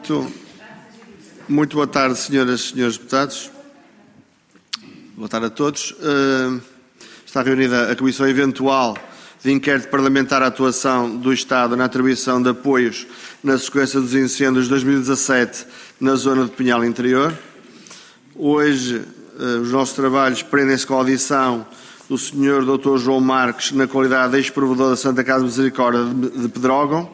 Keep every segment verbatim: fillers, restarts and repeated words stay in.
Muito, muito boa tarde, senhoras e senhores deputados. Boa tarde a todos. Uh, está reunida a Comissão Eventual de Inquérito Parlamentar à Atuação do Estado na atribuição de apoios na sequência dos incêndios de dois mil e dezassete na zona de Pinhal Interior. Hoje, uh, os nossos trabalhos prendem-se com a audição do senhor doutor João Marques, na qualidade de ex-provedor da Santa Casa de Misericórdia de Pedrógão,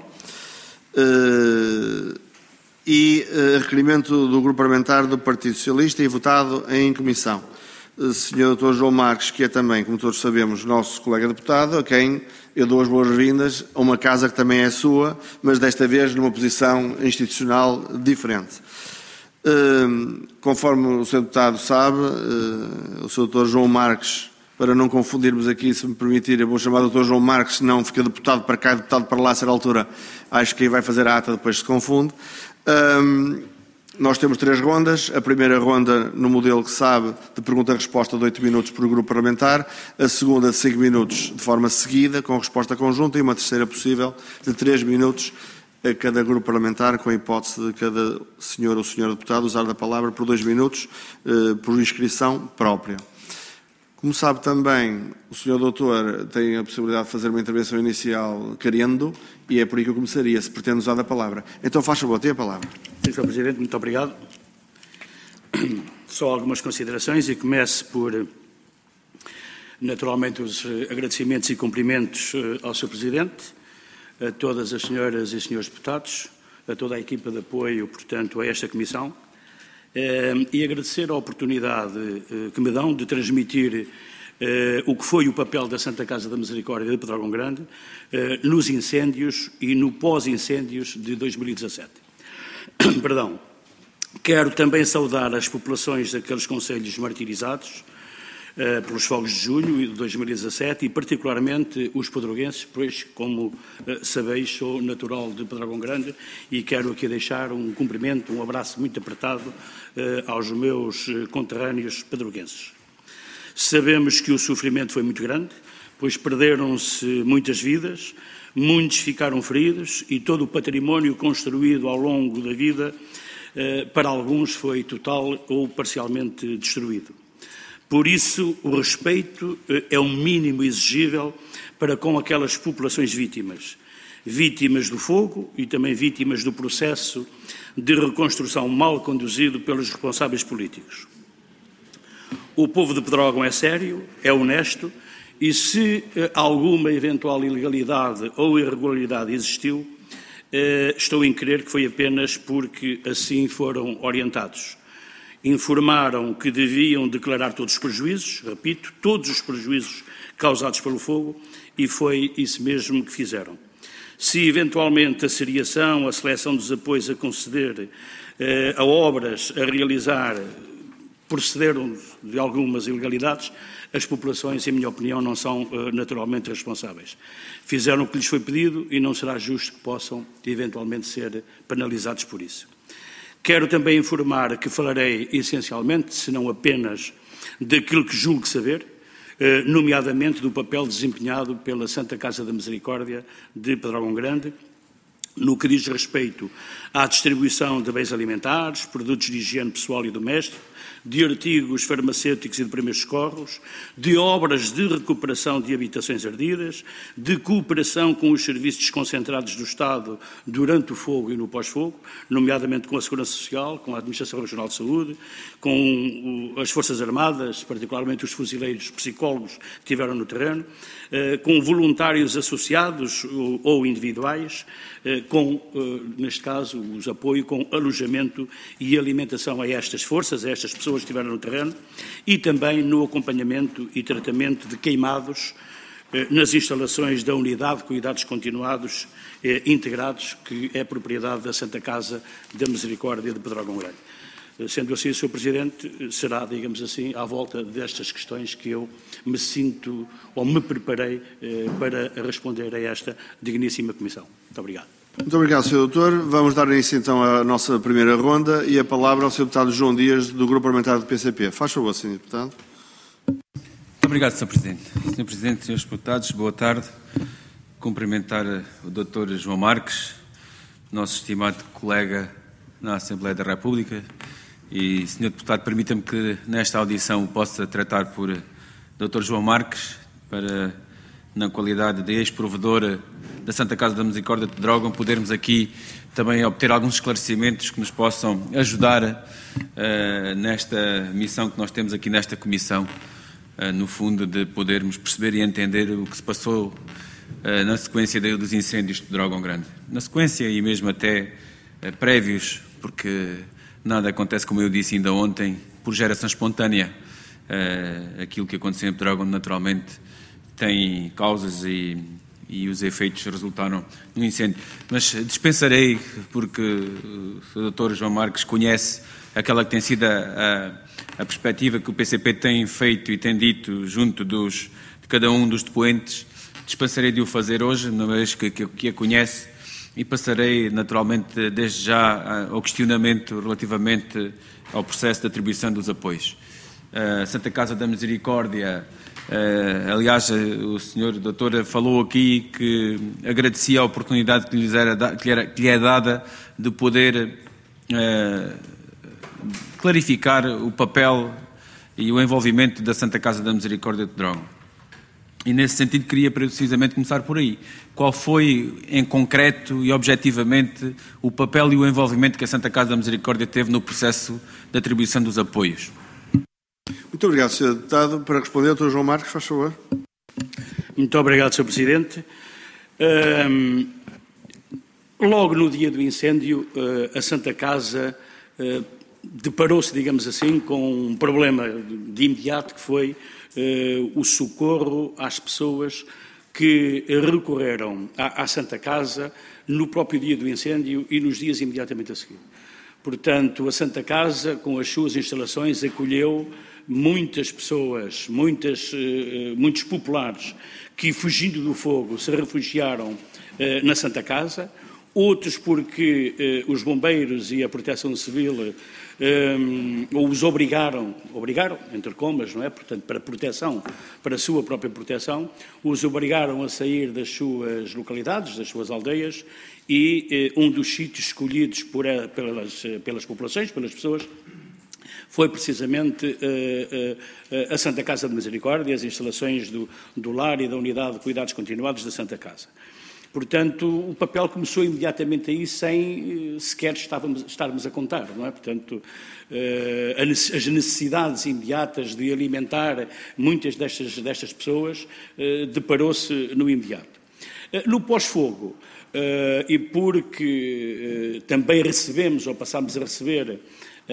uh, e uh, requerimento do Grupo Parlamentar do Partido Socialista e votado em comissão. Uh, senhor doutor João Marques, que é também, como todos sabemos, nosso colega deputado, a quem eu dou as boas-vindas a uma casa que também é sua, mas desta vez numa posição institucional diferente. Uh, conforme o senhor deputado sabe, uh, o senhor doutor João Marques, para não confundirmos aqui, se me permitir, eu vou chamar o doutor João Marques, se não fica deputado para cá e deputado para lá, a certa altura, acho que aí vai fazer a ata, depois se confunde. Um, nós temos três rondas. A primeira ronda, no modelo que sabe, de pergunta-resposta de oito minutos por grupo parlamentar. A segunda, de cinco minutos de forma seguida, com resposta conjunta. E uma terceira possível, de três minutos a cada grupo parlamentar, com a hipótese de cada senhor ou senhora deputado usar da palavra por dois minutos, uh, por inscrição própria. Como sabe também, o senhor doutor tem a possibilidade de fazer uma intervenção inicial querendo, e é por aí que eu começaria, se pretende usar a palavra. Então, faz favor, tem a palavra. Sim, senhor Presidente, muito obrigado. Só algumas considerações e começo por, naturalmente, os agradecimentos e cumprimentos ao senhor Presidente, a todas as senhoras e senhores deputados, a toda a equipa de apoio, portanto, a esta Comissão. Uh, e agradecer a oportunidade uh, que me dão de transmitir uh, o que foi o papel da Santa Casa da Misericórdia de Pedrógão Grande uh, nos incêndios e no pós-incêndios de dois mil e dezassete. Perdão. Quero também saudar as populações daqueles concelhos martirizados uh, pelos fogos de junho de dois mil e dezassete e particularmente os pedroguenses, pois, como uh, sabeis, sou natural de Pedrógão Grande e quero aqui deixar um cumprimento, um abraço muito apertado Uh, aos meus uh, conterrâneos pedroguenses. Sabemos que o sofrimento foi muito grande, pois perderam-se muitas vidas, muitos ficaram feridos e todo o património construído ao longo da vida, uh, para alguns, foi total ou parcialmente destruído. Por isso, o respeito uh, é um mínimo exigível para com aquelas populações vítimas, vítimas do fogo e também vítimas do processo de reconstrução mal conduzido pelos responsáveis políticos. O povo de Pedrógão é sério, é honesto e se eh, alguma eventual ilegalidade ou irregularidade existiu, eh, estou em crer que foi apenas porque assim foram orientados. Informaram que deviam declarar todos os prejuízos, repito, todos os prejuízos causados pelo fogo e foi isso mesmo que fizeram. Se eventualmente a seriação, a seleção dos apoios a conceder eh, a obras a realizar procederam de algumas ilegalidades, as populações, em minha opinião, não são eh, naturalmente responsáveis. Fizeram o que lhes foi pedido e não será justo que possam eventualmente ser penalizados por isso. Quero também informar que falarei essencialmente, se não apenas, daquilo que julgo saber, nomeadamente do papel desempenhado pela Santa Casa da Misericórdia de Pedrógão Grande, no que diz respeito à distribuição de bens alimentares, produtos de higiene pessoal e doméstico, de artigos farmacêuticos e de primeiros socorros, de obras de recuperação de habitações ardidas, de cooperação com os serviços desconcentrados do Estado durante o fogo e no pós-fogo, nomeadamente com a Segurança Social, com a Administração Regional de Saúde, com as Forças Armadas, particularmente os fuzileiros psicólogos que estiveram no terreno, com voluntários associados ou individuais, com, neste caso, os apoio com alojamento e alimentação a estas forças, a estas pessoas que estiveram no terreno, e também no acompanhamento e tratamento de queimados nas instalações da Unidade de Cuidados Continuados Integrados, que é propriedade da Santa Casa da Misericórdia de Pedrógão Grande. Sendo assim, senhor Presidente, será, digamos assim, à volta destas questões que eu me sinto ou me preparei eh, para responder a esta digníssima Comissão. Muito obrigado. Muito obrigado, senhor doutor. Vamos dar início então à nossa primeira ronda e a palavra ao senhor deputado João Dias, do Grupo Parlamentar do P C P. Faz favor, senhor deputado. Muito obrigado, senhor Presidente. senhor Presidente, senhores deputados, boa tarde. Cumprimentar o doutor João Marques, nosso estimado colega na Assembleia da República e, senhor Deputado, permita-me que nesta audição possa tratar por doutor João Marques, para, na qualidade de ex-provedor da Santa Casa da Misericórdia de Drógão, podermos aqui também obter alguns esclarecimentos que nos possam ajudar uh, nesta missão que nós temos aqui nesta comissão, uh, no fundo, de podermos perceber e entender o que se passou uh, na sequência de, dos incêndios de Drógão Grande. Na sequência e mesmo até uh, prévios, porque nada acontece, como eu disse ainda ontem, por geração espontânea. Uh, aquilo que aconteceu em Drógão, naturalmente, tem causas e... e os efeitos resultaram no incêndio. Mas dispensarei, porque o doutor João Marques conhece aquela que tem sido a, a, a perspectiva que o P C P tem feito e tem dito junto dos, de cada um dos depoentes. Dispensarei de o fazer hoje, uma vez que, que, que a conhece, e passarei, naturalmente, desde já ao questionamento relativamente ao processo de atribuição dos apoios. A Santa Casa da Misericórdia... Uh, aliás, o senhor doutor falou aqui que agradecia a oportunidade que, lhes era, que, lhe, era, que lhe é dada de poder uh, clarificar o papel e o envolvimento da Santa Casa da Misericórdia de Drógão. E, nesse sentido, queria precisamente começar por aí. Qual foi, em concreto e objetivamente, o papel e o envolvimento que a Santa Casa da Misericórdia teve no processo de atribuição dos apoios? Muito obrigado, senhor Deputado. Para responder, doutor João Marques, faz favor. Muito obrigado, senhor Presidente. Um, logo no dia do incêndio, uh, a Santa Casa uh, deparou-se, digamos assim, com um problema de imediato, que foi uh, o socorro às pessoas que recorreram à, à Santa Casa no próprio dia do incêndio e nos dias imediatamente a seguir. Portanto, a Santa Casa, com as suas instalações, acolheu muitas pessoas, muitas, uh, muitos populares que, fugindo do fogo, se refugiaram uh, na Santa Casa, outros porque uh, os bombeiros e a Proteção Civil um, os obrigaram, obrigaram, entre comas, não é? Portanto, para proteção, para a sua própria proteção, os obrigaram a sair das suas localidades, das suas aldeias, e uh, um dos sítios escolhidos por, uh, pelas, uh, pelas populações, pelas pessoas, foi precisamente uh, uh, a Santa Casa de Misericórdia, as instalações do, do lar e da Unidade de Cuidados Continuados da Santa Casa. Portanto, o papel começou imediatamente aí, sem uh, sequer estávamos, estarmos a contar, não é? Portanto, uh, as necessidades imediatas de alimentar muitas destas, destas pessoas uh, deparou-se no imediato. Uh, no pós-fogo, uh, e porque uh, também recebemos, ou passámos a receber,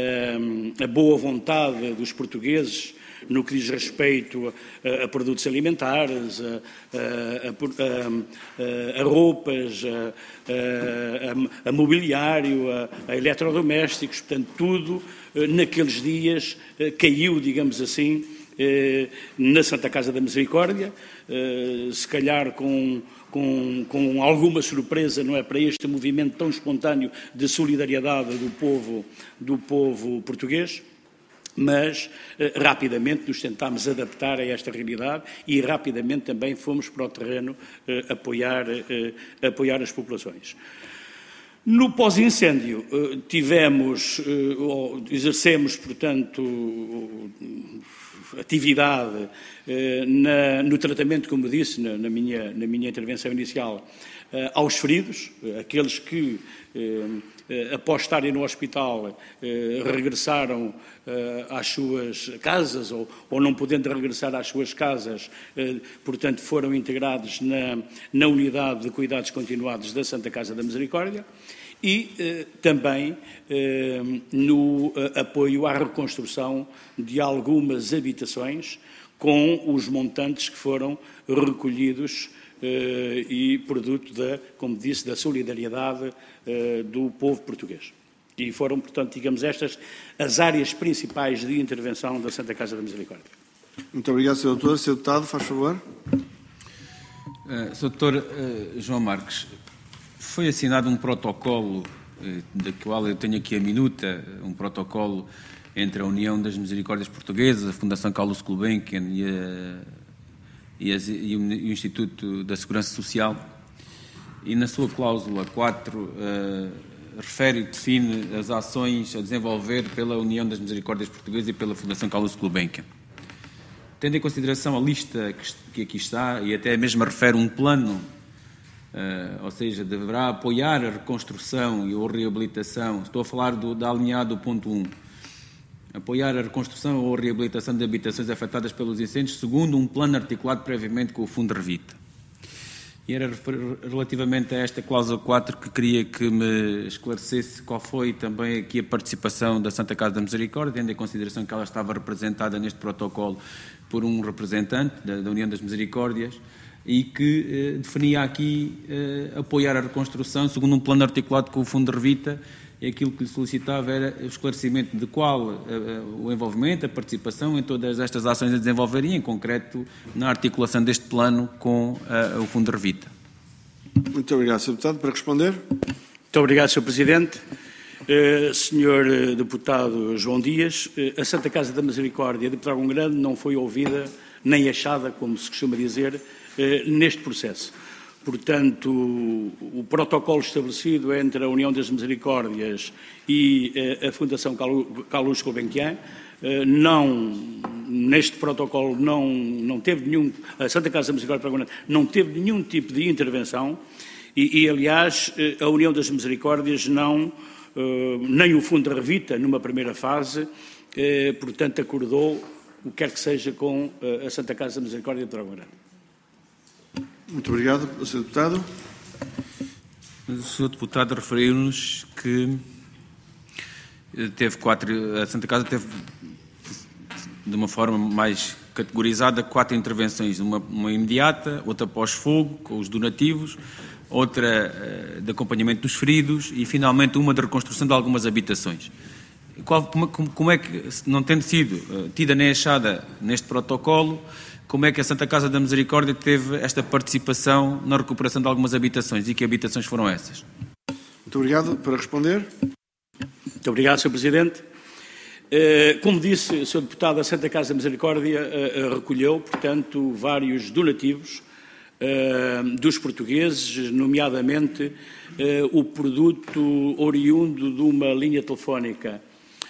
a boa vontade dos portugueses no que diz respeito a, a produtos alimentares, a, a, a, a roupas, a, a, a mobiliário, a, a eletrodomésticos, portanto, tudo naqueles dias caiu, digamos assim, na Santa Casa da Misericórdia, se calhar com... Com, com alguma surpresa, não é, para este movimento tão espontâneo de solidariedade do povo, do povo português, mas eh, rapidamente nos tentámos adaptar a esta realidade e rapidamente também fomos para o terreno eh, apoiar, eh, apoiar as populações. No pós-incêndio, eh, tivemos, eh, ou exercemos, portanto, atividade eh, na, no tratamento, como disse na, na, minha, na minha intervenção inicial, eh, aos feridos, eh, aqueles que, eh, eh, após estarem no hospital, eh, regressaram eh, às suas casas, ou, ou não podendo regressar às suas casas, eh, portanto, foram integrados na, na unidade de cuidados continuados da Santa Casa da Misericórdia. E eh, também eh, no eh, apoio à reconstrução de algumas habitações com os montantes que foram recolhidos eh, e produto da, como disse, da solidariedade eh, do povo português. E foram, portanto, digamos, estas as áreas principais de intervenção da Santa Casa da Misericórdia. Muito obrigado, senhor Doutor. senhor Deputado, faz favor. Uh, senhor Doutor uh, João Marques, foi assinado um protocolo, uh, da qual eu tenho aqui a minuta, um protocolo entre a União das Misericórdias Portuguesas, a Fundação Carlos Gulbenkian e, a, e, as, e o Instituto da Segurança Social, e na sua cláusula quatro uh, refere e define as ações a desenvolver pela União das Misericórdias Portuguesas e pela Fundação Carlos Gulbenkian. Tendo em consideração a lista que aqui está, e até mesmo refere um plano, Uh, ou seja, deverá apoiar a reconstrução e ou reabilitação, estou a falar do, da alinhada do ponto um, apoiar a reconstrução ou reabilitação de habitações afetadas pelos incêndios, segundo um plano articulado previamente com o Fundo Revita. E era relativamente a esta cláusula quatro que queria que me esclarecesse qual foi também aqui a participação da Santa Casa da Misericórdia, tendo em consideração que ela estava representada neste protocolo por um representante da, da União das Misericórdias, e que eh, definia aqui eh, apoiar a reconstrução segundo um plano articulado com o Fundo Revita, e aquilo que lhe solicitava era o esclarecimento de qual eh, o envolvimento, a participação em todas estas ações a desenvolver e, em concreto, na articulação deste plano com eh, o Fundo Revita. Muito obrigado, senhor Deputado. Para responder. Muito obrigado, senhor Presidente. Uh, senhor Deputado João Dias, uh, a Santa Casa da Misericórdia de Pedrógão Grande não foi ouvida nem achada, como se costuma dizer, neste processo. Portanto, o protocolo estabelecido entre a União das Misericórdias e a Fundação Carlos Gulbenkian, não, neste protocolo não, não teve nenhum, a Santa Casa da Misericórdia não teve nenhum tipo de intervenção e, e aliás, a União das Misericórdias não, nem o Fundo Revita, numa primeira fase, portanto, acordou o que quer que seja com a Santa Casa da Misericórdia de Pedrógão Grande. Muito obrigado, senhor Deputado. O senhor Deputado referiu-nos que teve quatro, a Santa Casa teve, de uma forma mais categorizada, quatro intervenções, uma, uma imediata, outra pós-fogo, com os donativos, outra de acompanhamento dos feridos e, finalmente, uma de reconstrução de algumas habitações. Qual, como, como é que, não tendo sido tida nem achada neste protocolo, como é que a Santa Casa da Misericórdia teve esta participação na recuperação de algumas habitações e que habitações foram essas? Muito obrigado. Para responder. Muito obrigado, senhor Presidente. Como disse, senhor Deputado, a Santa Casa da Misericórdia recolheu, portanto, vários donativos dos portugueses, nomeadamente o produto oriundo de uma linha telefónica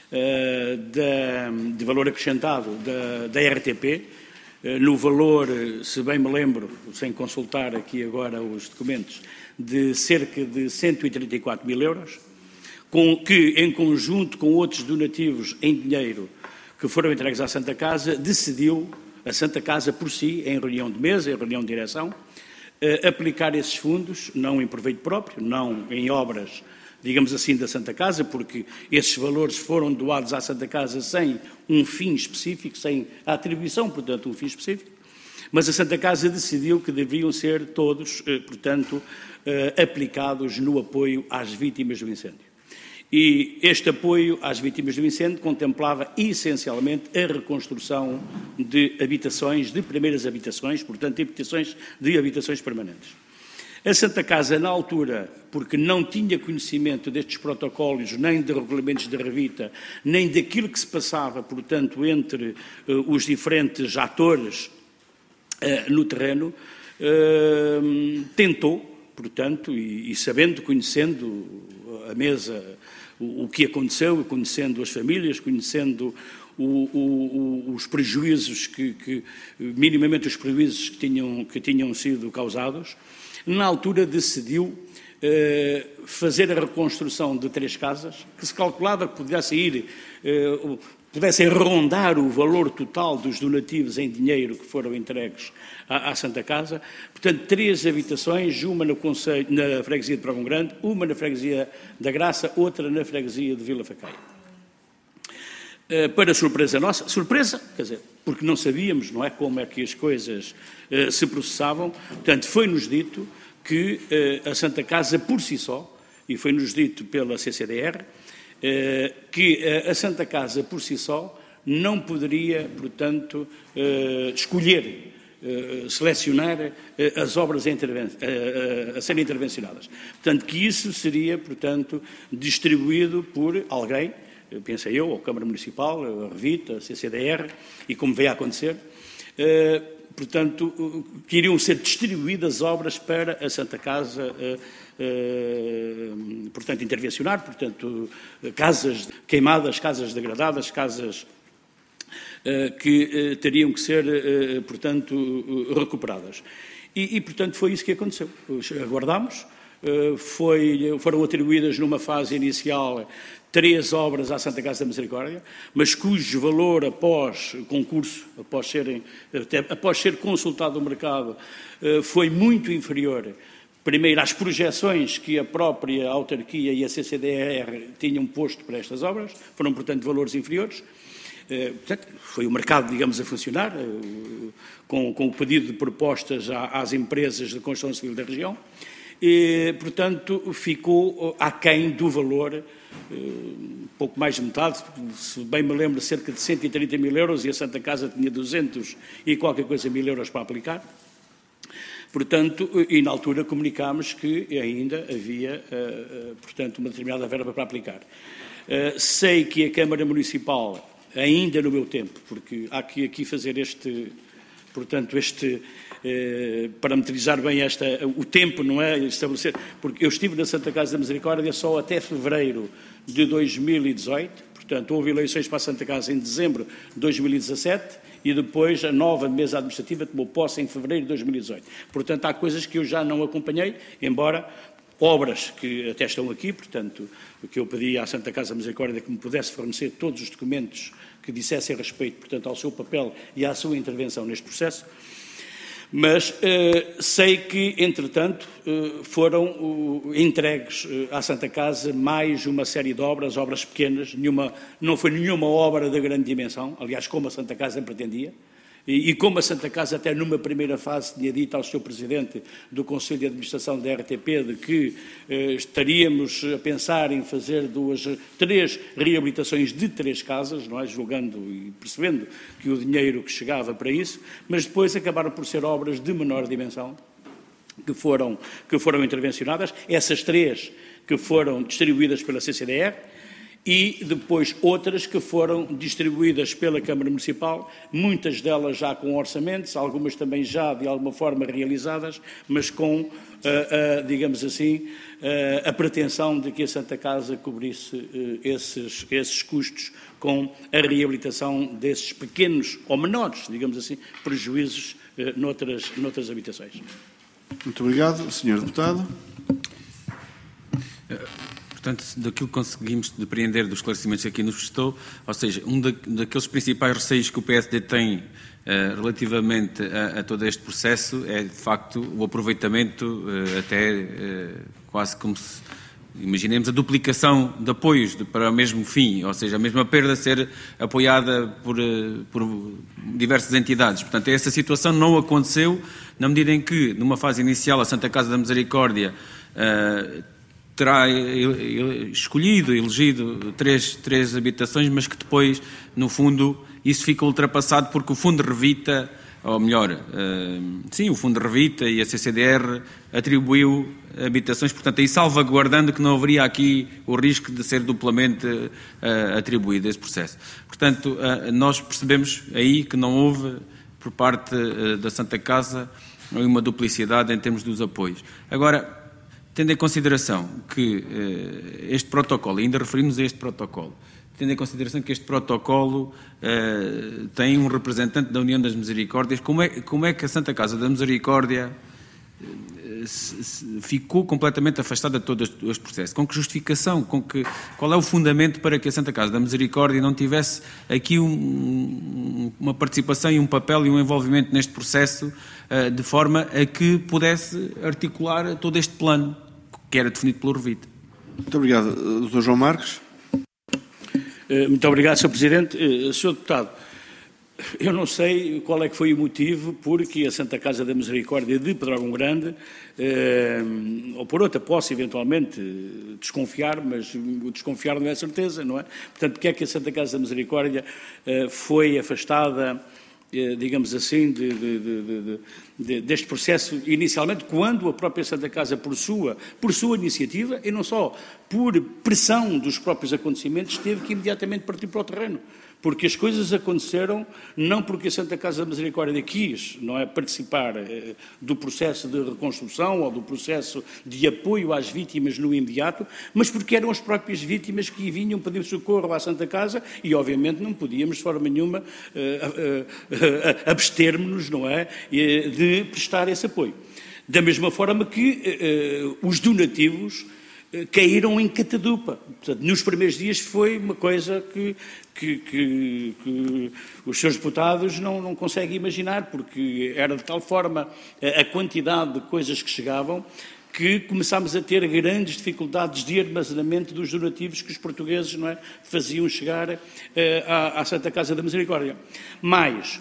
de valor acrescentado da, da R T P, no valor, se bem me lembro, sem consultar aqui agora os documentos, de cerca de cento e trinta e quatro mil euros, com, que, em conjunto com outros donativos em dinheiro que foram entregues à Santa Casa, decidiu, a Santa Casa por si, em reunião de mesa, em reunião de direção, aplicar esses fundos, não em proveito próprio, não em obras, digamos assim, da Santa Casa, porque esses valores foram doados à Santa Casa sem um fim específico, sem a atribuição, portanto, um fim específico, mas a Santa Casa decidiu que deveriam ser todos, portanto, aplicados no apoio às vítimas do incêndio. E este apoio às vítimas do incêndio contemplava essencialmente a reconstrução de habitações, de primeiras habitações, portanto, de habitações, de habitações permanentes. A Santa Casa, na altura, porque não tinha conhecimento destes protocolos, nem de regulamentos de Revita, nem daquilo que se passava, portanto, entre uh, os diferentes atores uh, no terreno, uh, tentou, portanto, e, e sabendo, conhecendo a mesa, o, o que aconteceu, conhecendo as famílias, conhecendo o, o, o, os prejuízos, que, que, minimamente os prejuízos que tinham, que tinham sido causados, na altura decidiu eh, fazer a reconstrução de três casas, que se calculava que pudesse ir, eh, pudessem rondar o valor total dos donativos em dinheiro que foram entregues à, à Santa Casa. Portanto, três habitações, uma no Conselho, na freguesia de Pedrógão Grande, uma na freguesia da Graça, outra na freguesia de Vila Faqueia. Uh, para surpresa nossa, surpresa, quer dizer, porque não sabíamos, não é, como é que as coisas uh, se processavam, portanto, foi-nos dito que uh, a Santa Casa, por si só, e foi-nos dito pela C C D R, uh, que uh, a Santa Casa, por si só, não poderia, portanto, uh, escolher, uh, selecionar uh, as obras a, interven- uh, uh, a serem intervencionadas. Portanto, que isso seria, portanto, distribuído por alguém, pensei eu, a Câmara Municipal, a Revita, a C C D R, e como veio a acontecer, portanto, que iriam ser distribuídas obras para a Santa Casa, portanto, intervencionar, portanto, casas queimadas, casas degradadas, casas que teriam que ser, portanto, recuperadas. E, e, portanto, foi isso que aconteceu. Aguardámos, foi, foram atribuídas numa fase inicial três obras à Santa Casa da Misericórdia, mas cujo valor após concurso, após, serem, até, após ser consultado o mercado, foi muito inferior, primeiro, às projeções que a própria autarquia e a C C D R tinham posto para estas obras, foram, portanto, valores inferiores. Portanto, foi o mercado, digamos, a funcionar, com, com o pedido de propostas às empresas de construção civil da região, e, portanto, ficou aquém do valor, pouco mais de metade, se bem me lembro, cerca de cento e trinta mil euros, e a Santa Casa tinha duzentos e qualquer coisa mil euros para aplicar. Portanto, e na altura comunicámos que ainda havia, portanto, uma determinada verba para aplicar. Sei que a Câmara Municipal, ainda no meu tempo, porque há que aqui fazer este, portanto, este, eh, parametrizar bem esta, o tempo, não é? Estabelecer, porque eu estive na Santa Casa da Misericórdia só até fevereiro de dois mil e dezoito, portanto, houve eleições para a Santa Casa em dezembro de dois mil e dezassete e depois a nova mesa administrativa tomou posse em fevereiro de dois mil e dezoito. Portanto, há coisas que eu já não acompanhei, embora obras que até estão aqui, portanto, o que eu pedi à Santa Casa da Misericórdia que me pudesse fornecer todos os documentos que dissessem respeito, portanto, ao seu papel e à sua intervenção neste processo, mas eh, sei que, entretanto, eh, foram eh, entregues eh, à Santa Casa mais uma série de obras, obras pequenas, nenhuma, não foi nenhuma obra de grande dimensão, aliás, como a Santa Casa pretendia, e, e como a Santa Casa até numa primeira fase tinha dito ao seu Presidente do Conselho de Administração da R T P de que eh, estaríamos a pensar em fazer duas, três reabilitações de três casas, não é? Julgando e percebendo que o dinheiro que chegava para isso, mas depois acabaram por ser obras de menor dimensão, que foram, que foram intervencionadas, essas três que foram distribuídas pela C C D R, e depois outras que foram distribuídas pela Câmara Municipal, muitas delas já com orçamentos, algumas também já de alguma forma realizadas, mas com, uh, uh, digamos assim, uh, a pretensão de que a Santa Casa cobrisse uh, esses, esses custos com a reabilitação desses pequenos ou menores, digamos assim, prejuízos uh, noutras, noutras habitações. Muito obrigado, senhor Deputado. Portanto, daquilo que conseguimos depreender dos esclarecimentos que aqui nos prestou, ou seja, um da, daqueles principais receios que o P S D tem uh, relativamente a, a todo este processo é, de facto, o aproveitamento uh, até uh, quase como se, imaginemos, a duplicação de apoios de, para o mesmo fim, ou seja, a mesma perda ser apoiada por, uh, por diversas entidades. Portanto, essa situação não aconteceu na medida em que, numa fase inicial, a Santa Casa da Misericórdia uh, terá escolhido, elegido três, três habitações, mas que depois, no fundo, isso fica ultrapassado porque o Fundo Revita, ou melhor, uh, sim, o Fundo Revita e a C C D R atribuiu habitações, portanto, aí salvaguardando que não haveria aqui o risco de ser duplamente uh, atribuído esse processo. Portanto, uh, nós percebemos aí que não houve, por parte uh, da Santa Casa, uma duplicidade em termos dos apoios. Agora, tendo em consideração que uh, este protocolo, ainda referimos a este protocolo, tendo em consideração que este protocolo uh, tem um representante da União das Misericórdias, como é, como é que a Santa Casa da Misericórdia uh, se, se ficou completamente afastada de todo este, este processo? Com que justificação? Com que, qual é o fundamento para que a Santa Casa da Misericórdia não tivesse aqui um, um, uma participação e um papel e um envolvimento neste processo uh, de forma a que pudesse articular todo este plano que era definido pelo Revita? Muito obrigado. doutor João Marques. Muito obrigado, senhor Presidente. senhor Deputado, eu não sei qual é que foi o motivo porque a Santa Casa da Misericórdia de Pedrógão Grande, eh, ou por outra posso eventualmente desconfiar, mas o desconfiar não é certeza, não é? Portanto, porque é que a Santa Casa da Misericórdia eh, foi afastada, eh, digamos assim, de, de, de, de, de, deste processo inicialmente, quando a própria Santa Casa, por sua, por sua iniciativa, e não só por pressão dos próprios acontecimentos, teve que imediatamente partir para o terreno. Porque as coisas aconteceram não porque a Santa Casa da Misericórdia quis, não é, participar eh, do processo de reconstrução ou do processo de apoio às vítimas no imediato, mas porque eram as próprias vítimas que vinham pedir socorro à Santa Casa e, obviamente, não podíamos, de forma nenhuma, eh, eh, eh, abster-nos, não é, de prestar esse apoio. Da mesma forma que eh, os donativos caíram em catadupa. Portanto, nos primeiros dias foi uma coisa que, que, que, que os seus deputados não, não conseguem imaginar, porque era de tal forma a, a quantidade de coisas que chegavam que começámos a ter grandes dificuldades de armazenamento dos donativos que os portugueses, não é, faziam chegar uh, à, à Santa Casa da Misericórdia. Mas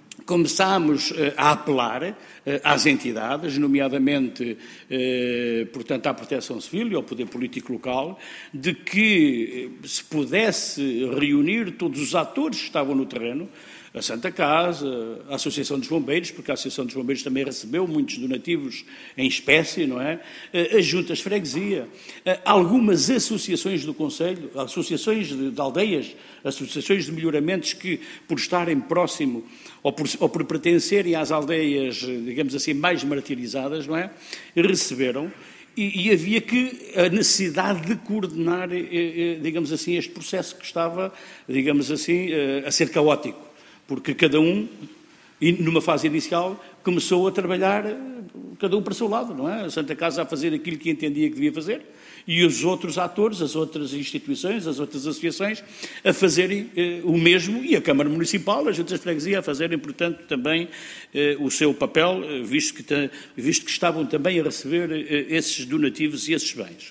começámos a apelar às entidades, nomeadamente, portanto, à Proteção Civil e ao Poder Político Local, de que se pudesse reunir todos os atores que estavam no terreno, a Santa Casa, a Associação dos Bombeiros, porque a Associação dos Bombeiros também recebeu muitos donativos em espécie, não é? As juntas de freguesia, algumas associações do Conselho, associações de, de aldeias, associações de melhoramentos que, por estarem próximo ou por, ou por pertencerem às aldeias, digamos assim, mais martirizadas, não é? Receberam. E, e havia que a necessidade de coordenar, digamos assim, este processo que estava, digamos assim, a ser caótico. Porque cada um, numa fase inicial, começou a trabalhar, cada um para o seu lado, não é? A Santa Casa a fazer aquilo que entendia que devia fazer, e os outros atores, as outras instituições, as outras associações, a fazerem eh, o mesmo, e a Câmara Municipal, as juntas de freguesia, a fazerem, portanto, também eh, o seu papel, eh, visto, que visto que estavam também a receber eh, esses donativos e esses bens.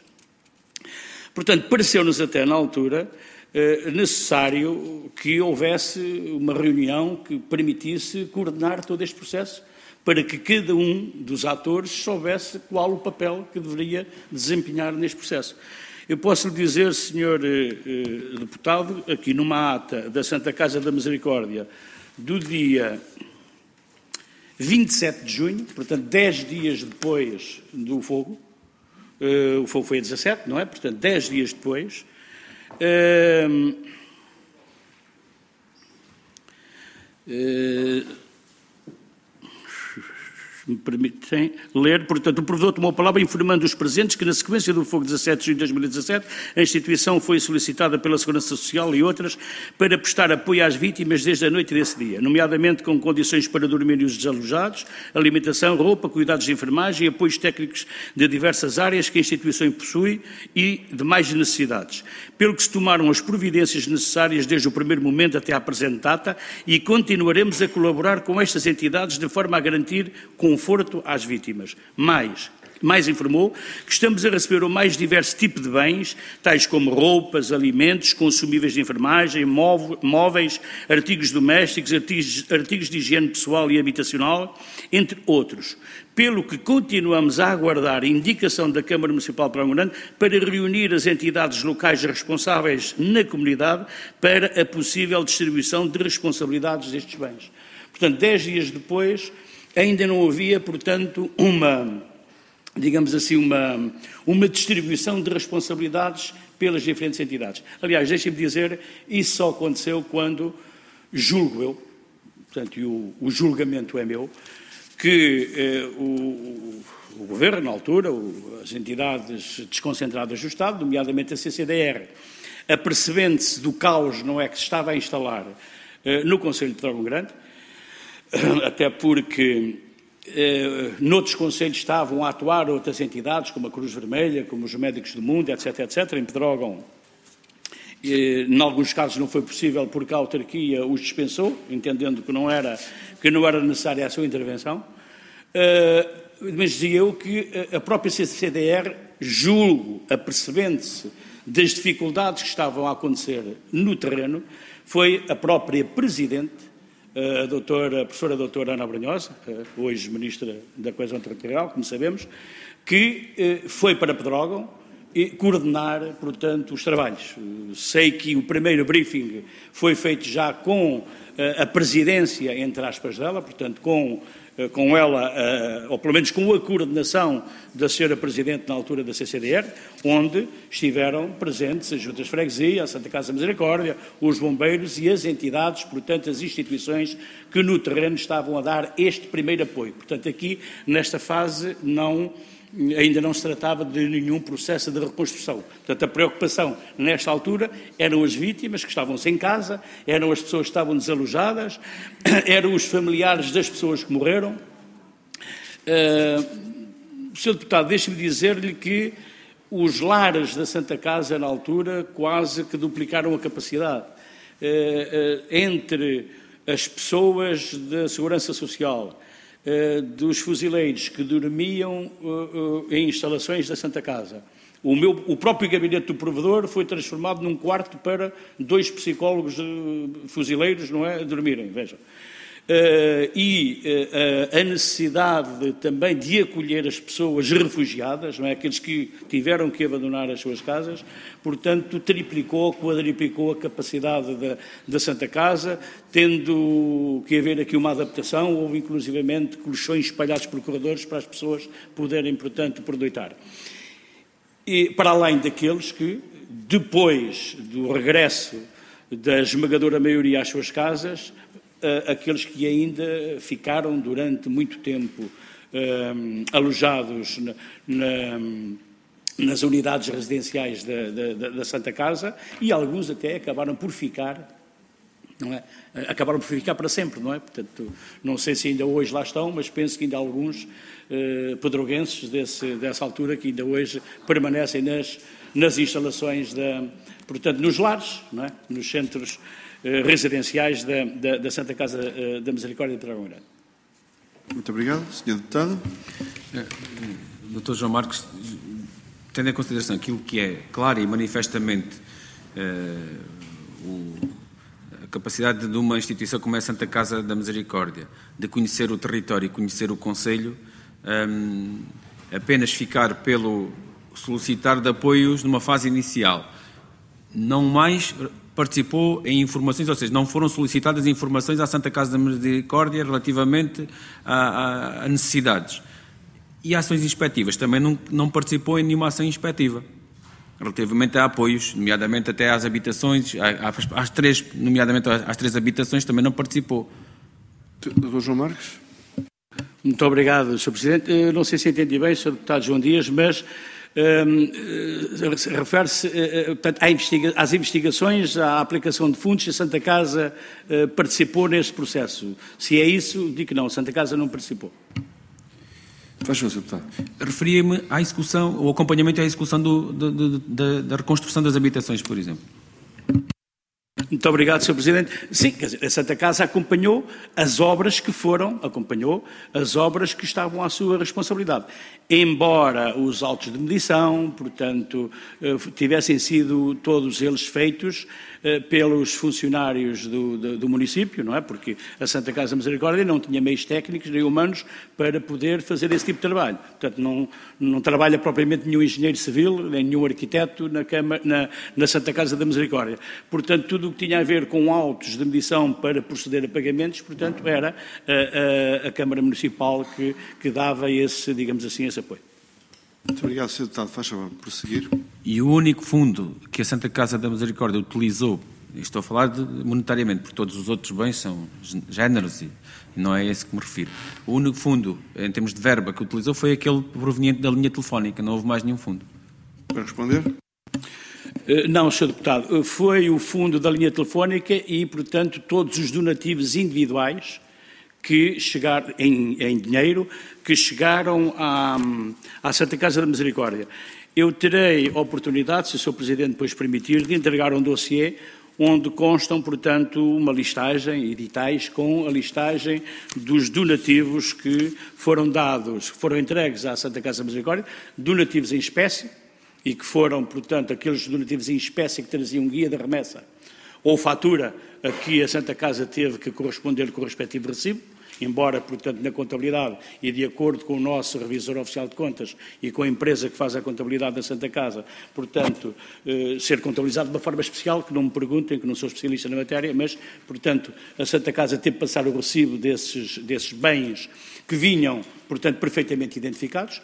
Portanto, pareceu-nos até na altura necessário que houvesse uma reunião que permitisse coordenar todo este processo para que cada um dos atores soubesse qual o papel que deveria desempenhar neste processo. Eu posso lhe dizer, senhor eh, deputado, aqui numa ata da Santa Casa da Misericórdia do dia vinte e sete de junho, portanto, dez dias depois do fogo, eh, o fogo foi a dezassete, não é? Portanto, dez dias depois, Uh, uh, me permitem ler, portanto, o provedor tomou a palavra informando os presentes que, na sequência do fogo de dezassete de junho de dois mil e dezassete, a instituição foi solicitada pela Segurança Social e outras para prestar apoio às vítimas desde a noite desse dia, nomeadamente com condições para dormir os desalojados, alimentação, roupa, cuidados de enfermagem e apoios técnicos de diversas áreas que a instituição possui e demais necessidades, pelo que se tomaram as providências necessárias desde o primeiro momento até à presente data e continuaremos a colaborar com estas entidades de forma a garantir conforto às vítimas. Mais, mais informou que estamos a receber o mais diverso tipo de bens, tais como roupas, alimentos, consumíveis de enfermagem, móveis, artigos domésticos, artigos, artigos de higiene pessoal e habitacional, entre outros. Pelo que continuamos a aguardar a indicação da Câmara Municipal de Pedrógão Grande para reunir as entidades locais responsáveis na comunidade para a possível distribuição de responsabilidades destes bens. Portanto, dez dias depois, ainda não havia, portanto, uma, digamos assim, uma, uma distribuição de responsabilidades pelas diferentes entidades. Aliás, deixem-me dizer, isso só aconteceu quando, julgo eu, portanto, e o, o julgamento é meu, que eh, o, o Governo, na altura, o, as entidades desconcentradas do Estado, nomeadamente a C C D R, apercebendo-se do caos, não é, que se estava a instalar eh, no Conselho de Pedrógão Grande, até porque eh, noutros conselhos estavam a atuar outras entidades, como a Cruz Vermelha, como os Médicos do Mundo, etc, etcétera. Em Pedrógão, eh, em alguns casos não foi possível porque a autarquia os dispensou, entendendo que não era, que não era necessária a sua intervenção. Eh, mas dizia eu que a própria C C D R, julgo, apercebendo-se das dificuldades que estavam a acontecer no terreno, foi a própria Presidente, a, doutora, a professora doutora Ana Brunhosa, hoje Ministra da Coesão Territorial, como sabemos, que foi para Pedrógão e coordenar, portanto, os trabalhos. Sei que o primeiro briefing foi feito já com a presidência, entre aspas, dela, portanto, com, com ela, ou pelo menos com a coordenação da senhora Presidente na altura da C C D R, onde estiveram presentes as juntas de freguesia, a Santa Casa da Misericórdia, os bombeiros e as entidades, portanto, as instituições que no terreno estavam a dar este primeiro apoio. Portanto, aqui, nesta fase, não... ainda não se tratava de nenhum processo de reconstrução. Portanto, a preocupação nesta altura eram as vítimas que estavam sem casa, eram as pessoas que estavam desalojadas, eram os familiares das pessoas que morreram. Uh, senhor Deputado, deixe-me dizer-lhe que os lares da Santa Casa, na altura, quase que duplicaram a capacidade. Uh, uh, entre as pessoas da Segurança Social, dos fuzileiros que dormiam uh, uh, em instalações da Santa Casa. O, meu, o próprio gabinete do provedor foi transformado num quarto para dois psicólogos uh, fuzileiros, não é, dormirem, vejam. Uh, e uh, a necessidade de, também de acolher as pessoas refugiadas, não é, aqueles que tiveram que abandonar as suas casas, portanto, triplicou, quadriplicou a capacidade da, da Santa Casa, tendo que haver aqui uma adaptação, houve inclusivamente colchões espalhados por corredores para as pessoas poderem, portanto, pernoitar. E para além daqueles que, depois do regresso da esmagadora maioria às suas casas, Uh, aqueles que ainda ficaram durante muito tempo uh, alojados na, na, nas unidades residenciais da, da, da Santa Casa, e alguns até acabaram por ficar, não é? Acabaram por ficar para sempre, não é? Portanto, não sei se ainda hoje lá estão, mas penso que ainda há alguns uh, pedroguenses desse, dessa altura que ainda hoje permanecem nas, nas instalações, da, portanto, nos lares, não é? Nos centros residenciais da, da, da Santa Casa da Misericórdia de Pedrógão Grande. Muito obrigado. senhor Deputado. doutor João Marques, tendo em consideração aquilo que é claro e manifestamente uh, o, a capacidade de uma instituição como é a Santa Casa da Misericórdia de conhecer o território e conhecer o Conselho, um, apenas ficar pelo solicitar de apoios numa fase inicial, não mais participou em informações, ou seja, não foram solicitadas informações à Santa Casa da Misericórdia relativamente a, a, a necessidades. E ações inspectivas, também não, não participou em nenhuma ação inspectiva, relativamente a apoios, nomeadamente até às habitações, às, às três, nomeadamente às três habitações, também não participou. doutor João Marques. Muito obrigado, senhor Presidente. Eu não sei se entendi bem, senhor Deputado João Dias, mas Uh, refere-se uh, portanto, investiga às investigações, à aplicação de fundos, e a Santa Casa uh, participou neste processo. Se é isso, digo que não, a Santa Casa não participou. Faz favor, senhor Deputado. Referia-me à execução, o acompanhamento à execução do, do, do, da, da reconstrução das habitações, por exemplo. Muito obrigado, senhor Presidente. Sim, quer dizer, a Santa Casa acompanhou as obras que foram, acompanhou as obras que estavam à sua responsabilidade. Embora os autos de medição, portanto, tivessem sido todos eles feitos pelos funcionários do, do, do município, não é? Porque a Santa Casa da Misericórdia não tinha meios técnicos nem humanos para poder fazer esse tipo de trabalho. Portanto, não, não trabalha propriamente nenhum engenheiro civil, nem nenhum arquiteto na, Câmara, na, na Santa Casa da Misericórdia. Portanto, tudo o que tinha a ver com autos de medição para proceder a pagamentos, portanto, era a, a, a Câmara Municipal que, que dava esse, digamos assim, esse apoio. Muito obrigado, senhor Deputado. Faz favor, prosseguir. E o único fundo que a Santa Casa da Misericórdia utilizou, estou a falar de, monetariamente, porque todos os outros bens são géneros e não é esse que me refiro. O único fundo, em termos de verba, que utilizou foi aquele proveniente da linha telefónica, não houve mais nenhum fundo. Para responder? Não, senhor Deputado, foi o fundo da linha telefónica e, portanto, todos os donativos individuais que chegaram, em, em dinheiro, que chegaram à, à Santa Casa da Misericórdia. Eu terei a oportunidade, se o senhor Presidente depois permitir, de entregar um dossiê onde constam, portanto, uma listagem, editais, com a listagem dos donativos que foram dados, foram entregues à Santa Casa da Misericórdia, donativos em espécie, e que foram, portanto, aqueles donativos em espécie que traziam guia de remessa ou fatura a que a Santa Casa teve que corresponder com o respectivo recibo, embora, portanto, na contabilidade e de acordo com o nosso revisor oficial de contas e com a empresa que faz a contabilidade da Santa Casa, portanto, eh, ser contabilizado de uma forma especial, que não me perguntem, que não sou especialista na matéria, mas, portanto, a Santa Casa teve que passar o recibo desses, desses bens que vinham, portanto, perfeitamente identificados.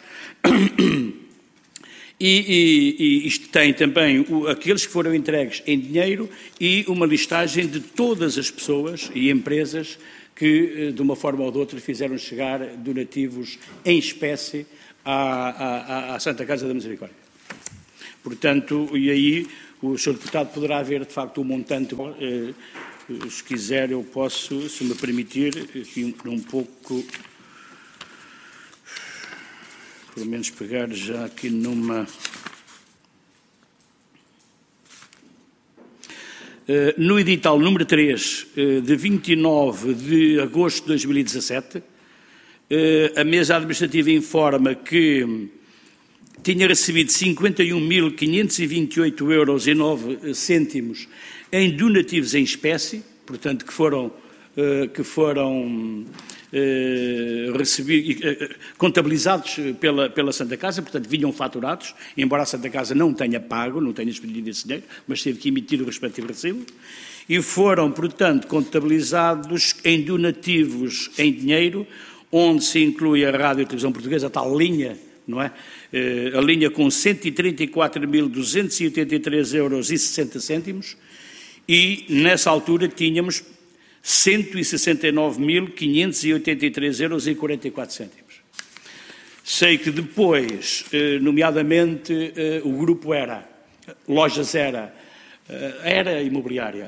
E, e, e isto tem também o, aqueles que foram entregues em dinheiro e uma listagem de todas as pessoas e empresas que, de uma forma ou de outra, fizeram chegar donativos em espécie à, à, à Santa Casa da Misericórdia. Portanto, e aí o senhor Deputado poderá ver, de facto, o montante. Eh, se quiser, eu posso, se me permitir, aqui um, um pouco... pelo menos pegar já aqui numa... Uh, no edital número três, uh, de vinte e nove de agosto de dois mil e dezassete, uh, a mesa administrativa informa que tinha recebido cinquenta e um mil quinhentos e vinte e oito euros e nove cêntimos em donativos em espécie, portanto, que foram... Uh, que foram Uh, recebi, uh, contabilizados pela, pela Santa Casa, portanto vinham faturados, embora a Santa Casa não tenha pago, não tenha expedido esse dinheiro, mas teve que emitir o respectivo recibo, e foram, portanto, contabilizados em donativos em dinheiro, onde se inclui a Rádio e Televisão Portuguesa, a tal linha, não é? Uh, a linha com cento e trinta e quatro mil duzentos e oitenta e três euros e sessenta cêntimos, e nessa altura tínhamos cento e sessenta e nove mil quinhentos e oitenta e três euros e quarenta e quatro cêntimos. Sei que depois, nomeadamente, o grupo Era, Lojas Era, Era Imobiliária,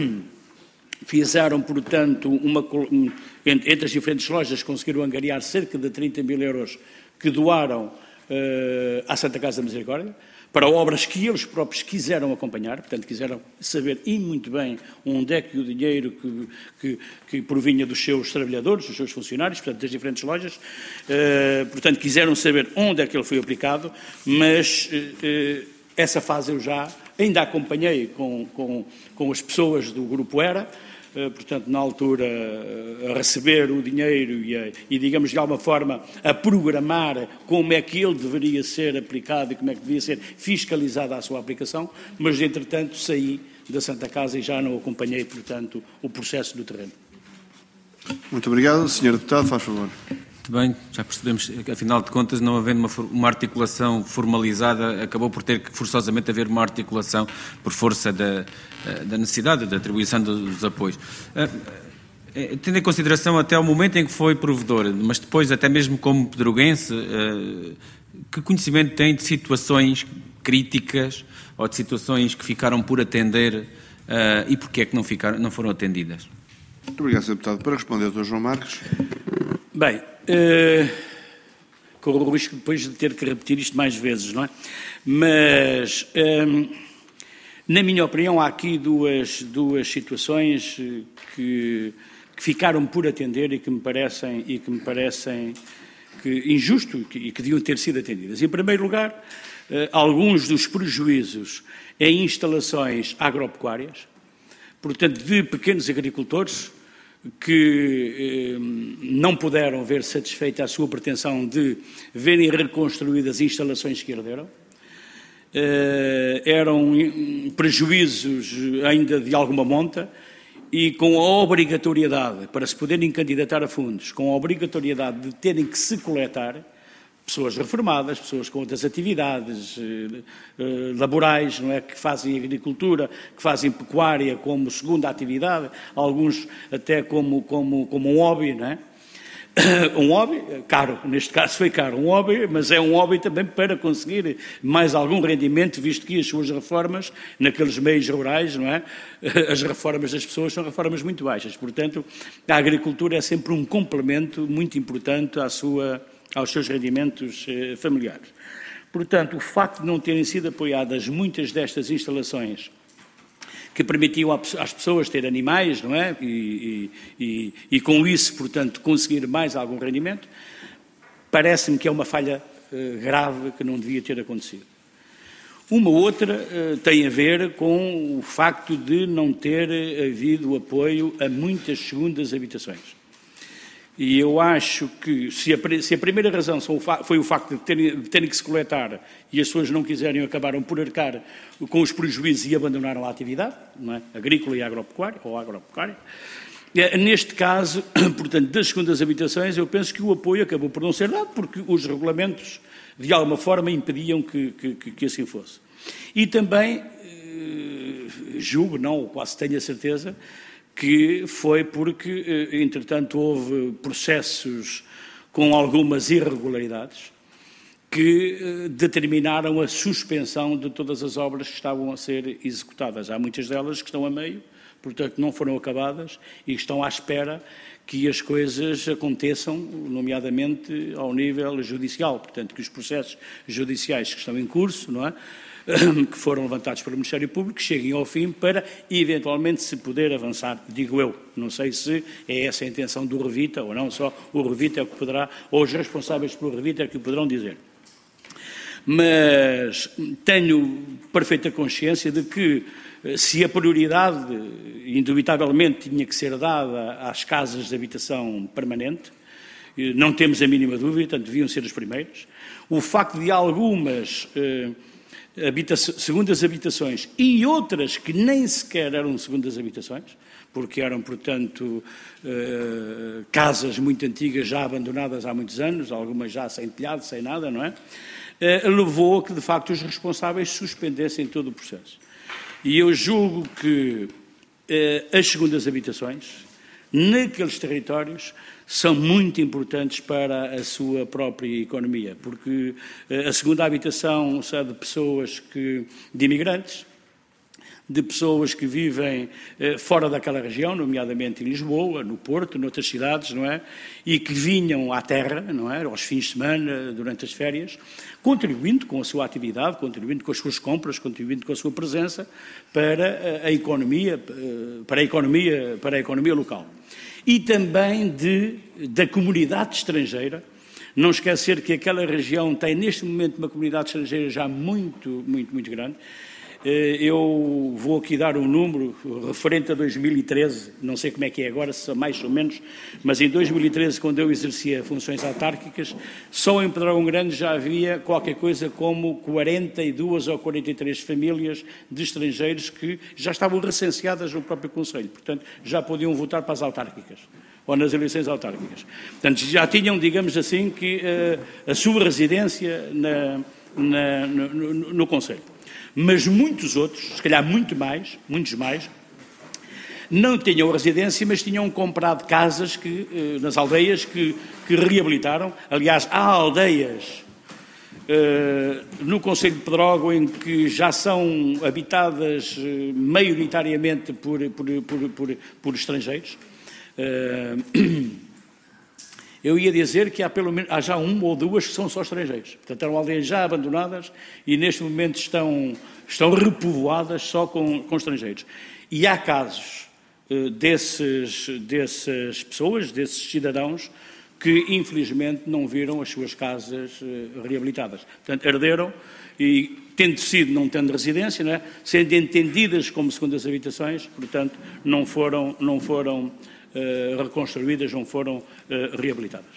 fizeram, portanto, uma, entre as diferentes lojas, conseguiram angariar cerca de trinta mil euros que doaram à Santa Casa da Misericórdia, para obras que eles próprios quiseram acompanhar, portanto, quiseram saber e muito bem onde é que o dinheiro que, que, que provinha dos seus trabalhadores, dos seus funcionários, portanto, das diferentes lojas, eh, portanto, quiseram saber onde é que ele foi aplicado, mas eh, essa fase eu já ainda acompanhei com, com, com as pessoas do Grupo Era, portanto, na altura, a receber o dinheiro e, a, e, digamos, de alguma forma, a programar como é que ele deveria ser aplicado e como é que devia ser fiscalizada a sua aplicação, mas, entretanto, saí da Santa Casa e já não acompanhei, portanto, o processo do terreno. Muito obrigado. senhor Deputado, faz favor. Muito bem, já percebemos que, afinal de contas, não havendo uma, uma articulação formalizada, acabou por ter que forçosamente haver uma articulação por força da, da necessidade da atribuição dos apoios. Tendo em consideração até o momento em que foi provedor, mas depois até mesmo como pedroguense, que conhecimento tem de situações críticas ou de situações que ficaram por atender e porquê é que não, ficaram, não foram atendidas? Muito obrigado, senhor Deputado. Para responder, doutor João Marques. Bem, uh, corro o risco depois de ter que repetir isto mais vezes, não é? Mas, um, na minha opinião, há aqui duas, duas situações que, que ficaram por atender e que me parecem, e que me parecem que, injusto e que, e que deviam ter sido atendidas. Em primeiro lugar, uh, alguns dos prejuízos em instalações agropecuárias, portanto, de pequenos agricultores, que eh, não puderam ver satisfeita a sua pretensão de verem reconstruídas instalações que herderam. Eh, eram prejuízos ainda de alguma monta e com a obrigatoriedade, para se poderem candidatar a fundos, com a obrigatoriedade de terem que se coletar, pessoas reformadas, pessoas com outras atividades eh, eh, laborais, não é, que fazem agricultura, que fazem pecuária como segunda atividade, alguns até como, como, como um hobby, não é? Um hobby, caro, neste caso foi caro, um hobby, mas é um hobby também para conseguir mais algum rendimento, visto que as suas reformas, naqueles meios rurais, não é? As reformas das pessoas são reformas muito baixas, portanto, a agricultura é sempre um complemento muito importante à sua... aos seus rendimentos eh, familiares. Portanto, o facto de não terem sido apoiadas muitas destas instalações que permitiam às pessoas ter animais, não é? E, e, e, e com isso, portanto, conseguir mais algum rendimento, parece-me que é uma falha eh, grave que não devia ter acontecido. Uma outra eh, tem a ver com o facto de não ter havido apoio a muitas segundas habitações, E eu acho que se a, se a primeira razão foi o facto de terem, de terem que se coletar e as pessoas não quiserem, acabaram por arcar com os prejuízos e abandonaram a atividade, não é? Agrícola e agropecuária, ou agropecuária. Neste caso, portanto, das segundas habitações, eu penso que o apoio acabou por não ser dado, porque os regulamentos, de alguma forma, impediam que, que, que assim fosse. E também, julgo, não, quase tenho a certeza, que foi porque, entretanto, houve processos com algumas irregularidades que determinaram a suspensão de todas as obras que estavam a ser executadas. Há muitas delas que estão a meio, portanto, não foram acabadas e estão à espera que as coisas aconteçam, nomeadamente ao nível judicial. Portanto, que os processos judiciais que estão em curso, não é? Que foram levantados pelo Ministério Público, cheguem ao fim para, eventualmente, se poder avançar, digo eu. Não sei se é essa a intenção do Revita ou não, só o Revita é o que poderá, ou os responsáveis pelo Revita é o que o poderão dizer. Mas tenho perfeita consciência de que, se a prioridade, indubitavelmente, tinha que ser dada às casas de habitação permanente, não temos a mínima dúvida, portanto, deviam ser os primeiros. O facto de algumas eh, habita- segundas habitações e outras que nem sequer eram segundas habitações, porque eram, portanto, eh, casas muito antigas, já abandonadas há muitos anos, algumas já sem telhado, sem nada, não é? Eh, levou a que, de facto, os responsáveis suspendessem todo o processo. E eu julgo que eh, as segundas habitações, naqueles territórios, são muito importantes para a sua própria economia, porque eh, a segunda habitação são de pessoas que, de imigrantes, de pessoas que vivem eh, fora daquela região, nomeadamente em Lisboa, no Porto, noutras cidades, não é? E que vinham à terra, não é? Aos fins de semana, durante as férias, contribuindo com a sua atividade, contribuindo com as suas compras, contribuindo com a sua presença para a, a economia, para a economia, para a economia local. E também de, da comunidade estrangeira. Não esquecer que aquela região tem, neste momento, uma comunidade estrangeira já muito, muito, muito grande. Eu vou aqui dar um número referente a dois mil e treze, não sei como é que é agora, se são mais ou menos, mas em dois mil e treze, quando eu exercia funções autárquicas, só em Pedrógão Grande já havia qualquer coisa como quarenta e duas ou quarenta e três famílias de estrangeiros que já estavam recenseadas no próprio Conselho, portanto, já podiam votar para as autárquicas, ou nas eleições autárquicas. Portanto, já tinham, digamos assim, que uh, a sua residência na, na, no, no, no Conselho. Mas muitos outros, se calhar muito mais, muitos mais, não tinham residência, mas tinham comprado casas que, nas aldeias que, que reabilitaram. Aliás, há aldeias uh, no Concelho de Pedrógão em que já são habitadas uh, maioritariamente por, por, por, por, por estrangeiros. Uh, Eu ia dizer que há, pelo menos, há já uma ou duas que são só estrangeiros. Portanto, eram aldeias já abandonadas e, neste momento, estão, estão repovoadas só com, com estrangeiros. E há casos uh, desses, dessas pessoas, desses cidadãos, que, infelizmente, não viram as suas casas uh, reabilitadas. Portanto, herderam e, tendo sido, não tendo residência, não é? Sendo entendidas como segundas habitações, portanto, não foram... Não foram Uh, reconstruídas, não foram uh, reabilitadas.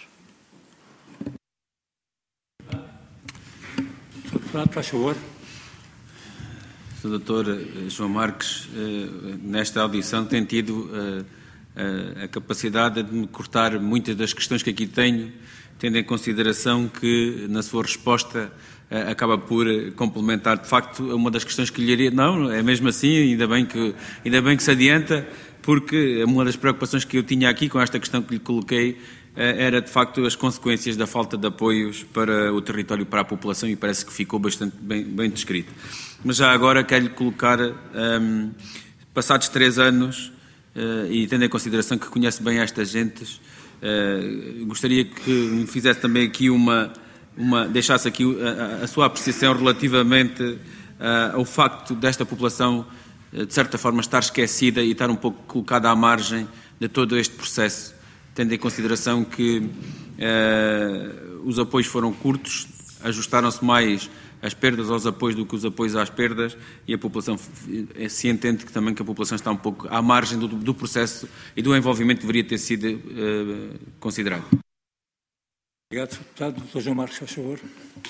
Deputado, faz favor. senhor doutor João Marques, uh, nesta audição tem tido uh, uh, a capacidade de me cortar muitas das questões que aqui tenho, tendo em consideração que, na sua resposta, uh, acaba por complementar, de facto, uma das questões que lhe iria... Não, é mesmo assim, ainda bem que, ainda bem que se adianta, porque uma das preocupações que eu tinha aqui com esta questão que lhe coloquei era, de facto, as consequências da falta de apoios para o território, para a população, e parece que ficou bastante bem, bem descrito. Mas já agora quero-lhe colocar, um, passados três anos, uh, e tendo em consideração que conhece bem estas gentes, uh, gostaria que me fizesse também aqui uma, uma deixasse aqui a, a sua apreciação relativamente uh, ao facto desta população, de certa forma, estar esquecida e estar um pouco colocada à margem de todo este processo, tendo em consideração que uh, os apoios foram curtos, ajustaram-se mais as perdas aos apoios do que os apoios às perdas, e a população se entende que também que a população está um pouco à margem do, do processo e do envolvimento que deveria ter sido uh, considerado. Obrigado, senhor Deputado. doutor João Marques, faz favor.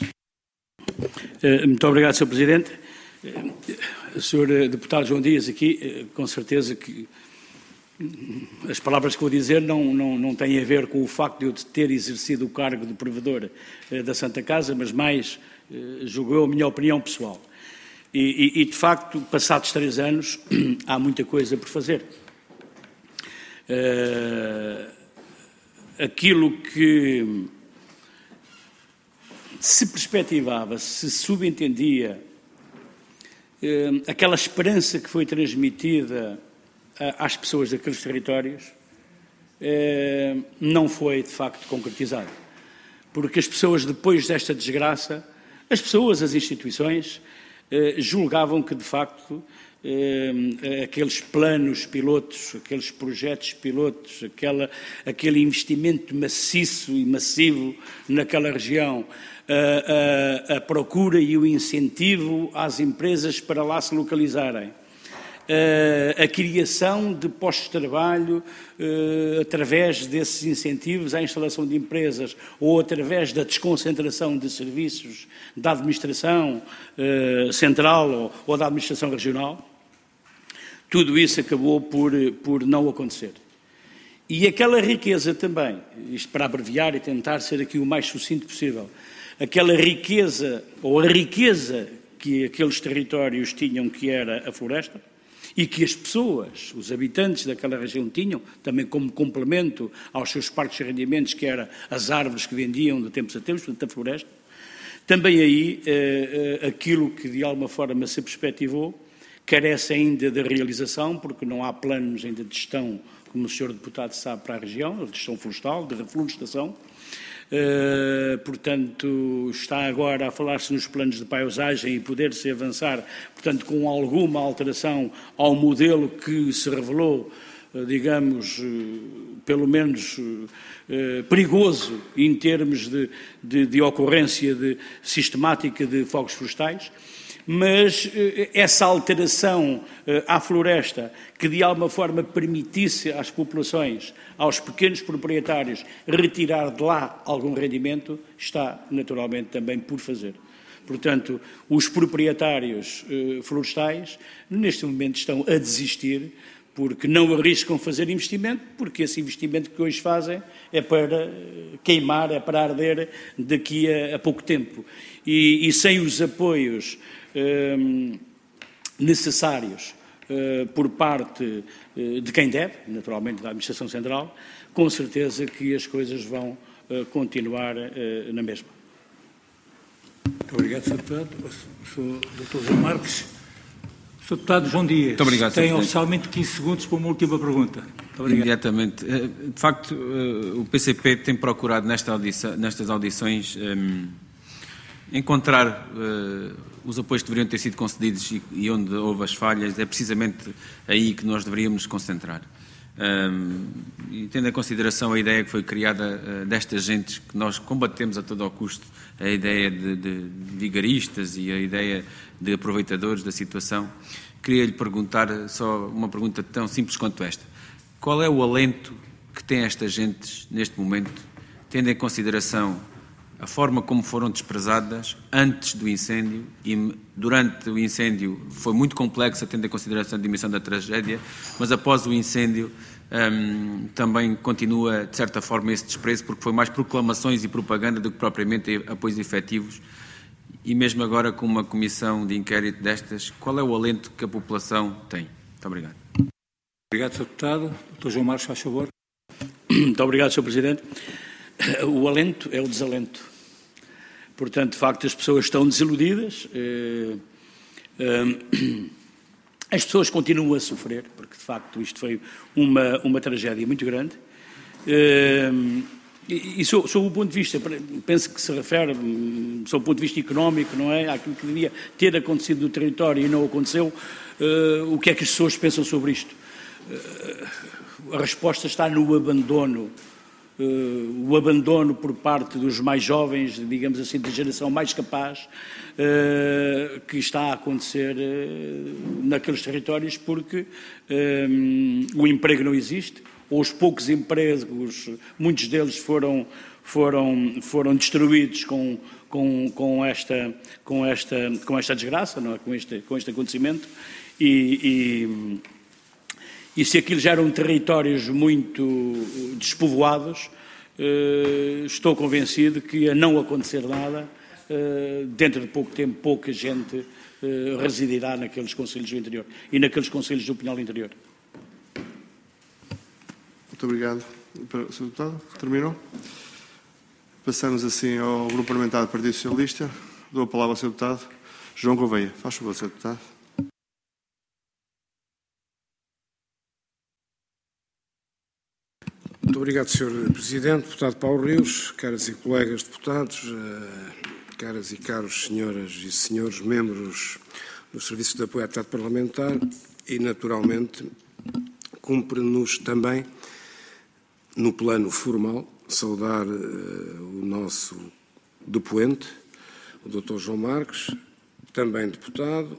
Muito obrigado, senhor Presidente. O senhor Deputado João Dias aqui, com certeza que as palavras que vou dizer não, não, não têm a ver com o facto de eu ter exercido o cargo de provedor da Santa Casa, mas mais, julgo eu, a minha opinião pessoal. E, e, e, de facto, passados três anos, há muita coisa por fazer. Uh, aquilo que se perspectivava, se subentendia, uh, aquela esperança que foi transmitida às pessoas daqueles territórios, eh, não foi, de facto, concretizado. Porque as pessoas, depois desta desgraça, as pessoas, as instituições, eh, julgavam que, de facto, eh, aqueles planos pilotos, aqueles projetos pilotos, aquela, aquele investimento maciço e massivo naquela região, a, a, a procura e o incentivo às empresas para lá se localizarem, a criação de postos de trabalho uh, através desses incentivos à instalação de empresas ou através da desconcentração de serviços da administração uh, central ou, ou da administração regional, tudo isso acabou por, por não acontecer. E aquela riqueza também, isto para abreviar e tentar ser aqui o mais sucinto possível, aquela riqueza ou a riqueza que aqueles territórios tinham, que era a floresta, e que as pessoas, os habitantes daquela região tinham, também como complemento aos seus parques de rendimentos, que eram as árvores que vendiam de tempos a tempos, portanto a floresta, também aí eh, aquilo que de alguma forma se perspectivou carece ainda de realização, porque não há planos ainda de gestão, como o senhor Deputado sabe, para a região, de gestão florestal, de reflorestação. Uh, portanto, está agora a falar-se nos planos de paisagem e poder-se avançar, portanto, com alguma alteração ao modelo que se revelou, uh, digamos, uh, pelo menos uh, uh, perigoso em termos de, de, de ocorrência de, sistemática de fogos florestais. Mas essa alteração à floresta, que de alguma forma permitisse às populações, aos pequenos proprietários, retirar de lá algum rendimento, está naturalmente também por fazer. Portanto, os proprietários florestais, neste momento, estão a desistir, porque não arriscam fazer investimento, porque esse investimento que hoje fazem é para queimar, é para arder daqui a, a pouco tempo. E, e sem os apoios Um, necessários uh, por parte uh, de quem deve, naturalmente da Administração Central, com certeza que as coisas vão uh, continuar uh, na mesma. Muito obrigado, senhor Deputado. O senhor doutor João Marques. senhor Deputado João Dias. Muito obrigado, tem oficialmente quinze segundos para uma última pergunta. Muito obrigado. Imediatamente. De facto, o P C P tem procurado nesta audição, nestas audições um, encontrar uh, os apoios que deveriam ter sido concedidos e, e onde houve as falhas. É precisamente aí que nós deveríamos nos concentrar. Um, e tendo em consideração a ideia que foi criada uh, destas gentes, que nós combatemos a todo ao custo, a ideia de, de, de vigaristas e a ideia de aproveitadores da situação, queria-lhe perguntar só uma pergunta tão simples quanto esta. Qual é o alento que têm estas gentes neste momento, tendo em consideração a forma como foram desprezadas antes do incêndio e durante o incêndio foi muito complexa, tendo em consideração a dimensão da tragédia, mas após o incêndio um, também continua, de certa forma, esse desprezo, porque foi mais proclamações e propaganda do que propriamente apoios efetivos. E mesmo agora, com uma comissão de inquérito destas, qual é o alento que a população tem? Muito obrigado. Obrigado, senhor Deputado. doutor João Marques, faz favor. Muito obrigado, senhor Presidente. O alento é o desalento. Portanto, de facto, as pessoas estão desiludidas, as pessoas continuam a sofrer, porque, de facto, isto foi uma, uma tragédia muito grande. E, sob o ponto de vista, penso que se refere, sob o ponto de vista económico, não é? Àquilo que devia ter acontecido no território e não aconteceu, o que é que as pessoas pensam sobre isto? A resposta está no abandono uh, o abandono por parte dos mais jovens, digamos assim, da geração mais capaz, uh, que está a acontecer uh, naqueles territórios, porque um, o emprego não existe, ou os poucos empregos, muitos deles foram, foram, foram destruídos com, com, com, esta, com, esta, com esta desgraça, não é? com, este, com este acontecimento, e, e, e se aquilo já eram territórios muito despovoados, eh, estou convencido que a não acontecer nada, eh, dentro de pouco tempo, pouca gente eh, residirá naqueles concelhos do interior e naqueles concelhos do Pinhal Interior. Muito obrigado, senhor Deputado. Terminou? Passamos assim ao Grupo Parlamentar do Partido Socialista. Dou a palavra ao senhor Deputado João Gouveia. Faz favor, senhor Deputado. Muito obrigado, senhor Presidente. Deputado Paulo Rios, caras e colegas deputados, caras e caros senhoras e senhores membros dos Serviços de Apoio à Atividade Parlamentar e, naturalmente, cumpre-nos também, no plano formal, saudar o nosso depoente, o doutor João Marques, também deputado,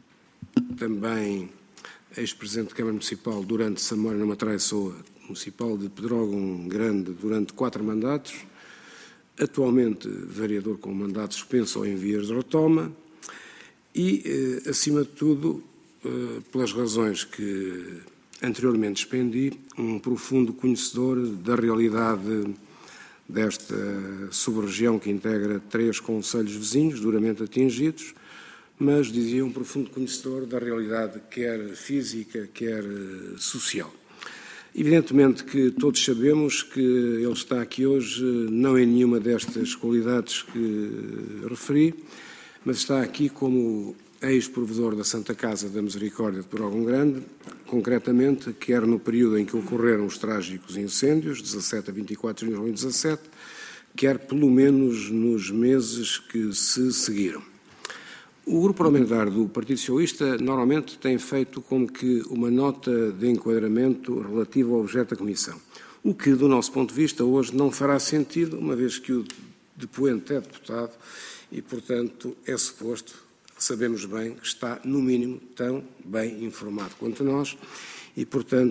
também ex-presidente da Câmara Municipal durante Samora na Matraiçoa, municipal de Pedrógão Grande durante quatro mandatos, atualmente vereador com mandato suspenso ou em vias de retoma e, eh, acima de tudo, eh, pelas razões que anteriormente expendi, um profundo conhecedor da realidade desta sub-região que integra três concelhos vizinhos duramente atingidos, mas, dizia, um profundo conhecedor da realidade quer física, quer social. Evidentemente que todos sabemos que ele está aqui hoje não em nenhuma destas qualidades que referi, mas está aqui como ex-provedor da Santa Casa da Misericórdia de Pedrógão Grande, concretamente, quer no período em que ocorreram os trágicos incêndios, dezassete a vinte e quatro de junho de dois mil e dezassete, quer pelo menos nos meses que se seguiram. O Grupo Parlamentar do Partido Socialista normalmente tem feito como que uma nota de enquadramento relativa ao objeto da Comissão, o que, do nosso ponto de vista, hoje não fará sentido, uma vez que o depoente é deputado e, portanto, é suposto, sabemos bem, que está, no mínimo, tão bem informado quanto nós e,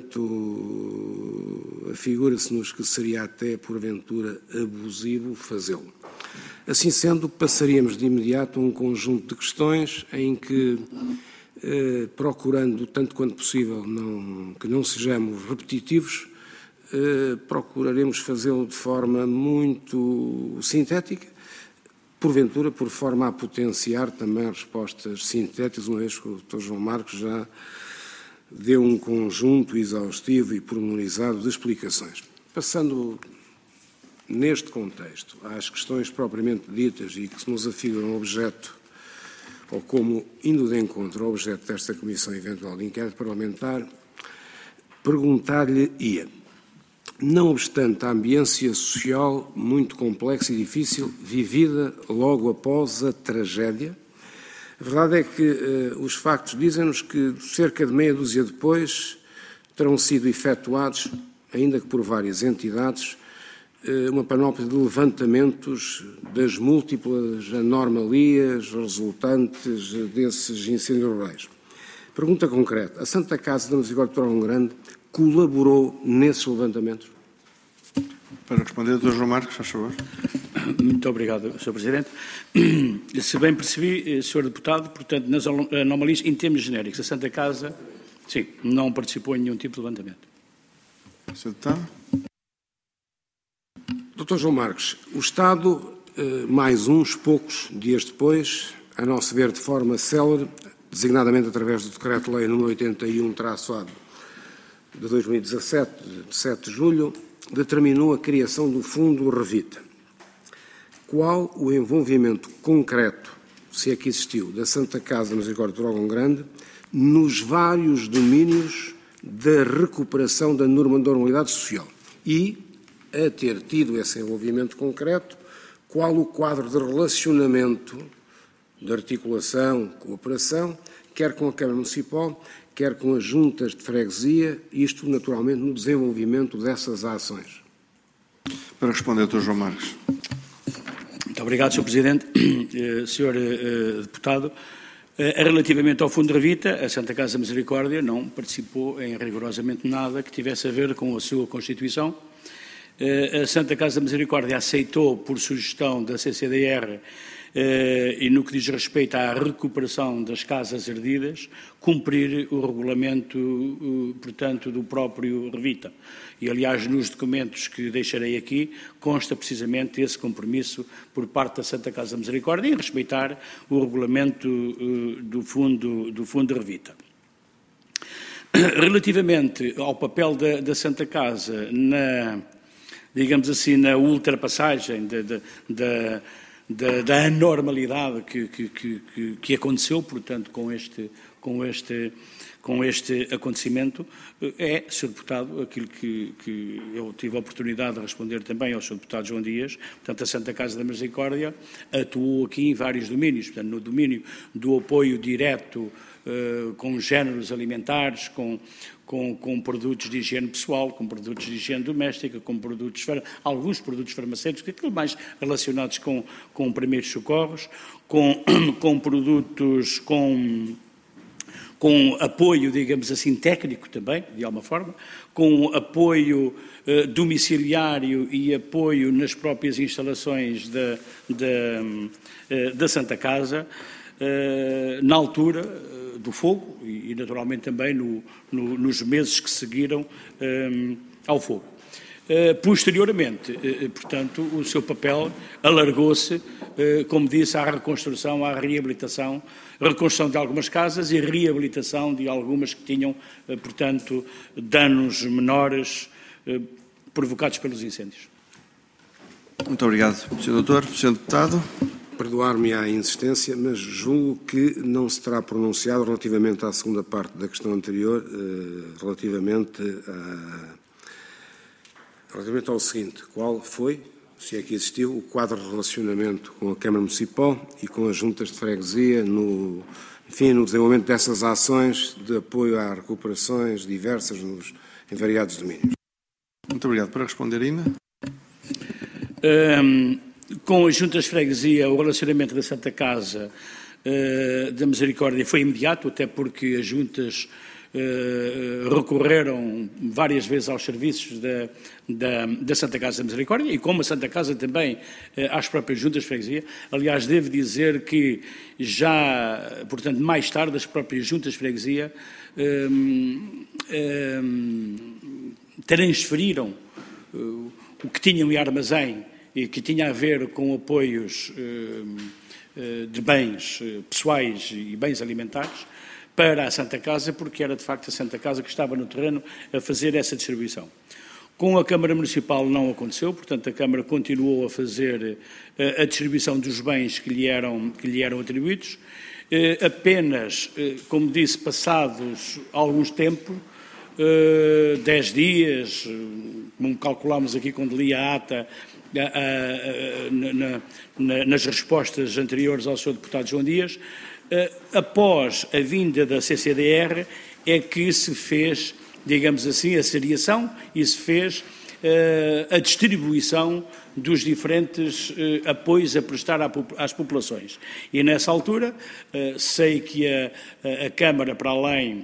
portanto, afigura-se-nos que seria até, porventura, abusivo fazê-lo. Assim sendo, passaríamos de imediato a um conjunto de questões em que, eh, procurando, tanto quanto possível, não, que não sejamos repetitivos, eh, procuraremos fazê-lo de forma muito sintética, porventura por forma a potenciar também respostas sintéticas, uma vez que o doutor João Marques já deu um conjunto exaustivo e pormenorizado de explicações. Passando neste contexto, às questões propriamente ditas e que nos afiguram objeto, ou como indo de encontro ao objeto desta Comissão Eventual de Inquérito Parlamentar, perguntar-lhe-ia, não obstante a ambiência social muito complexa e difícil, vivida logo após a tragédia, a verdade é que eh, os factos dizem-nos que cerca de meia dúzia depois terão sido efetuados, ainda que por várias entidades, uma panóplia de levantamentos das múltiplas anomalias resultantes desses incêndios rurais. Pergunta concreta. A Santa Casa da Misericórdia de Pedrógão Grande colaborou nesses levantamentos? Para responder, doutor João Marques, faz favor. Muito obrigado, senhor Presidente. Se bem percebi, senhor Deputado, portanto, nas anomalias, em termos genéricos, a Santa Casa, sim, não participou em nenhum tipo de levantamento. senhor Deputado. doutor João Marques, o Estado, mais uns poucos dias depois, a nosso ver de forma célere, designadamente através do Decreto-Lei número oitenta e um traço A de dois mil e dezassete, de sete de julho, determinou a criação do Fundo Revita. Qual o envolvimento concreto, se é que existiu, da Santa Casa da Misericórdia de Pedrógão Grande nos vários domínios da recuperação da normalidade social? E, a ter tido esse envolvimento concreto, qual o quadro de relacionamento, de articulação, cooperação, quer com a Câmara Municipal, quer com as juntas de freguesia, isto naturalmente no desenvolvimento dessas ações? Para responder, doutor João Marques. Muito obrigado, senhor Presidente. senhor uh, Deputado, uh, relativamente ao Fundo de Revita, a Santa Casa da Misericórdia não participou em rigorosamente nada que tivesse a ver com a sua constituição. Uh, a Santa Casa da Misericórdia aceitou, por sugestão da C C D R, Uh, e no que diz respeito à recuperação das casas herdidas, cumprir o regulamento, uh, portanto, do próprio Revita. E, aliás, nos documentos que deixarei aqui, consta precisamente esse compromisso por parte da Santa Casa da Misericórdia em respeitar o regulamento uh, do Fundo, do Fundo de Revita. Relativamente ao papel da, da Santa Casa na, digamos assim, na ultrapassagem da, da, da Da, da anormalidade que, que, que, que aconteceu, portanto, com este, com este, com este acontecimento, é, senhor Deputado, aquilo que, que eu tive a oportunidade de responder também ao senhor Deputado João Dias. Portanto, a Santa Casa da Misericórdia atuou aqui em vários domínios, portanto, no domínio do apoio direto uh, com géneros alimentares, com Com, com produtos de higiene pessoal, com produtos de higiene doméstica, com produtos, alguns produtos farmacêuticos, aquilo mais relacionados com, com primeiros socorros, com, com produtos com, com apoio, digamos assim, técnico também, de alguma forma, com apoio eh, domiciliário e apoio nas próprias instalações da, da, eh, da Santa Casa, eh, na altura do fogo e, naturalmente, também no, no, nos meses que seguiram um, ao fogo. Uh, posteriormente, uh, portanto, o seu papel alargou-se, uh, como disse, à reconstrução, à reabilitação, reconstrução de algumas casas e reabilitação de algumas que tinham, uh, portanto, danos menores uh, provocados pelos incêndios. Muito obrigado, senhor Doutor. senhor Deputado. Perdoar-me a insistência, mas julgo que não se terá pronunciado relativamente à segunda parte da questão anterior, relativamente, a, relativamente ao seguinte: qual foi, se é que existiu, o quadro de relacionamento com a Câmara Municipal e com as juntas de freguesia no, enfim, no desenvolvimento dessas ações de apoio a recuperações diversas nos, em variados domínios. Muito obrigado. Para responder, Ina. Um... Com as juntas de freguesia, o relacionamento da Santa Casa uh, da Misericórdia foi imediato, até porque as juntas uh, recorreram várias vezes aos serviços da, da, da Santa Casa da Misericórdia e, como a Santa Casa, também uh, às próprias juntas de freguesia. Aliás, devo dizer que já, portanto, mais tarde, as próprias juntas de freguesia um, um, transferiram uh, o que tinham em armazém e que tinha a ver com apoios uh, de bens pessoais e bens alimentares para a Santa Casa, porque era de facto a Santa Casa que estava no terreno a fazer essa distribuição. Com a Câmara Municipal não aconteceu, portanto a Câmara continuou a fazer uh, a distribuição dos bens que lhe eram, que lhe eram atribuídos, uh, apenas, uh, como disse, passados alguns tempos, uh, dez dias, uh, como calculámos aqui quando li a ata, A, a, a, na, na, nas respostas anteriores ao senhor Deputado João Dias, a, após a vinda da C C D R, é que se fez, digamos assim, a seriação e se fez a, a distribuição dos diferentes a, apoios a prestar a, às populações. E nessa altura, a, sei que a, a, a Câmara, para além,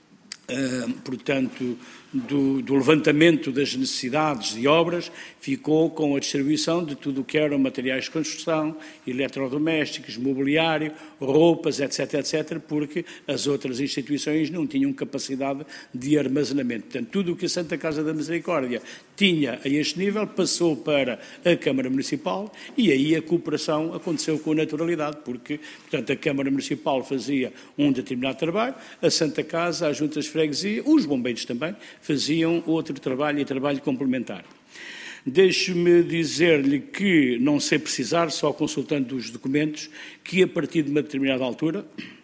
a, portanto, Do, do levantamento das necessidades de obras, ficou com a distribuição de tudo o que eram materiais de construção, eletrodomésticos, mobiliário, roupas, etc, etcétera, porque as outras instituições não tinham capacidade de armazenamento. Portanto, tudo o que a Santa Casa da Misericórdia tinha a este nível passou para a Câmara Municipal e aí a cooperação aconteceu com naturalidade, porque, portanto, a Câmara Municipal fazia um determinado trabalho, a Santa Casa, as juntas de freguesia, os bombeiros também, faziam outro trabalho e trabalho complementar. Deixe-me dizer-lhe que, não sei precisar, só consultando os documentos, que a partir de uma determinada altura,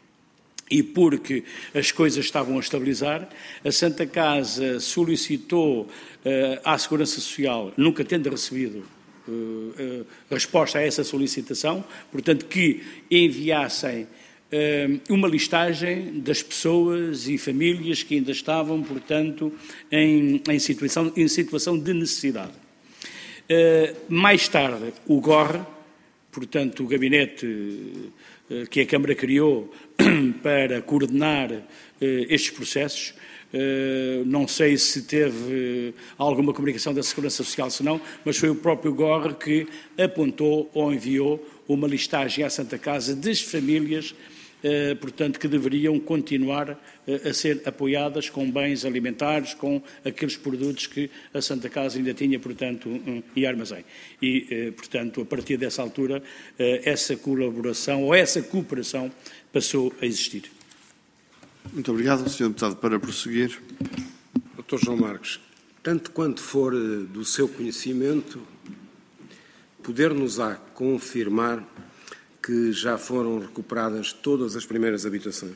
e porque as coisas estavam a estabilizar, a Santa Casa solicitou uh, à Segurança Social, nunca tendo recebido uh, uh, resposta a essa solicitação, portanto, que enviassem uma listagem das pessoas e famílias que ainda estavam, portanto, em, em, situação, em situação de necessidade. Mais tarde, o G O R, portanto, o gabinete que a Câmara criou para coordenar estes processos, não sei se teve alguma comunicação da Segurança Social, se não, mas foi o próprio G O R que apontou ou enviou uma listagem à Santa Casa das famílias, portanto, que deveriam continuar a ser apoiadas com bens alimentares, com aqueles produtos que a Santa Casa ainda tinha, portanto, em armazém. E, portanto, a partir dessa altura, essa colaboração ou essa cooperação passou a existir. Muito obrigado, senhor Deputado. Para prosseguir. doutor João Marques, tanto quanto for do seu conhecimento, poder-nos-á confirmar que já foram recuperadas todas as primeiras habitações?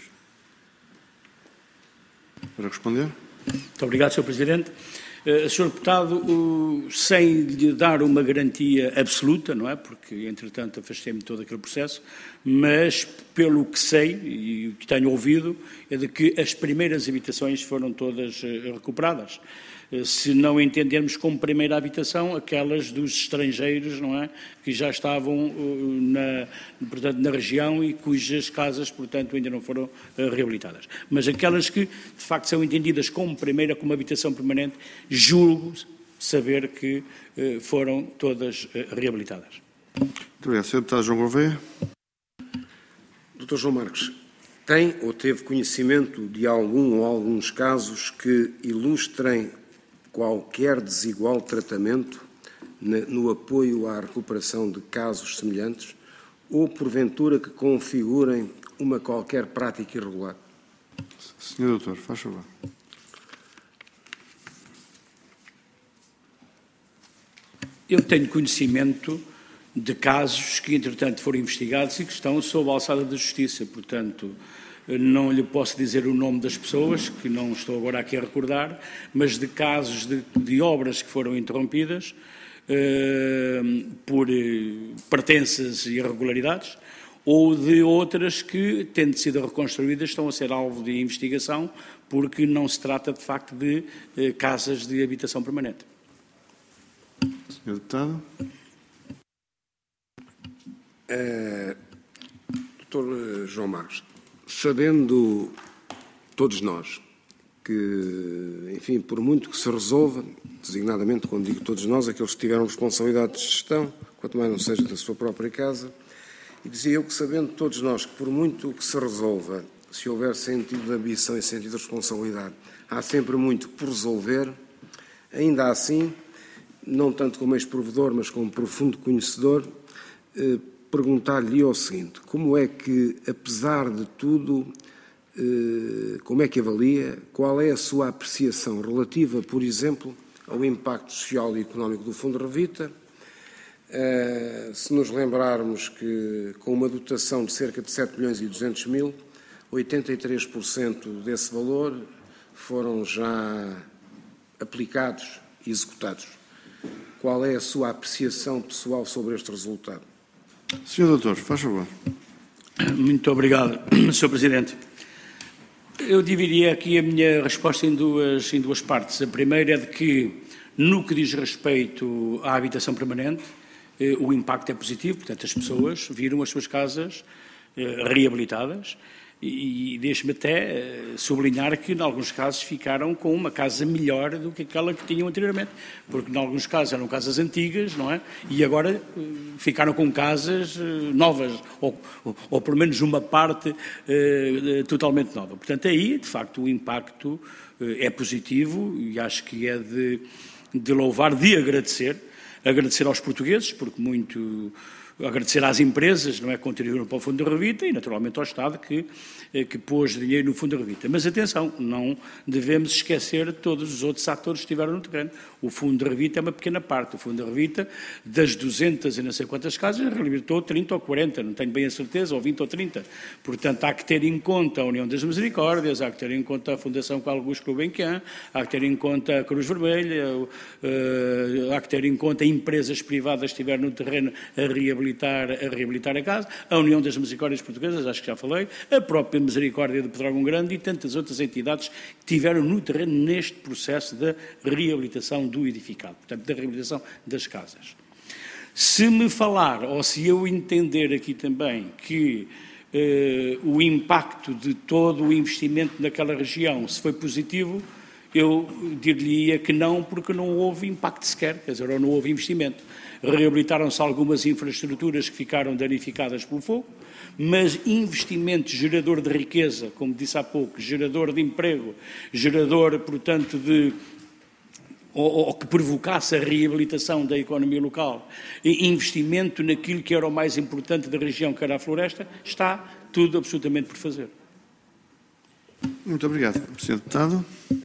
Para responder. Muito obrigado, senhor Presidente. Uh, senhor Deputado, uh, sem lhe dar uma garantia absoluta, não é? Porque, entretanto, afastei-me de todo aquele processo, mas, pelo que sei e o que tenho ouvido, é de que as primeiras habitações foram todas uh, recuperadas. Se não entendermos como primeira habitação aquelas dos estrangeiros, não é, que já estavam na, portanto, na região e cujas casas, portanto, ainda não foram reabilitadas. Mas aquelas que, de facto, são entendidas como primeira, como habitação permanente, julgo saber que foram todas reabilitadas. Muito obrigado. senhor Deputado João Gouveia. doutor João Marques, tem ou teve conhecimento de algum ou alguns casos que ilustrem qualquer desigual tratamento no apoio à recuperação de casos semelhantes ou, porventura, que configurem uma qualquer prática irregular? senhor Doutor, faz favor. Eu tenho conhecimento de casos que, entretanto, foram investigados e que estão sob a alçada da Justiça. Portanto, não lhe posso dizer o nome das pessoas, que não estou agora aqui a recordar, mas de casos de, de obras que foram interrompidas eh, por eh, pertenças e irregularidades, ou de outras que, tendo sido reconstruídas, estão a ser alvo de investigação, porque não se trata, de facto, de eh, casas de habitação permanente. senhor Deputado. Uh, doutor João Marques, sabendo todos nós que, enfim, por muito que se resolva, designadamente, quando digo todos nós, aqueles que tiveram responsabilidade de gestão, quanto mais não seja da sua própria casa, e dizia eu que, sabendo todos nós que, por muito que se resolva, se houver sentido de ambição e sentido de responsabilidade, há sempre muito por resolver, ainda assim, não tanto como ex-provedor, mas como profundo conhecedor, eh, perguntar-lhe o seguinte: como é que, apesar de tudo, eh, como é que avalia, qual é a sua apreciação relativa, por exemplo, ao impacto social e económico do Fundo Revita? Eh, se nos lembrarmos que, com uma dotação de cerca de sete milhões e duzentos mil, oitenta e três por cento desse valor foram já aplicados e executados. Qual é a sua apreciação pessoal sobre este resultado? senhor Doutor, faz favor. Muito obrigado, senhor Presidente. Eu dividiria aqui a minha resposta em duas, em duas partes. A primeira é de que, no que diz respeito à habitação permanente, eh, o impacto é positivo, portanto, as pessoas viram as suas casas eh, reabilitadas e, e deixe-me até eh, sublinhar que, em alguns casos, ficaram com uma casa melhor do que aquela que tinham anteriormente, porque, em alguns casos, eram casas antigas, não é? E agora eh, ficaram com casas eh, novas, ou, ou, ou, pelo menos, uma parte eh, totalmente nova. Portanto, aí, de facto, o impacto eh, é positivo e acho que é de, de louvar, de agradecer, agradecer aos portugueses, porque muito... agradecer às empresas, não é, que contribuíram para o Fundo de Revita e, naturalmente, ao Estado que, que pôs dinheiro no Fundo de Revita. Mas, atenção, não devemos esquecer de todos os outros atores que estiveram no terreno. O Fundo de Revita é uma pequena parte. O Fundo de Revita, das duzentas e não sei quantas casas, reabilitou trinta ou quarenta, não tenho bem a certeza, ou vinte ou trinta. Portanto, há que ter em conta a União das Misericórdias, há que ter em conta a Fundação Carlos Gulbenkian, há que ter em conta a Cruz Vermelha, há que ter em conta empresas privadas que estiveram no terreno a reabilitar reabilitar, a reabilitar a casa, a União das Misericórdias Portuguesas, acho que já falei, a própria Misericórdia de Pedrógão Grande e tantas outras entidades que tiveram no terreno neste processo da reabilitação do edificado, portanto, da reabilitação das casas. Se me falar, ou se eu entender aqui também que eh, o impacto de todo o investimento naquela região se foi positivo, eu diria que não, porque não houve impacto sequer, quer dizer, ou não houve investimento. Reabilitaram-se algumas infraestruturas que ficaram danificadas pelo fogo, mas investimento gerador de riqueza, como disse há pouco, gerador de emprego, gerador, portanto, de ou, ou que provocasse a reabilitação da economia local, e investimento naquilo que era o mais importante da região, que era a floresta, está tudo absolutamente por fazer. Muito obrigado, senhor Deputado.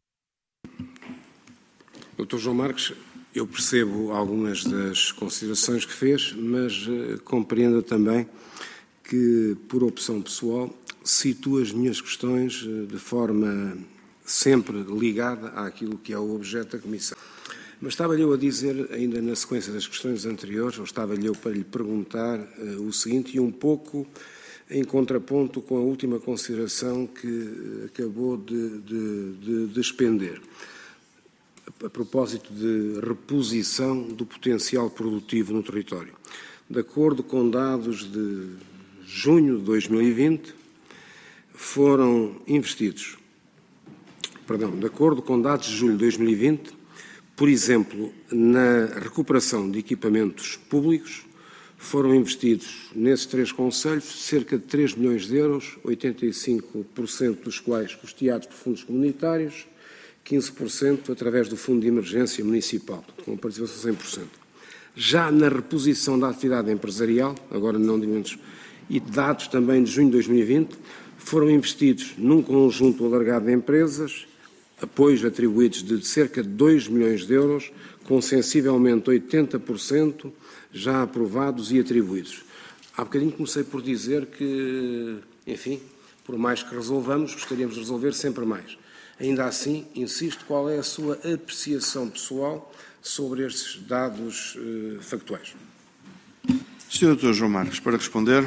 doutor João Marques, eu percebo algumas das considerações que fez, mas uh, compreendo também que, por opção pessoal, situo as minhas questões uh, de forma sempre ligada àquilo que é o objeto da Comissão. Mas estava-lhe eu a dizer, ainda na sequência das questões anteriores, ou estava-lhe eu para lhe perguntar uh, o seguinte, e um pouco em contraponto com a última consideração que uh, acabou de, de, de, de expender, a propósito de reposição do potencial produtivo no território. De acordo com dados de junho de dois mil e vinte, foram investidos, perdão, de acordo com dados de julho de dois mil e vinte, por exemplo, na recuperação de equipamentos públicos, foram investidos nesses três concelhos cerca de três milhões de euros, oitenta e cinco por cento dos quais custeados por fundos comunitários, quinze por cento através do Fundo de Emergência Municipal, com participação cem por cento. Já na reposição da atividade empresarial, agora não de menos, e dados também de junho de dois mil e vinte, foram investidos num conjunto alargado de empresas, apoios atribuídos de cerca de dois milhões de euros, com sensivelmente oitenta por cento já aprovados e atribuídos. Há bocadinho comecei por dizer que, enfim, por mais que resolvamos, gostaríamos de resolver sempre mais. Ainda assim, insisto, qual é a sua apreciação pessoal sobre estes dados uh, factuais? senhor doutor João Marques, para responder.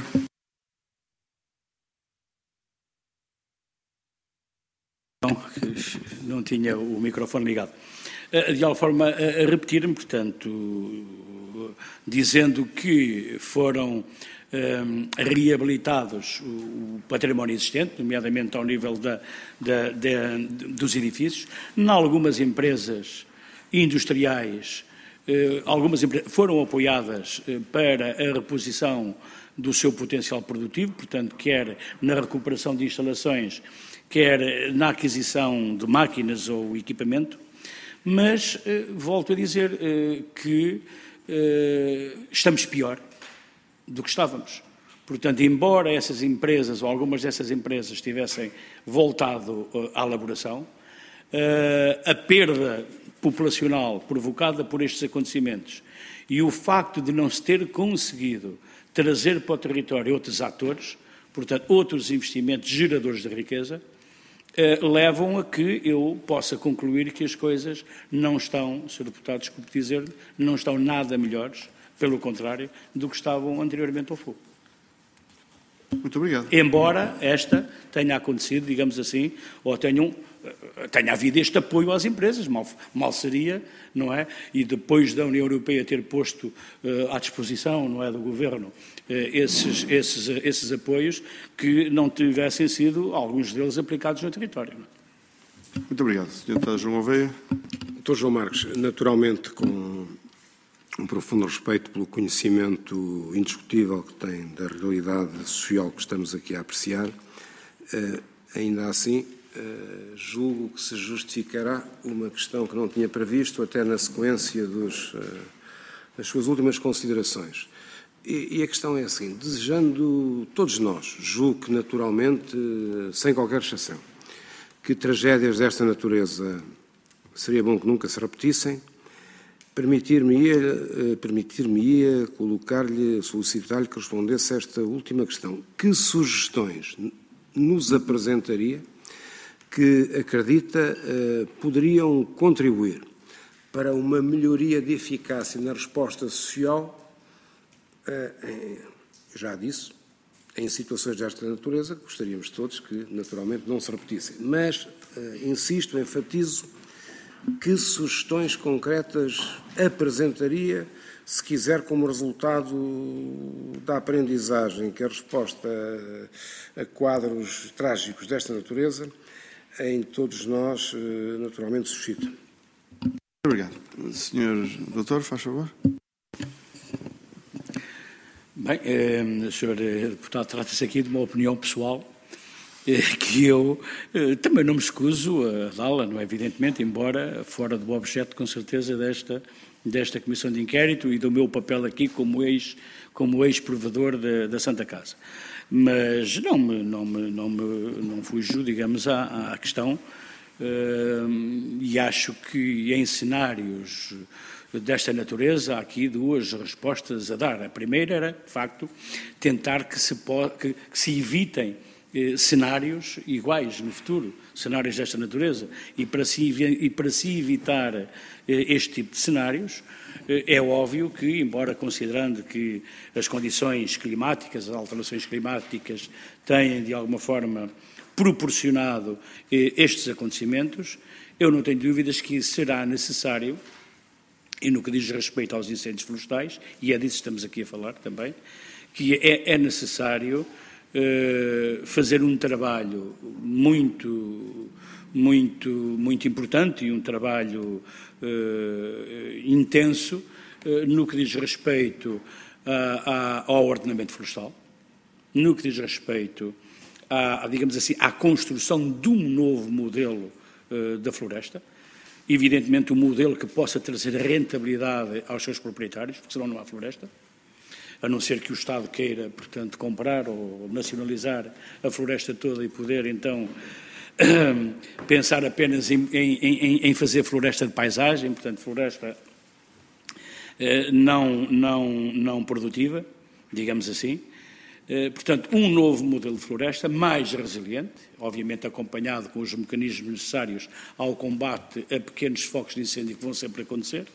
Não, não tinha o microfone ligado. De alguma forma, a repetir-me, portanto, dizendo que foram um, reabilitados o património existente, nomeadamente ao nível da, da, da, dos edifícios. Em algumas empresas industriais, eh, algumas empresas foram apoiadas eh, para a reposição do seu potencial produtivo, portanto, quer na recuperação de instalações, quer na aquisição de máquinas ou equipamento, mas eh, volto a dizer eh, que eh, estamos pior do que estávamos. Portanto, embora essas empresas, ou algumas dessas empresas, tivessem voltado uh, à elaboração, uh, a perda populacional provocada por estes acontecimentos e o facto de não se ter conseguido trazer para o território outros atores, portanto, outros investimentos geradores de riqueza, uh, levam a que eu possa concluir que as coisas não estão, senhor Deputado, desculpe dizer, não estão nada melhores, pelo contrário, do que estavam anteriormente ao fogo. Muito obrigado. Embora esta tenha acontecido, digamos assim, ou tenham, tenha havido este apoio às empresas, mal, mal seria, não é? E depois da União Europeia ter posto uh, à disposição, não é, do Governo, uh, esses, esses, esses apoios, que não tivessem sido, alguns deles, aplicados no território. Não é? Muito obrigado. senhor Deputado João Gouveia. doutor João Marques, naturalmente com um profundo respeito pelo conhecimento indiscutível que tem da realidade social que estamos aqui a apreciar, eh, ainda assim eh, julgo que se justificará uma questão que não tinha previsto, até na sequência dos, eh, das suas últimas considerações. E, e a questão é assim, desejando todos nós, julgo que naturalmente, sem qualquer exceção, que tragédias desta natureza seria bom que nunca se repetissem, permitir-me-ia permitir-me-ia colocar-lhe, solicitar-lhe que respondesse a esta última questão. Que sugestões nos apresentaria que acredita eh, poderiam contribuir para uma melhoria de eficácia na resposta social Já disse, em situações desta natureza, gostaríamos todos que, naturalmente, não se repetissem. Mas, insisto, enfatizo, que sugestões concretas apresentaria, se quiser, como resultado da aprendizagem que a resposta a quadros trágicos desta natureza em todos nós, naturalmente, suscita. Obrigado. senhor Doutor, faz favor. Bem, eh, senhor Deputado, trata-se aqui de uma opinião pessoal eh, que eu eh, também não me escuso a dá-la, não é? Evidentemente, embora fora do objeto, com certeza, desta, desta Comissão de Inquérito e do meu papel aqui como ex, como ex-provedor da, da Santa Casa. Mas não me, não me, não me não fujo, digamos, à, à questão uh, e acho que em cenários desta natureza há aqui duas respostas a dar. A primeira era, de facto, tentar que se, pode, que, que se evitem eh, cenários iguais no futuro, cenários desta natureza, e para se, e para se evitar eh, este tipo de cenários, é óbvio que, embora considerando que as condições climáticas, as alterações climáticas, têm, de alguma forma, proporcionado estes acontecimentos, eu não tenho dúvidas que será necessário, e no que diz respeito aos incêndios florestais, e é disso que estamos aqui a falar também, que é, é necessário eh, fazer um trabalho muito, muito, muito importante e um trabalho Uh, intenso uh, no que diz respeito a, a, ao ordenamento florestal, no que diz respeito à, digamos assim, à construção de um novo modelo uh, da floresta, evidentemente um modelo que possa trazer rentabilidade aos seus proprietários, porque senão não há floresta, a não ser que o Estado queira, portanto, comprar ou nacionalizar a floresta toda e poder, então, pensar apenas em, em, em fazer floresta de paisagem, portanto, floresta eh, não, não, não produtiva, digamos assim. Eh, portanto, um novo modelo de floresta mais resiliente, obviamente acompanhado com os mecanismos necessários ao combate a pequenos focos de incêndio que vão sempre acontecer.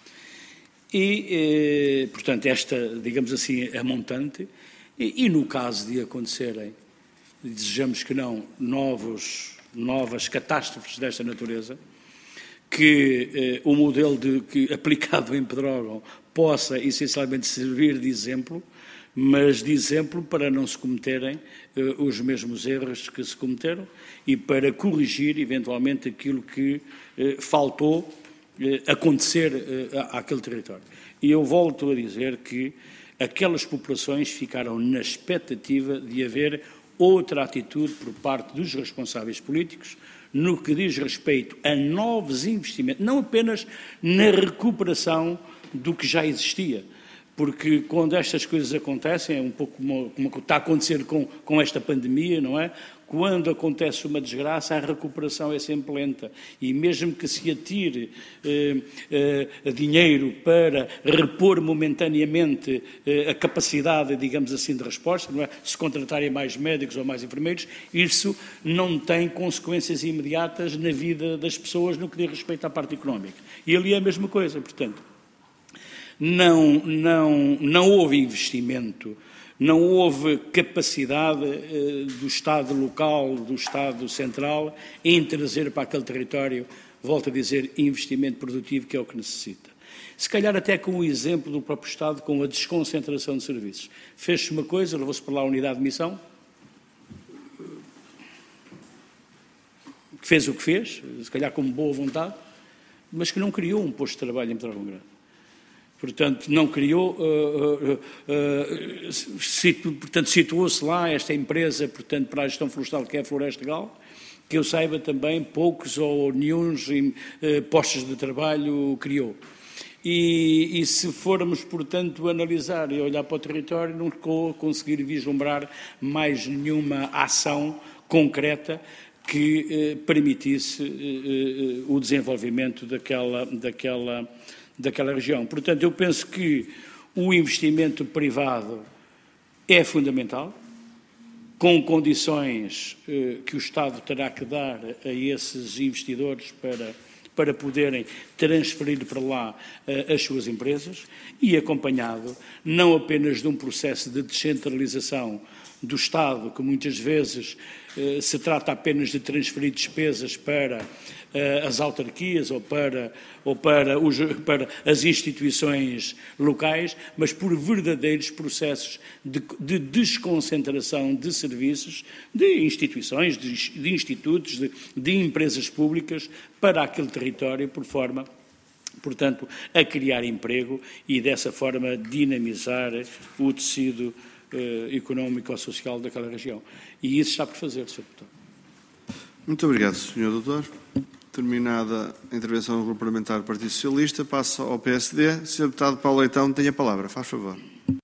E, eh, portanto, esta, digamos assim, a montante, e, e no caso de acontecerem, desejamos que não, novos... novas catástrofes desta natureza, que eh, o modelo de, que, aplicado em Pedrógão possa essencialmente servir de exemplo, mas de exemplo para não se cometerem eh, os mesmos erros que se cometeram e para corrigir eventualmente aquilo que eh, faltou eh, acontecer eh, àquele território. E eu volto a dizer que aquelas populações ficaram na expectativa de haver outra atitude por parte dos responsáveis políticos no que diz respeito a novos investimentos, não apenas na recuperação do que já existia, porque quando estas coisas acontecem, é um pouco como, como está a acontecer com, com esta pandemia, não é? Quando acontece uma desgraça, a recuperação é sempre lenta e mesmo que se atire eh, eh, dinheiro para repor momentaneamente eh, a capacidade, digamos assim, de resposta, não é? Se contratarem mais médicos ou mais enfermeiros, isso não tem consequências imediatas na vida das pessoas no que diz respeito à parte económica. E ali é a mesma coisa, portanto, não, não, não houve investimento. Não houve capacidade eh, do Estado local, do Estado central, em trazer para aquele território, volto a dizer, investimento produtivo, que é o que necessita. Se calhar até com o exemplo do próprio Estado, com a desconcentração de serviços. Fez-se uma coisa, levou-se para lá a unidade de missão, que fez o que fez, se calhar com boa vontade, mas que não criou um posto de trabalho em Pedrógão Grande. Portanto, não criou, uh, uh, uh, situ, portanto, situou-se lá esta empresa, portanto, para a gestão florestal, que é a Floresta Gal, que eu saiba também, poucos ou nenhuns uh, postos de trabalho criou. E, e se formos, portanto, analisar e olhar para o território, não conseguir vislumbrar mais nenhuma ação concreta que eh, permitisse eh, o desenvolvimento daquela, daquela daquela região. Portanto, eu penso que o investimento privado é fundamental, com condições eh, que o Estado terá que dar a esses investidores para, para poderem transferir para lá uh, as suas empresas e acompanhado não apenas de um processo de descentralização do Estado, que muitas vezes uh, se trata apenas de transferir despesas para uh, as autarquias ou para, ou para, os, para as instituições locais, mas por verdadeiros processos de, de desconcentração de serviços, de instituições, de, de institutos, de, de empresas públicas para aquele território, por forma, portanto, a criar emprego e dessa forma dinamizar o tecido Uh, económico ou social daquela região. E isso está por fazer, senhor Deputado. Muito obrigado, senhor Doutor. Terminada a intervenção do Grupo Parlamentar do Partido Socialista, passa ao P S D. senhor Deputado Paulo Leitão, tem a palavra. Faz favor.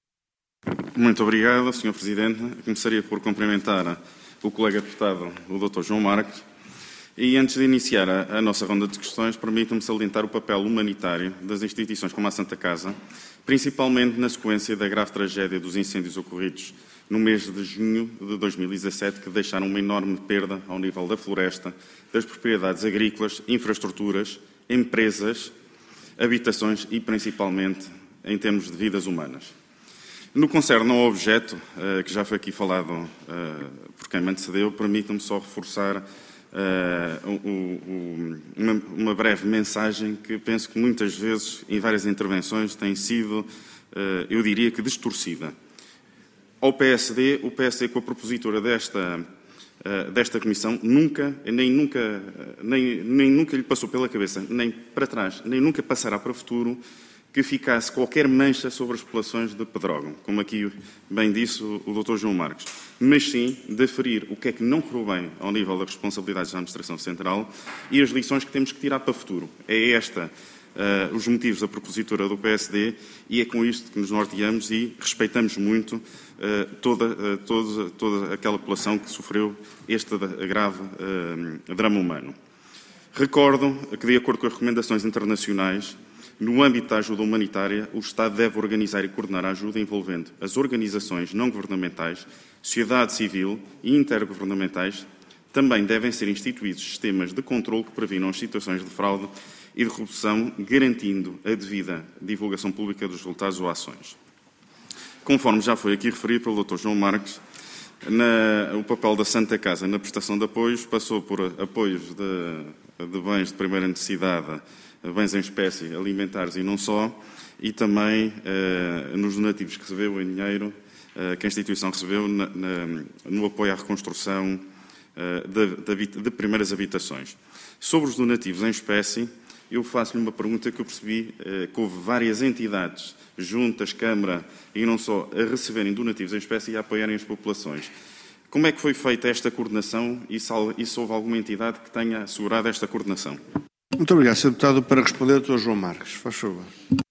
Muito obrigado, senhor Presidente. Começaria por cumprimentar o colega deputado, o doutor João Marques. E antes de iniciar a, a nossa ronda de questões, permita-me salientar o papel humanitário das instituições como a Santa Casa, principalmente na sequência da grave tragédia dos incêndios ocorridos no mês de junho de dois mil e dezassete, que deixaram uma enorme perda ao nível da floresta, das propriedades agrícolas, infraestruturas, empresas, habitações e, principalmente, em termos de vidas humanas. No que concerne ao objeto, que já foi aqui falado por quem me antecedeu, permita-me só reforçar Uh, um, um, uma, uma breve mensagem que penso que muitas vezes, em várias intervenções, tem sido, uh, eu diria que distorcida. Ao P S D, o P S D, com a propositura desta, uh, desta comissão, nunca, nem nunca, nem, nem nunca lhe passou pela cabeça, nem para trás, nem nunca passará para o futuro, que ficasse qualquer mancha sobre as populações de Pedrógão, como aqui bem disse o doutor João Marques, mas sim de aferir o que é que não correu bem ao nível das responsabilidades da Administração Central e as lições que temos que tirar para o futuro. É esta uh, os motivos da propositura do P S D e é com isto que nos norteamos e respeitamos muito uh, toda, uh, toda, toda aquela população que sofreu este grave uh, drama humano. Recordo que, de acordo com as recomendações internacionais, no âmbito da ajuda humanitária, o Estado deve organizar e coordenar a ajuda envolvendo as organizações não governamentais, sociedade civil e intergovernamentais. Também devem ser instituídos sistemas de controle que previnam as situações de fraude e de corrupção, garantindo a devida divulgação pública dos resultados ou ações. Conforme já foi aqui referido pelo doutor João Marques, na, o papel da Santa Casa na prestação de apoios passou por apoios de, de bens de primeira necessidade, bens em espécie, alimentares e não só, e também eh, nos donativos que recebeu em dinheiro, eh, que a instituição recebeu na, na, no apoio à reconstrução eh, de, de, de primeiras habitações. Sobre os donativos em espécie, eu faço-lhe uma pergunta que eu percebi eh, que houve várias entidades, juntas, Câmara e não só, a receberem donativos em espécie e a apoiarem as populações. Como é que foi feita esta coordenação e se, e se houve alguma entidade que tenha assegurado esta coordenação? Muito obrigado, senhor Deputado. Para responder, doutor João Marques. Faz favor.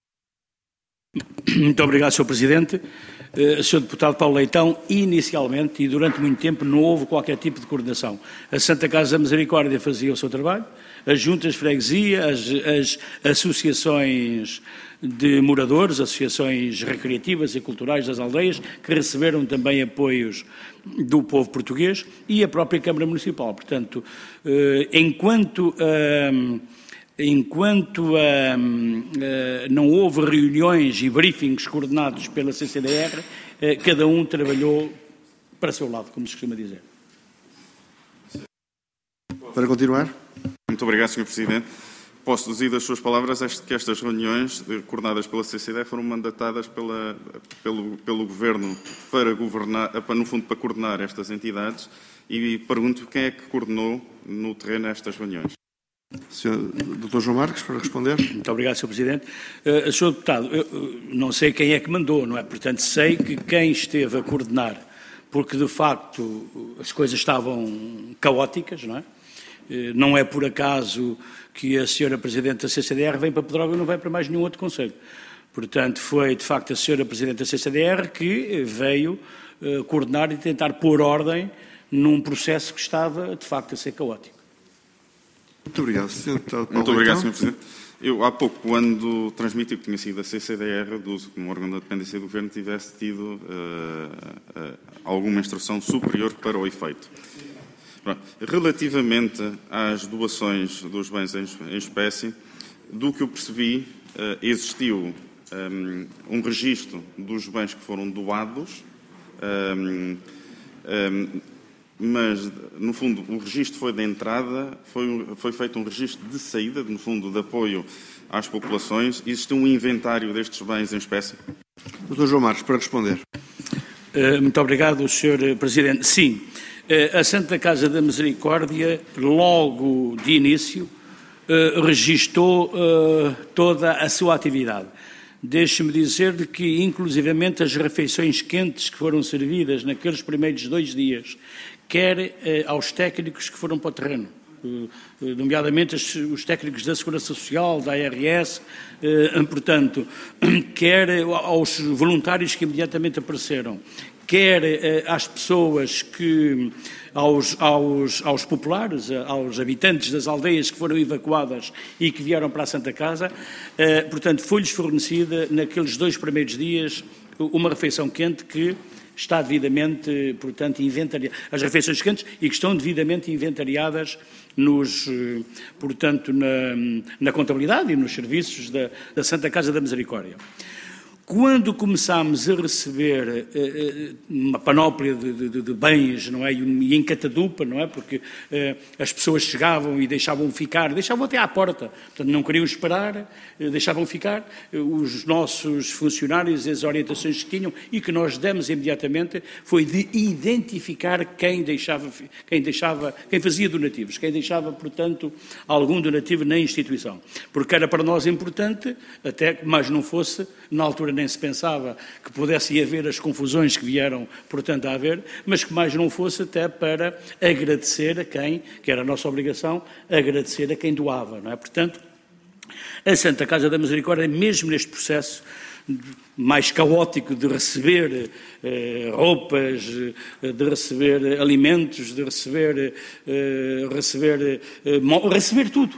Muito obrigado, senhor Presidente. Uh, senhor Deputado Paulo Leitão, inicialmente e durante muito tempo não houve qualquer tipo de coordenação. A Santa Casa da Misericórdia fazia o seu trabalho, as juntas de freguesia, as, as associações de moradores, associações recreativas e culturais das aldeias, que receberam também apoios do povo português e a própria Câmara Municipal. Portanto, uh, enquanto... Uh, Enquanto uh, uh, não houve reuniões e briefings coordenados pela C C D R, uh, cada um trabalhou para seu lado, como se costuma dizer. Para continuar. Muito obrigado, senhor Presidente. Posso deduzir das suas palavras que estas reuniões coordenadas pela C C D R foram mandatadas pela, pelo, pelo Governo para governar, no fundo, para coordenar estas entidades e pergunto quem é que coordenou no terreno estas reuniões. senhor doutor João Marques, para responder. Muito obrigado, senhor Presidente. Uh, senhor Deputado, eu não sei quem é que mandou, não é? Portanto, sei que quem esteve a coordenar, porque de facto as coisas estavam caóticas, não é? Uh, não é por acaso que a senhora Presidente da C C D R vem para Pedrógão e não vai para mais nenhum outro conselho. Portanto, foi de facto a senhora Presidente da C C D R que veio uh, coordenar e tentar pôr ordem num processo que estava de facto a ser caótico. Muito obrigado, senhor Deputado Paulo Muito obrigado, Leitão. senhor Presidente. Eu, há pouco, quando transmiti que tinha sido a C C D R, deduzo que um órgão da dependência do Governo tivesse tido uh, uh, alguma instrução superior para o efeito. Relativamente às doações dos bens em espécie, do que eu percebi, existiu um registro dos bens que foram doados, mas, no fundo, o registro foi de entrada, foi, foi feito um registro de saída, no fundo, de apoio às populações. Existe um inventário destes bens em espécie? doutor João Marques, para responder. Muito obrigado, senhor Presidente. Sim, a Santa Casa da Misericórdia, logo de início, registou toda a sua atividade. Deixe-me dizer-lhe que, inclusivamente, as refeições quentes que foram servidas naqueles primeiros dois dias, quer aos técnicos que foram para o terreno, nomeadamente os técnicos da Segurança Social, da A R S, portanto, quer aos voluntários que imediatamente apareceram, quer às pessoas que, aos, aos, aos populares, aos habitantes das aldeias que foram evacuadas e que vieram para a Santa Casa, portanto, foi-lhes fornecida naqueles dois primeiros dias uma refeição quente que está devidamente, portanto, inventariada, as refeições quentes e que estão devidamente inventariadas nos, portanto, na, na contabilidade e nos serviços da, da Santa Casa da Misericórdia. Quando começámos a receber uh, uma panóplia de, de, de bens, não é, e em catadupa, não é, porque uh, as pessoas chegavam e deixavam ficar, deixavam até à porta, portanto não queriam esperar, uh, deixavam ficar, uh, os nossos funcionários, as orientações que tinham e que nós demos imediatamente foi de identificar quem deixava, quem deixava, quem fazia donativos, quem deixava, portanto, algum donativo na instituição, porque era para nós importante, até que mais não fosse, na altura nem se pensava que pudesse haver as confusões que vieram, portanto, a haver, mas que mais não fosse até para agradecer a quem, que era a nossa obrigação, agradecer a quem doava, não é? Portanto, a Santa Casa da Misericórdia, mesmo neste processo mais caótico de receber eh, roupas, de receber alimentos, de receber, eh, receber, eh, receber tudo.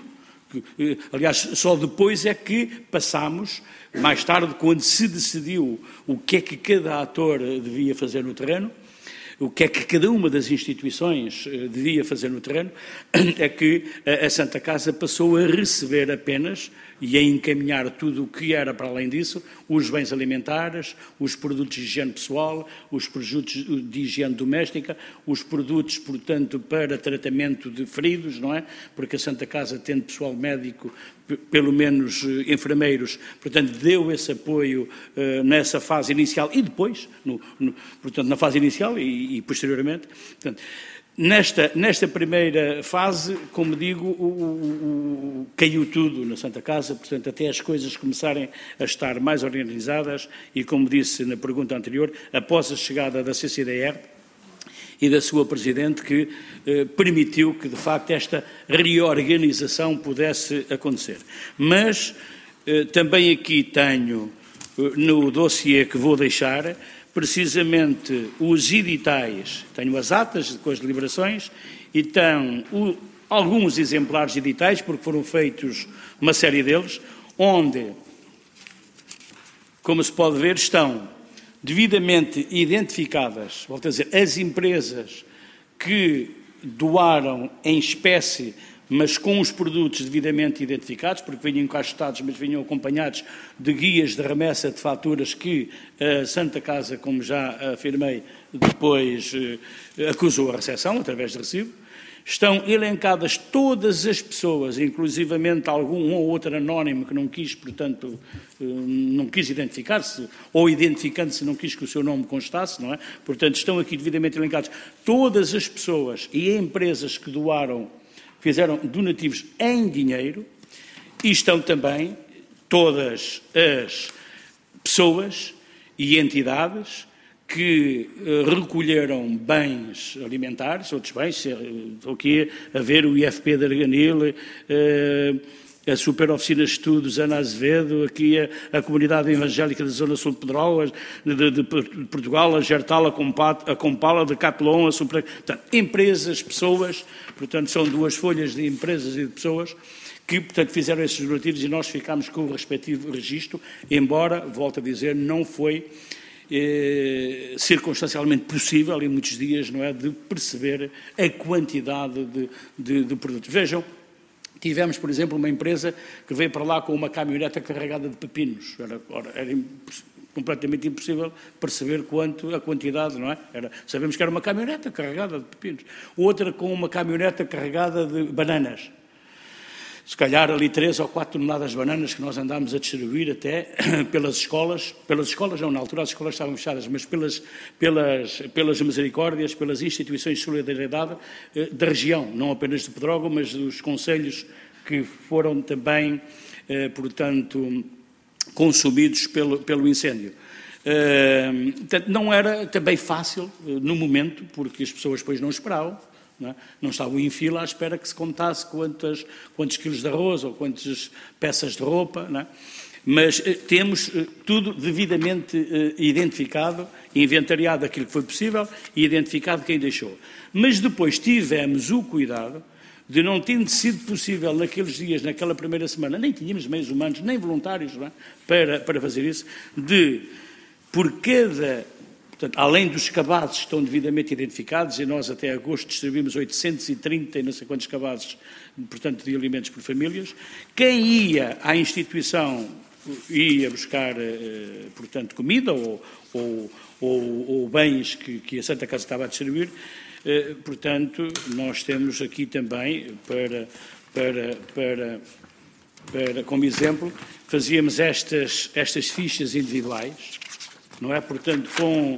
Aliás, só depois é que passámos, mais tarde, quando se decidiu o que é que cada ator devia fazer no terreno, o que é que cada uma das instituições devia fazer no terreno, é que a Santa Casa passou a receber apenas e a encaminhar tudo o que era para além disso, os bens alimentares, os produtos de higiene pessoal, os produtos de higiene doméstica, os produtos, portanto, para tratamento de feridos, não é? Porque a Santa Casa, tendo pessoal médico, pelo menos enfermeiros, portanto, deu esse apoio uh, nessa fase inicial e depois, no, no, portanto, na fase inicial e, e posteriormente. Portanto, nesta, nesta primeira fase, como digo, o, o, o, caiu tudo na Santa Casa, portanto, até as coisas começarem a estar mais organizadas e, como disse na pergunta anterior, após a chegada da C C D R, e da sua Presidente, que eh, permitiu que, de facto, esta reorganização pudesse acontecer. Mas eh, também aqui tenho, eh, no dossiê que vou deixar, precisamente os editais, tenho as atas com as deliberações e tenho o, alguns exemplares de editais, porque foram feitos uma série deles, onde, como se pode ver, estão devidamente identificadas, volto a dizer, as empresas que doaram em espécie, mas com os produtos devidamente identificados, porque vinham encaixotados, mas vinham acompanhados de guias de remessa de faturas que a Santa Casa, como já afirmei, depois eh, acusou a recepção, através de recibo. Estão elencadas todas as pessoas, inclusivamente algum um ou outro anónimo que não quis, portanto, não quis identificar-se, ou identificando-se não quis que o seu nome constasse, não é? Portanto, estão aqui devidamente elencadas todas as pessoas e empresas que doaram, fizeram donativos em dinheiro, e estão também todas as pessoas e entidades que uh, recolheram bens alimentares, outros bens, estou aqui a ver o I F P de Arganil, uh, a Super Oficina de Estudos Ana Azevedo, aqui a, a Comunidade Evangélica da Zona Sul de Pedrógão, de, de, de Portugal, a Gertal, a, Compat, a Compala, a Decathlon, a Super... Portanto, empresas, pessoas, portanto, são duas folhas de empresas e de pessoas que, portanto, fizeram esses donativos e nós ficámos com o respectivo registro, embora, volto a dizer, não foi eh, circunstancialmente possível, em muitos dias, não é, de perceber a quantidade de, de, de produtos. Vejam, tivemos, por exemplo, uma empresa que veio para lá com uma caminhoneta carregada de pepinos. Era, era completamente impossível perceber quanto, a quantidade, não é? Era, sabemos que era uma caminhoneta carregada de pepinos. Outra com uma caminhoneta carregada de bananas. Se calhar ali três ou quatro toneladas de bananas que nós andámos a distribuir até pelas escolas, pelas escolas não, na altura as escolas estavam fechadas, mas pelas, pelas, pelas misericórdias, pelas instituições de solidariedade eh, da região, não apenas de Pedrógão, mas dos concelhos que foram também, eh, portanto, consumidos pelo, pelo incêndio. Uh, portanto, não era também fácil uh, no momento, porque as pessoas depois não esperavam, não, é? Não estavam em fila à espera que se contasse quantas, quantos quilos de arroz ou quantas peças de roupa, não é? Mas uh, temos uh, tudo devidamente uh, identificado, inventariado aquilo que foi possível e identificado quem deixou. Mas depois tivemos o cuidado de, não tendo sido possível naqueles dias, naquela primeira semana, nem tínhamos meios humanos, nem voluntários, não é? para, para fazer isso, de, por cada, portanto, além dos cabazes que estão devidamente identificados, e nós até agosto distribuímos oitocentos e trinta e não sei quantos cabazes, portanto, de alimentos por famílias, quem ia à instituição ia buscar, portanto, comida ou, ou, ou, ou bens que, que a Santa Casa estava a distribuir. Uh, portanto, nós temos aqui também, para, para, para, para, como exemplo, fazíamos estas, estas fichas individuais, não é? Portanto, com,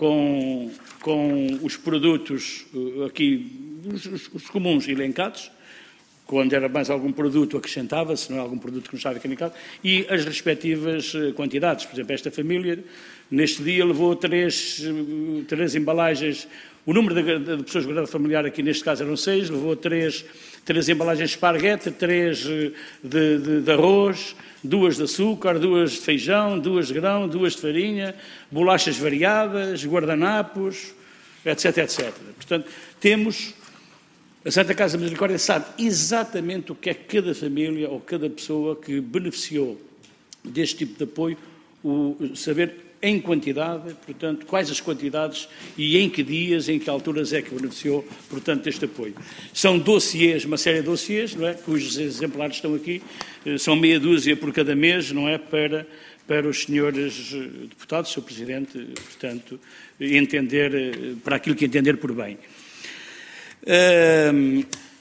com, com os produtos uh, aqui, os, os comuns elencados, quando era mais algum produto acrescentava-se, não é algum produto que não estava elencaado, e as respectivas uh, quantidades. Por exemplo, esta família, neste dia, levou três, uh, três embalagens. O número de, de pessoas de guarda familiar aqui, neste caso, eram seis, levou três, três embalagens de esparguete, três de, de, de arroz, duas de açúcar, duas de feijão, duas de grão, duas de farinha, bolachas variadas, guardanapos, etc, etcétera. Portanto, temos... A Santa Casa da Misericórdia sabe exatamente o que é que cada família ou cada pessoa que beneficiou deste tipo de apoio, o saber em quantidade, portanto, quais as quantidades e em que dias, em que alturas é que beneficiou, portanto, deste apoio. São dossiês, uma série de dossiês, não é, cujos exemplares estão aqui, são meia dúzia por cada mês, não é, para, para os senhores deputados, senhor Presidente, portanto, entender, para aquilo que entender por bem. Hum,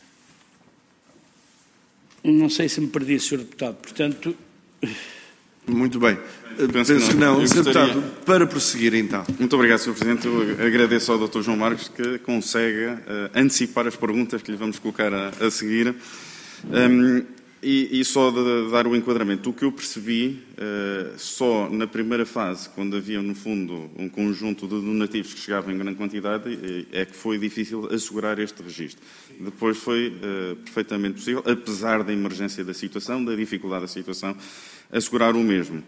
não sei se me perdi, senhor Deputado, portanto... Muito bem. Penso, Penso que não. não. Senhor Deputado, para prosseguir, então. Muito obrigado, senhor Presidente. Eu agradeço ao doutor João Marques que consegue uh, antecipar as perguntas que lhe vamos colocar a, a seguir. Um, e, e só de dar o enquadramento. O que eu percebi, uh, só na primeira fase, quando havia, no fundo, um conjunto de donativos que chegavam em grande quantidade, é que foi difícil assegurar este registro. Depois foi uh, perfeitamente possível, apesar da emergência da situação, da dificuldade da situação, assegurar o mesmo.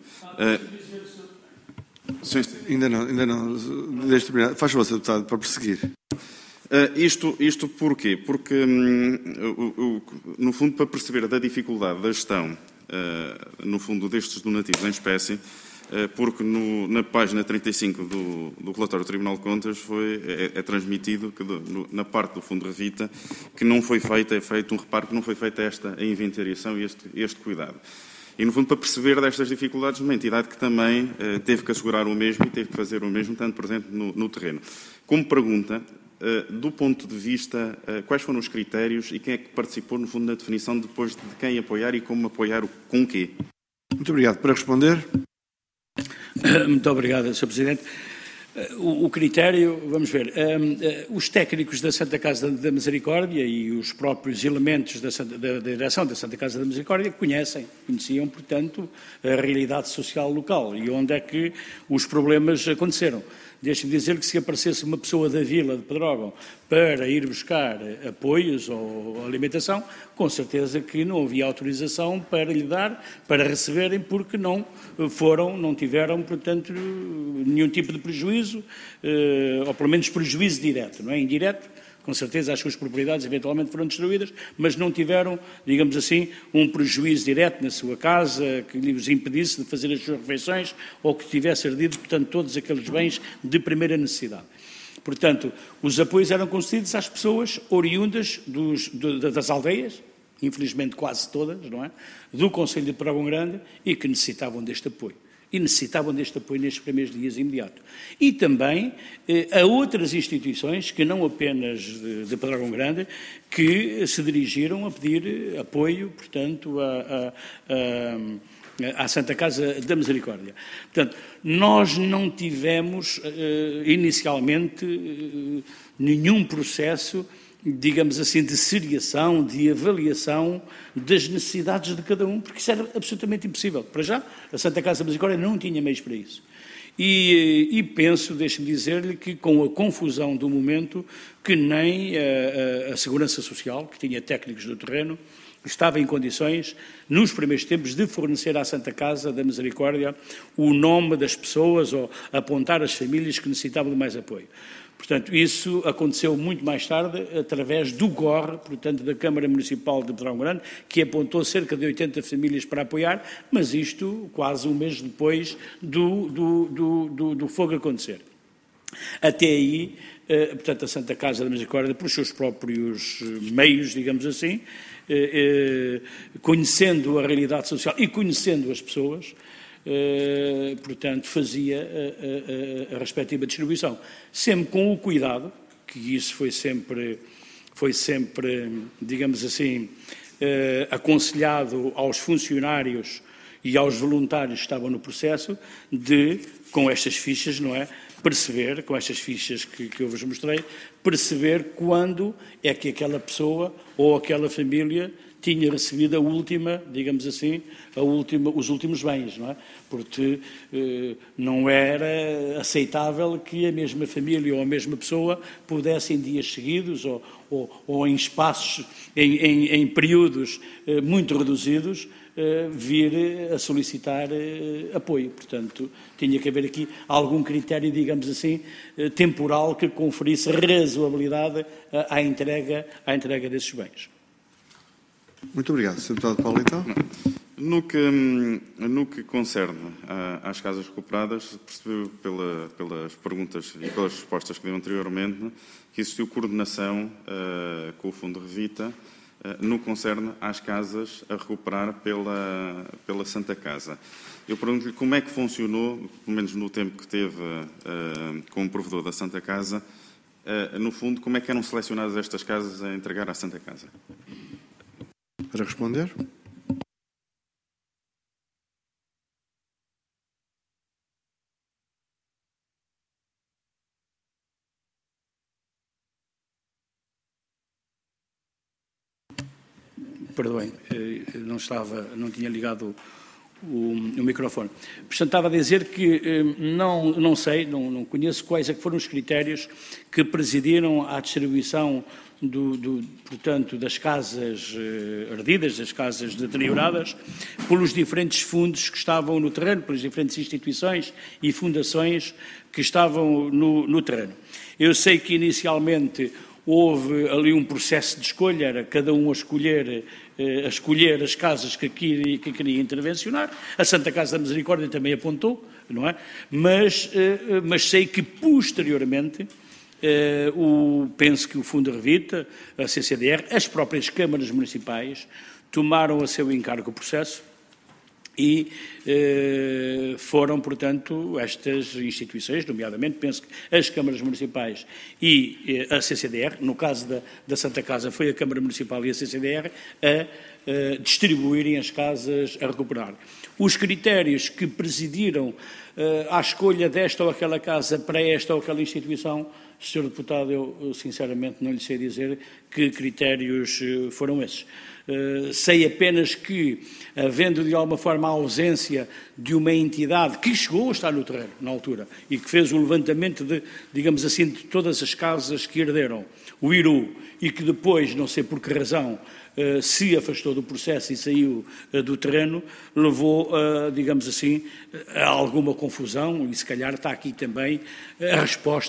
Uh, sim. Ainda não, ainda não. Deixe terminar. Faz favor, senhor Deputado, para prosseguir. Uh, isto, isto porquê? Porque, hum, o, o, no fundo, para perceber da dificuldade da gestão, uh, no fundo, destes donativos em espécie, uh, porque no, na página trinta e cinco do, do relatório do Tribunal de Contas foi, é, é transmitido que do, no, na parte do Fundo Revita que não foi feita, é feito um reparo que não foi feita esta a inventariação e este, este cuidado. E, no fundo, para perceber destas dificuldades, uma entidade que também eh, teve que assegurar o mesmo e teve que fazer o mesmo, tanto presente no, no terreno. Como pergunta, eh, do ponto de vista, eh, quais foram os critérios e quem é que participou, no fundo, na definição depois de quem apoiar e como apoiar, o, com o quê? Muito obrigado. Para responder. Muito obrigado, senhor Presidente. O, o critério, vamos ver, um, uh, os técnicos da Santa Casa da Misericórdia e os próprios elementos da, Santa, da, da direção da Santa Casa da Misericórdia conhecem, conheciam, portanto, a realidade social local e onde é que os problemas aconteceram. Deixe-me dizer que se aparecesse uma pessoa da Vila de Pedrógão para ir buscar apoios ou alimentação, com certeza que não havia autorização para lhe dar, para receberem, porque não foram, não tiveram, portanto, nenhum tipo de prejuízo, ou pelo menos prejuízo direto, não é? Indireto, com certeza as suas propriedades eventualmente foram destruídas, mas não tiveram, digamos assim, um prejuízo direto na sua casa que lhes impedisse de fazer as suas refeições ou que tivesse ardido, portanto, todos aqueles bens de primeira necessidade. Portanto, os apoios eram concedidos às pessoas oriundas dos, das aldeias, infelizmente quase todas, não é? Do Concelho de Pedrógão Grande e que necessitavam deste apoio. E necessitavam deste apoio nestes primeiros dias imediatos. E também eh, a outras instituições, que não apenas de, de Pedrógão Grande, que se dirigiram a pedir apoio, portanto, a, a, a, à Santa Casa da Misericórdia. Portanto, nós não tivemos eh, inicialmente eh, nenhum processo, digamos assim, de seriação, de avaliação das necessidades de cada um, porque isso era absolutamente impossível. Para já, a Santa Casa da Misericórdia não tinha meios para isso. E, e penso, deixe-me dizer-lhe, que com a confusão do momento, que nem a, a, a Segurança Social, que tinha técnicos do terreno, estava em condições, nos primeiros tempos, de fornecer à Santa Casa da Misericórdia o nome das pessoas ou apontar as famílias que necessitavam de mais apoio. Portanto, isso aconteceu muito mais tarde, através do G O R, portanto, da Câmara Municipal de Pedrógão Grande, que apontou cerca de oitenta famílias para apoiar, mas isto quase um mês depois do, do, do, do, do fogo acontecer. Até aí, eh, portanto, a Santa Casa da Misericórdia, por seus próprios meios, digamos assim, eh, eh, conhecendo a realidade social e conhecendo as pessoas, Uh, portanto, fazia a, a, a respectiva distribuição, sempre com o cuidado, que isso foi sempre, foi sempre digamos assim, uh, aconselhado aos funcionários e aos voluntários que estavam no processo, de, com estas fichas, não é, perceber, com estas fichas que, que eu vos mostrei, perceber quando é que aquela pessoa ou aquela família tinha recebido a última, digamos assim, a última, os últimos bens, não é? Porque eh, não era aceitável que a mesma família ou a mesma pessoa pudesse em dias seguidos ou, ou, ou em espaços, em, em, em períodos eh, muito reduzidos, eh, vir a solicitar eh, apoio. Portanto, tinha que haver aqui algum critério, digamos assim, eh, temporal que conferisse razoabilidade à, à, entrega, à entrega desses bens. Muito obrigado. senhor Deputado Paulo, então. No que, no que concerne às casas recuperadas, percebeu pela, pelas perguntas e pelas respostas que deu anteriormente que existiu coordenação uh, com o Fundo Revita uh, no que concerne às casas a recuperar pela, pela Santa Casa. Eu pergunto-lhe como é que funcionou, pelo menos no tempo que teve uh, como provedor da Santa Casa, uh, no fundo, como é que eram selecionadas estas casas a entregar à Santa Casa? Para responder. Perdoem, não estava, não tinha ligado o, o microfone. Portanto, estava a dizer que não, não sei, não, não conheço quais é que foram os critérios que presidiram à distribuição Do, do, portanto, das casas eh, ardidas, das casas deterioradas, pelos diferentes fundos que estavam no terreno, pelas diferentes instituições e fundações que estavam no, no terreno. Eu sei que inicialmente houve ali um processo de escolha, era cada um a escolher, eh, a escolher as casas que queria, que queria intervencionar. A Santa Casa da Misericórdia também apontou, não é? Mas, eh, mas sei que posteriormente Uh, o, penso que o Fundo Revita, a C C D R, as próprias câmaras municipais tomaram a seu encargo o processo e uh, foram, portanto, estas instituições, nomeadamente, penso que as câmaras municipais e uh, a C C D R, no caso da, da Santa Casa foi a Câmara Municipal e a C C D R, a uh, distribuírem as casas a recuperar. Os critérios que presidiram uh, à escolha desta ou aquela casa para esta ou aquela instituição, senhor Deputado, eu sinceramente não lhe sei dizer que critérios foram esses. Uh, sei apenas que, havendo de alguma forma a ausência de uma entidade que chegou a estar no terreno, na altura, e que fez o levantamento de, digamos assim, de todas as casas que herderam o I R U, e que depois, não sei por que razão, uh, se afastou do processo e saiu uh, do terreno, levou, uh, digamos assim, a alguma confusão, e se calhar está aqui também a resposta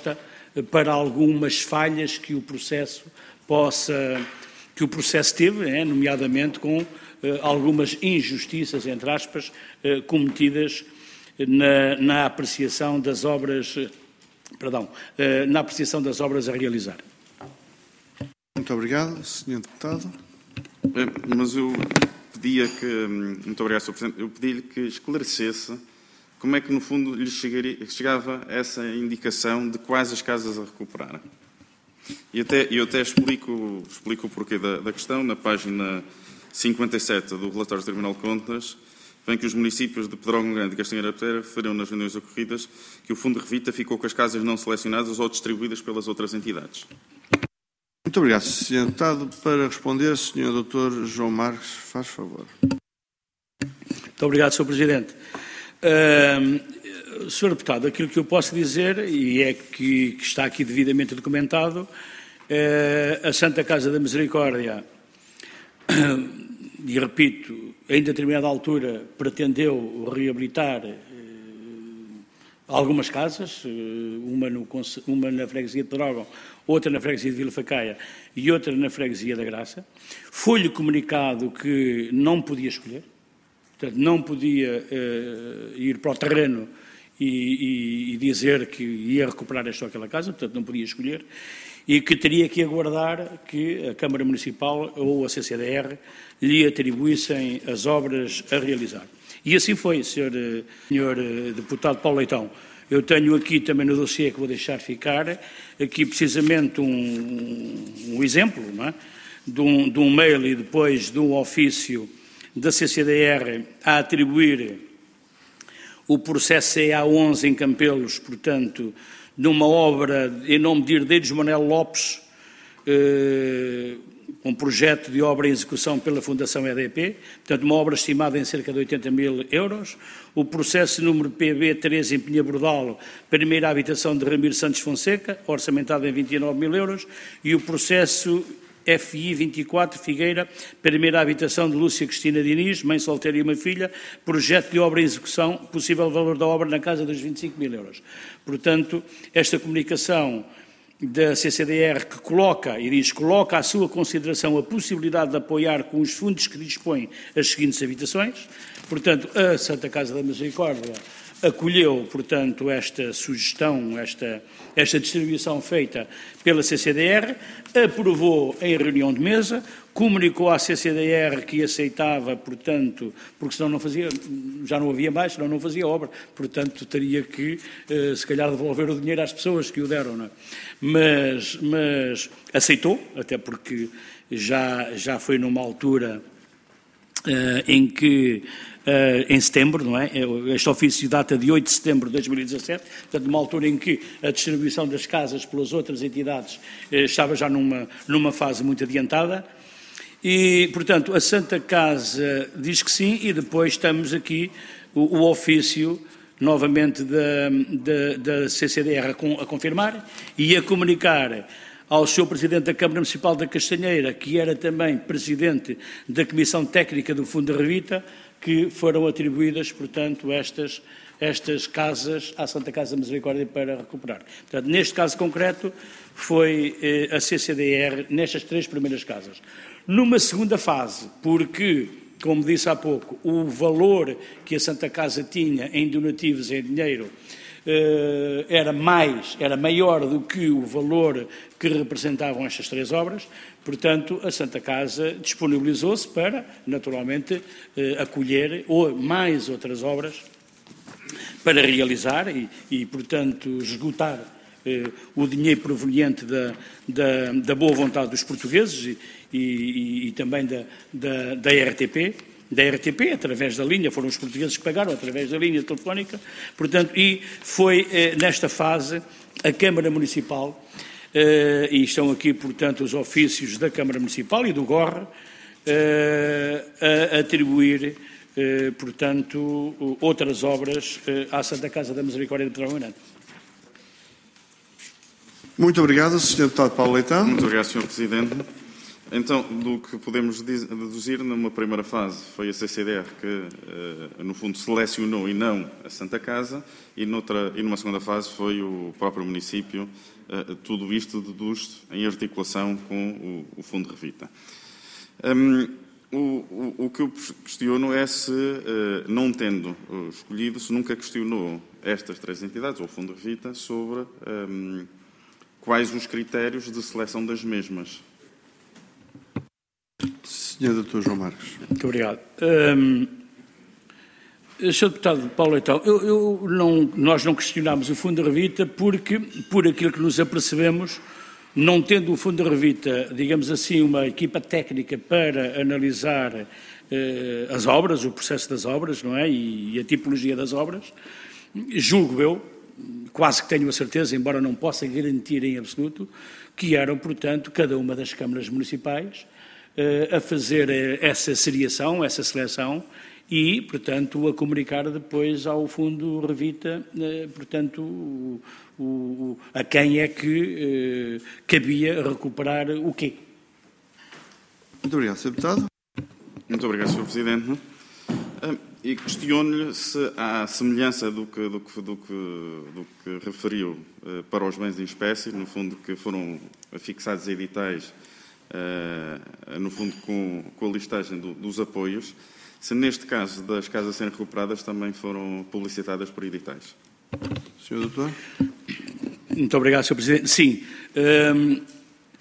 para algumas falhas que o processo possa, que o processo teve, é, nomeadamente com eh, algumas injustiças, entre aspas, eh, cometidas na, na apreciação das obras, eh, perdão, eh, na apreciação das obras a realizar. Muito obrigado, senhor Deputado. É, mas eu pedia que, muito obrigado, senhor Presidente, eu pedi-lhe que esclarecesse como é que, no fundo, lhe chegaria, chegava essa indicação de quais as casas a recuperar. E até, eu até explico, explico o porquê da, da questão. Na página cinquenta e sete do relatório do Tribunal de Contas, vem que os municípios de Pedrógão Grande e Castanheira da Pedreira referiram nas reuniões ocorridas que o Fundo de Revita ficou com as casas não selecionadas ou distribuídas pelas outras entidades. Muito obrigado, senhor Deputado. Para responder, senhor doutor João Marques, faz favor. Muito obrigado, senhor Presidente. Uh, senhor Deputado, aquilo que eu posso dizer, e é que, que está aqui devidamente documentado, uh, a Santa Casa da Misericórdia, uh, e repito, em determinada altura pretendeu reabilitar uh, algumas casas, uh, uma, no, uma na freguesia de Pedrógão, outra na freguesia de Vila Facaia e outra na freguesia da Graça. Foi-lhe comunicado que não podia escolher. Portanto, não podia uh, ir para o terreno e, e, e dizer que ia recuperar esta ou aquela casa, portanto, não podia escolher, e que teria que aguardar que a Câmara Municipal ou a C C D R lhe atribuíssem as obras a realizar. E assim foi, senhor, senhor Deputado Paulo Leitão. Eu tenho aqui também no dossiê que vou deixar ficar, aqui precisamente um, um exemplo, não é? de, um, de um mail e depois de um ofício da C C D R a atribuir o processo C A onze em Campelos, portanto, numa obra em nome de Herdeiros Manuel Lopes, eh, um projeto de obra em execução pela Fundação E D P, portanto, uma obra estimada em cerca de oitenta mil euros. O processo número P B três em Pinha-Bordalo, primeira habitação de Ramiro Santos Fonseca, orçamentado em vinte e nove mil euros, e o processo F I vinte e quatro, Figueira, primeira habitação de Lúcia Cristina Diniz, mãe solteira e uma filha, projeto de obra em execução, possível valor da obra na casa dos vinte e cinco mil euros. Portanto, esta comunicação da C C D R que coloca, e diz, coloca à sua consideração a possibilidade de apoiar com os fundos que dispõe as seguintes habitações. Portanto, a Santa Casa da Misericórdia acolheu, portanto, esta sugestão, esta, esta distribuição feita pela C C D R, aprovou em reunião de mesa, comunicou à C C D R que aceitava, portanto, porque senão não fazia, já não havia mais, senão não fazia obra, portanto, teria que, eh, se calhar, devolver o dinheiro às pessoas que o deram, não é? Mas, mas aceitou, até porque já, já foi numa altura eh, em que Uh, em setembro, não é? Este ofício data de oito de setembro de dois mil e dezassete, portanto, numa altura em que a distribuição das casas pelas outras entidades uh, estava já numa, numa fase muito adiantada. E, portanto, a Santa Casa diz que sim, e depois estamos aqui o, o ofício, novamente, da, da, da C C D R a, a confirmar e a comunicar ao senhor Presidente da Câmara Municipal da Castanheira, que era também Presidente da Comissão Técnica do Fundo de Revita, que foram atribuídas, portanto, estas, estas casas à Santa Casa da Misericórdia para recuperar. Portanto, neste caso concreto, foi eh, a C C D R nestas três primeiras casas. Numa segunda fase, porque, como disse há pouco, o valor que a Santa Casa tinha em donativos em dinheiro eh, era mais, era maior do que o valor que representavam estas três obras, portanto, a Santa Casa disponibilizou-se para, naturalmente, eh, acolher ou mais outras obras para realizar e, e portanto, esgotar eh, o dinheiro proveniente da, da, da boa vontade dos portugueses e, e, e também da, da, da R T P, da R T P, através da linha, foram os portugueses que pagaram, através da linha telefónica, portanto, e foi eh, nesta fase a Câmara Municipal, Uh, e estão aqui, portanto, os ofícios da Câmara Municipal e do G O R, uh, a atribuir, uh, portanto, outras obras uh, à Santa Casa da Misericórdia de Pedrógão Grande. Muito obrigado, senhor Deputado Paulo Leitão. Muito obrigado, senhor Presidente. Então, do que podemos deduzir, numa primeira fase foi a C C D R que, no fundo, selecionou e não a Santa Casa, e, noutra, e numa segunda fase foi o próprio município. Tudo isto deduz em articulação com o, o Fundo Revita. Um, o, o, o que eu questiono é se, não tendo escolhido, se nunca questionou estas três entidades, ou o Fundo Revita, sobre um, quais os critérios de seleção das mesmas. senhor doutor João Marques. Muito obrigado. Um, senhor Deputado Paulo Leitão, eu, eu não, nós não questionámos o Fundo Revita porque, por aquilo que nos apercebemos, não tendo o Fundo Revita, digamos assim, uma equipa técnica para analisar uh, as obras, o processo das obras, não é? E, e a tipologia das obras, julgo eu, quase que tenho a certeza, embora não possa garantir em absoluto, que eram, portanto, cada uma das câmaras municipais a fazer essa seriação, essa seleção e, portanto, a comunicar depois ao Fundo Revita, portanto, o, o, a quem é que eh, cabia recuperar o quê. Muito obrigado, senhor Deputado. Muito obrigado, senhor Presidente. E questiono-lhe se há semelhança do que, do que, do que, do que referiu para os bens em espécie, no fundo, que foram fixados editais, Uh, no fundo, com, com a listagem do, dos apoios, se neste caso das casas a serem recuperadas também foram publicitadas por editais. senhor Doutor. Muito obrigado, senhor Presidente. Sim. Um, uh,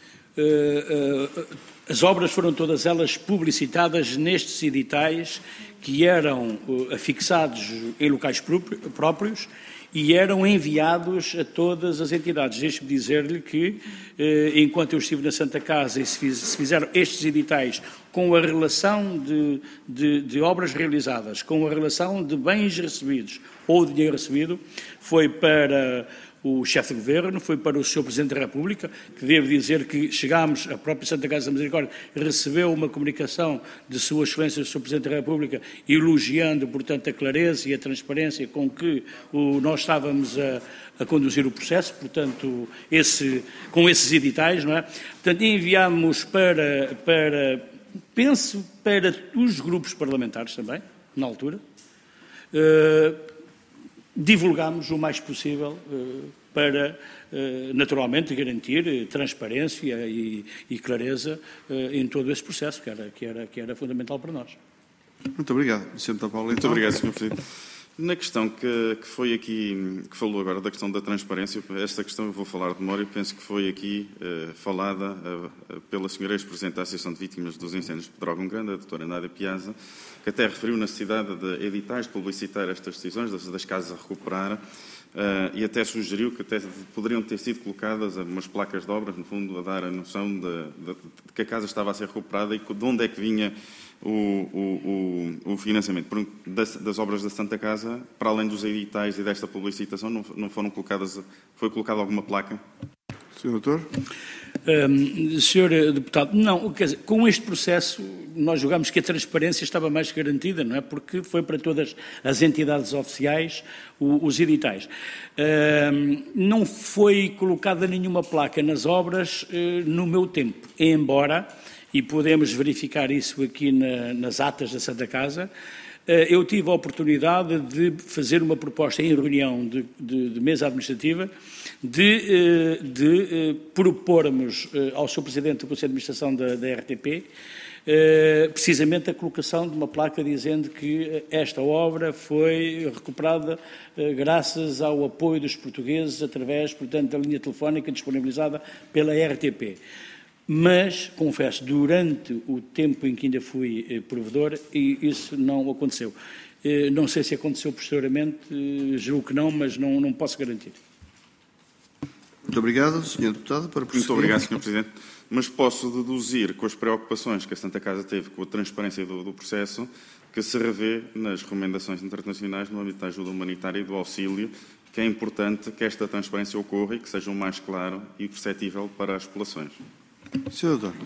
uh, as obras foram todas elas publicitadas nestes editais que eram uh, afixados em locais próprios e eram enviados a todas as entidades. Deixe-me dizer-lhe que, eh, enquanto eu estive na Santa Casa e se, fiz, se fizeram estes editais com a relação de, de, de obras realizadas, com a relação de bens recebidos ou dinheiro recebido, foi para o chefe de governo, foi para o senhor Presidente da República, que devo dizer que chegámos, a própria Santa Casa da Misericórdia recebeu uma comunicação de Sua Excelência, o senhor Presidente da República, elogiando, portanto, a clareza e a transparência com que o, nós estávamos a, a conduzir o processo, portanto, esse, com esses editais, não é? Portanto, enviámos para, para, penso, para os grupos parlamentares também, na altura, uh, divulgámos o mais possível uh, para, uh, naturalmente, garantir transparência e, e clareza uh, em todo esse processo, que era, que, era, que era fundamental para nós. Muito obrigado, senhor Deputado Paulo Leitão. Muito obrigado, senhor Presidente. Na questão que, que foi aqui, que falou agora da questão da transparência, esta questão eu vou falar de memória, penso que foi aqui uh, falada uh, pela senhora ex-presidente da Associação de Vítimas dos Incêndios de Pedrógão Grande, a doutora Nádia Piazza, que até referiu na necessidade de editais, de publicitar estas decisões das, das casas a recuperar, uh, e até sugeriu que até poderiam ter sido colocadas umas placas de obras, no fundo, a dar a noção de, de, de que a casa estava a ser recuperada e de onde é que vinha o, o, o, o financiamento. Das, das obras da Santa Casa, para além dos editais e desta publicitação, não, não foram colocadas, foi colocada alguma placa? senhor Doutor. Um, senhor Deputado, não, quer dizer, com este processo nós julgámos que a transparência estava mais garantida, não é? Porque foi para todas as entidades oficiais o, os editais. Um, não foi colocada nenhuma placa nas obras uh, no meu tempo, embora, e podemos verificar isso aqui na, nas atas da Santa Casa, uh, eu tive a oportunidade de fazer uma proposta em reunião de, de, de mesa administrativa de, de propormos ao senhor Presidente do Conselho de Administração da, da R T P precisamente a colocação de uma placa dizendo que esta obra foi recuperada graças ao apoio dos portugueses através, portanto, da linha telefónica disponibilizada pela R T P. Mas, confesso, durante o tempo em que ainda fui provedor, isso não aconteceu. Não sei se aconteceu posteriormente, julgo que não, mas não, não posso garantir. Muito obrigado, senhor Deputado. Para Muito obrigado, senhor Presidente. Mas posso deduzir, com as preocupações que a Santa Casa teve com a transparência do, do processo, que se revê nas recomendações internacionais no âmbito da ajuda humanitária e do auxílio, que é importante que esta transparência ocorra e que seja o mais claro e perceptível para as populações. senhor Doutor.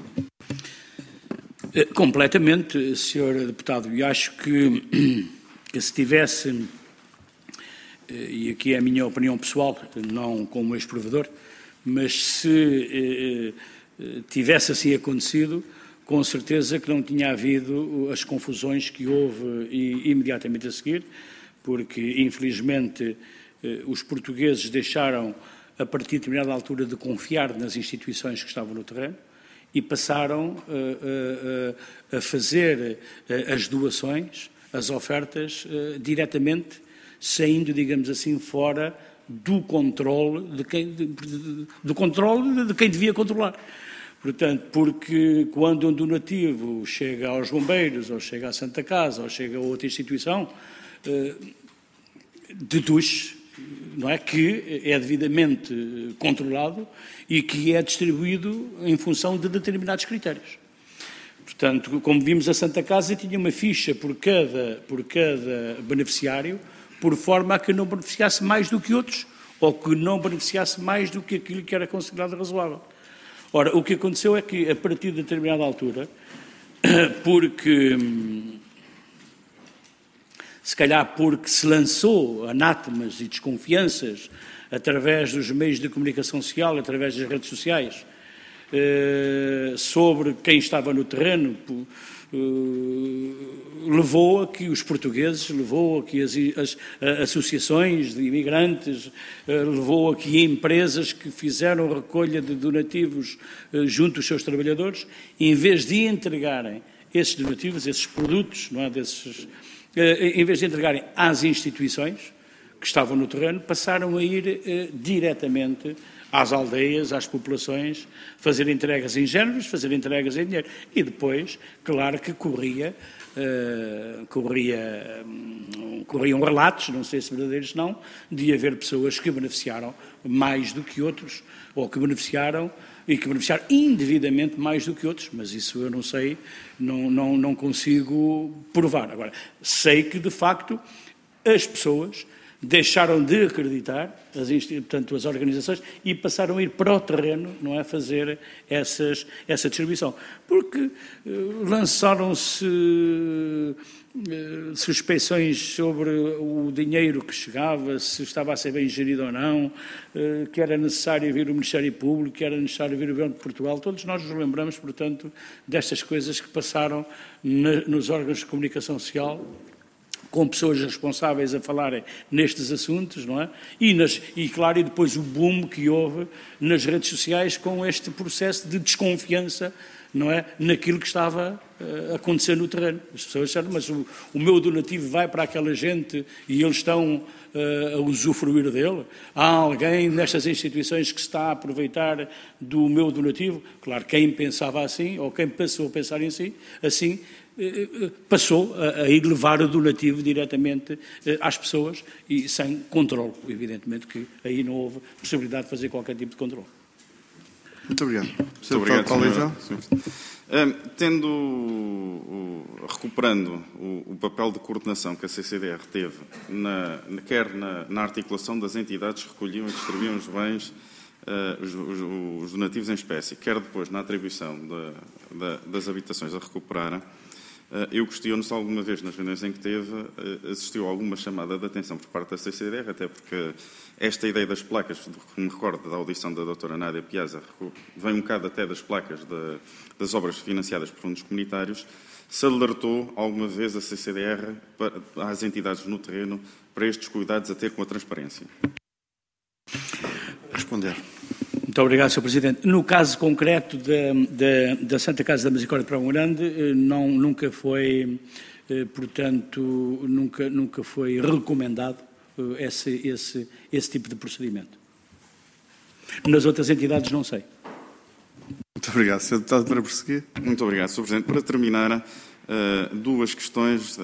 Completamente, senhor Deputado. E acho que, que se tivesse, e aqui é a minha opinião pessoal, não como ex-provedor, mas se tivesse assim acontecido, com certeza que não tinha havido as confusões que houve imediatamente a seguir, porque, infelizmente, os portugueses deixaram, a partir de determinada altura, de confiar nas instituições que estavam no terreno e passaram a, a, a fazer as doações, as ofertas, diretamente, saindo, digamos assim, fora do controle de quem, de, de, do controle de quem devia controlar. Portanto, porque quando um donativo chega aos bombeiros, ou chega à Santa Casa, ou chega a outra instituição, eh, deduz, não é, que é devidamente controlado e que é distribuído em função de determinados critérios. Portanto, como vimos, a Santa Casa tinha uma ficha por cada, por cada beneficiário, por forma a que não beneficiasse mais do que outros, ou que não beneficiasse mais do que aquilo que era considerado razoável. Ora, o que aconteceu é que, a partir de determinada altura, porque, se calhar porque se lançou anátemas e desconfianças através dos meios de comunicação social, através das redes sociais, sobre quem estava no terreno, levou a que os portugueses, levou a que as, as associações de imigrantes, levou a que empresas que fizeram recolha de donativos junto aos seus trabalhadores, em vez de entregarem esses donativos, esses produtos, não é, desses, em vez de entregarem às instituições que estavam no terreno, passaram a ir diretamente às aldeias, às populações, fazer entregas em géneros, fazer entregas em dinheiro. E depois, claro que corria, uh, corria, um, corriam relatos, não sei se verdadeiros não, de haver pessoas que beneficiaram mais do que outros, ou que beneficiaram e que beneficiaram indevidamente mais do que outros, mas isso eu não sei, não, não, não consigo provar. Agora, sei que, de facto, as pessoas deixaram de acreditar, as, portanto, as organizações, e passaram a ir para o terreno, não é, fazer essas, essa distribuição. Porque uh, lançaram-se uh, suspeições sobre o dinheiro que chegava, se estava a ser bem gerido ou não, uh, que era necessário vir o Ministério Público, que era necessário vir o Governo de Portugal. Todos nós nos lembramos, portanto, destas coisas que passaram na, nos órgãos de comunicação social, com pessoas responsáveis a falarem nestes assuntos, não é? E, nas, e, claro, e depois o boom que houve nas redes sociais com este processo de desconfiança, não é, naquilo que estava uh, a acontecer no terreno. As pessoas disseram, mas o, o meu donativo vai para aquela gente e eles estão uh, a usufruir dele? Há alguém nestas instituições que se está a aproveitar do meu donativo? Claro, quem pensava assim, ou quem passou a pensar em si, assim, passou a ir levar o donativo diretamente às pessoas e sem controle. Evidentemente que aí não houve possibilidade de fazer qualquer tipo de controle. Muito obrigado. Muito obrigado, senhor. Um, tendo, o, o, recuperando o, o papel de coordenação que a C C D R teve, na, quer na, na articulação das entidades que recolhiam e distribuíam os bens, uh, os, os, os donativos em espécie, quer depois na atribuição de, de, das habitações a recuperar, eu questiono se alguma vez nas reuniões em que teve assistiu a alguma chamada de atenção por parte da C C D R, até porque esta ideia das placas, que me recordo da audição da doutora Nádia Piazza, vem um bocado até das placas de, das obras financiadas por fundos comunitários, se alertou alguma vez a C C D R para, às entidades no terreno para estes cuidados a ter com a transparência? Responder. Muito obrigado, senhor Presidente. No caso concreto da, da, da Santa Casa da Misericórdia de Praia Grande, não, nunca foi, portanto, nunca, nunca foi recomendado esse, esse, esse tipo de procedimento. Nas outras entidades não sei. Muito obrigado. senhor Deputado, para prosseguir. Muito obrigado, senhor Presidente. Para terminar, duas questões.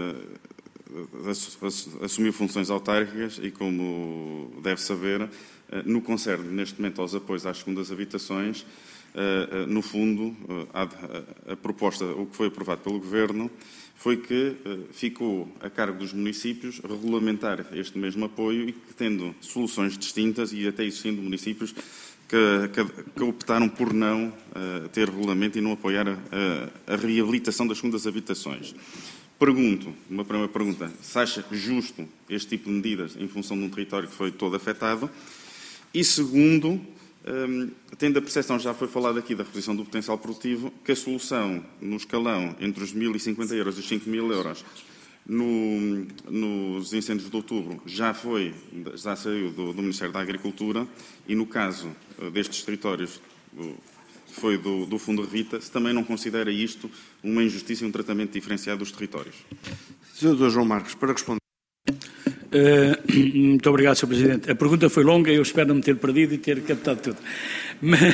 Assumiu funções autárquicas e, como deve saber, no que concerne neste momento aos apoios às segundas habitações, no fundo, a proposta, o que foi aprovado pelo Governo, foi que ficou a cargo dos municípios regulamentar este mesmo apoio e que, tendo soluções distintas e até existindo municípios que, que, que optaram por não uh, ter regulamento e não apoiar a, a reabilitação das segundas habitações. Pergunto, uma primeira pergunta, se acha justo este tipo de medidas em função de um território que foi todo afetado? E segundo, Um, tendo a percepção, já foi falado aqui da reposição do potencial produtivo, que a solução no escalão entre os mil e cinquenta euros e os cinco mil euros no, nos incêndios de outubro já foi, já saiu do, do Ministério da Agricultura, e no caso destes territórios do, foi do, do Fundo Revita, se também não considera isto uma injustiça e um tratamento diferenciado dos territórios. senhor doutor João Marques, para responder. Uh, muito obrigado, senhor Presidente. A pergunta foi longa e eu espero não me ter perdido e ter captado tudo. Mas,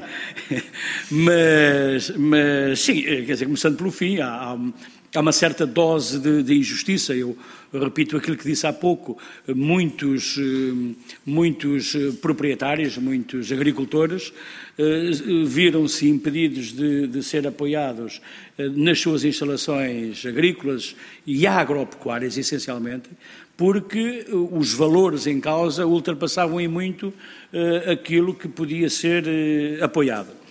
mas, mas sim, quer dizer, começando pelo fim, há, há uma certa dose de, de injustiça. Eu repito aquilo que disse há pouco. Muitos, muitos proprietários, muitos agricultores viram-se impedidos de, de ser apoiados nas suas instalações agrícolas e agropecuárias, essencialmente, porque os valores em causa ultrapassavam em muito uh, aquilo que podia ser uh, apoiado. Uh,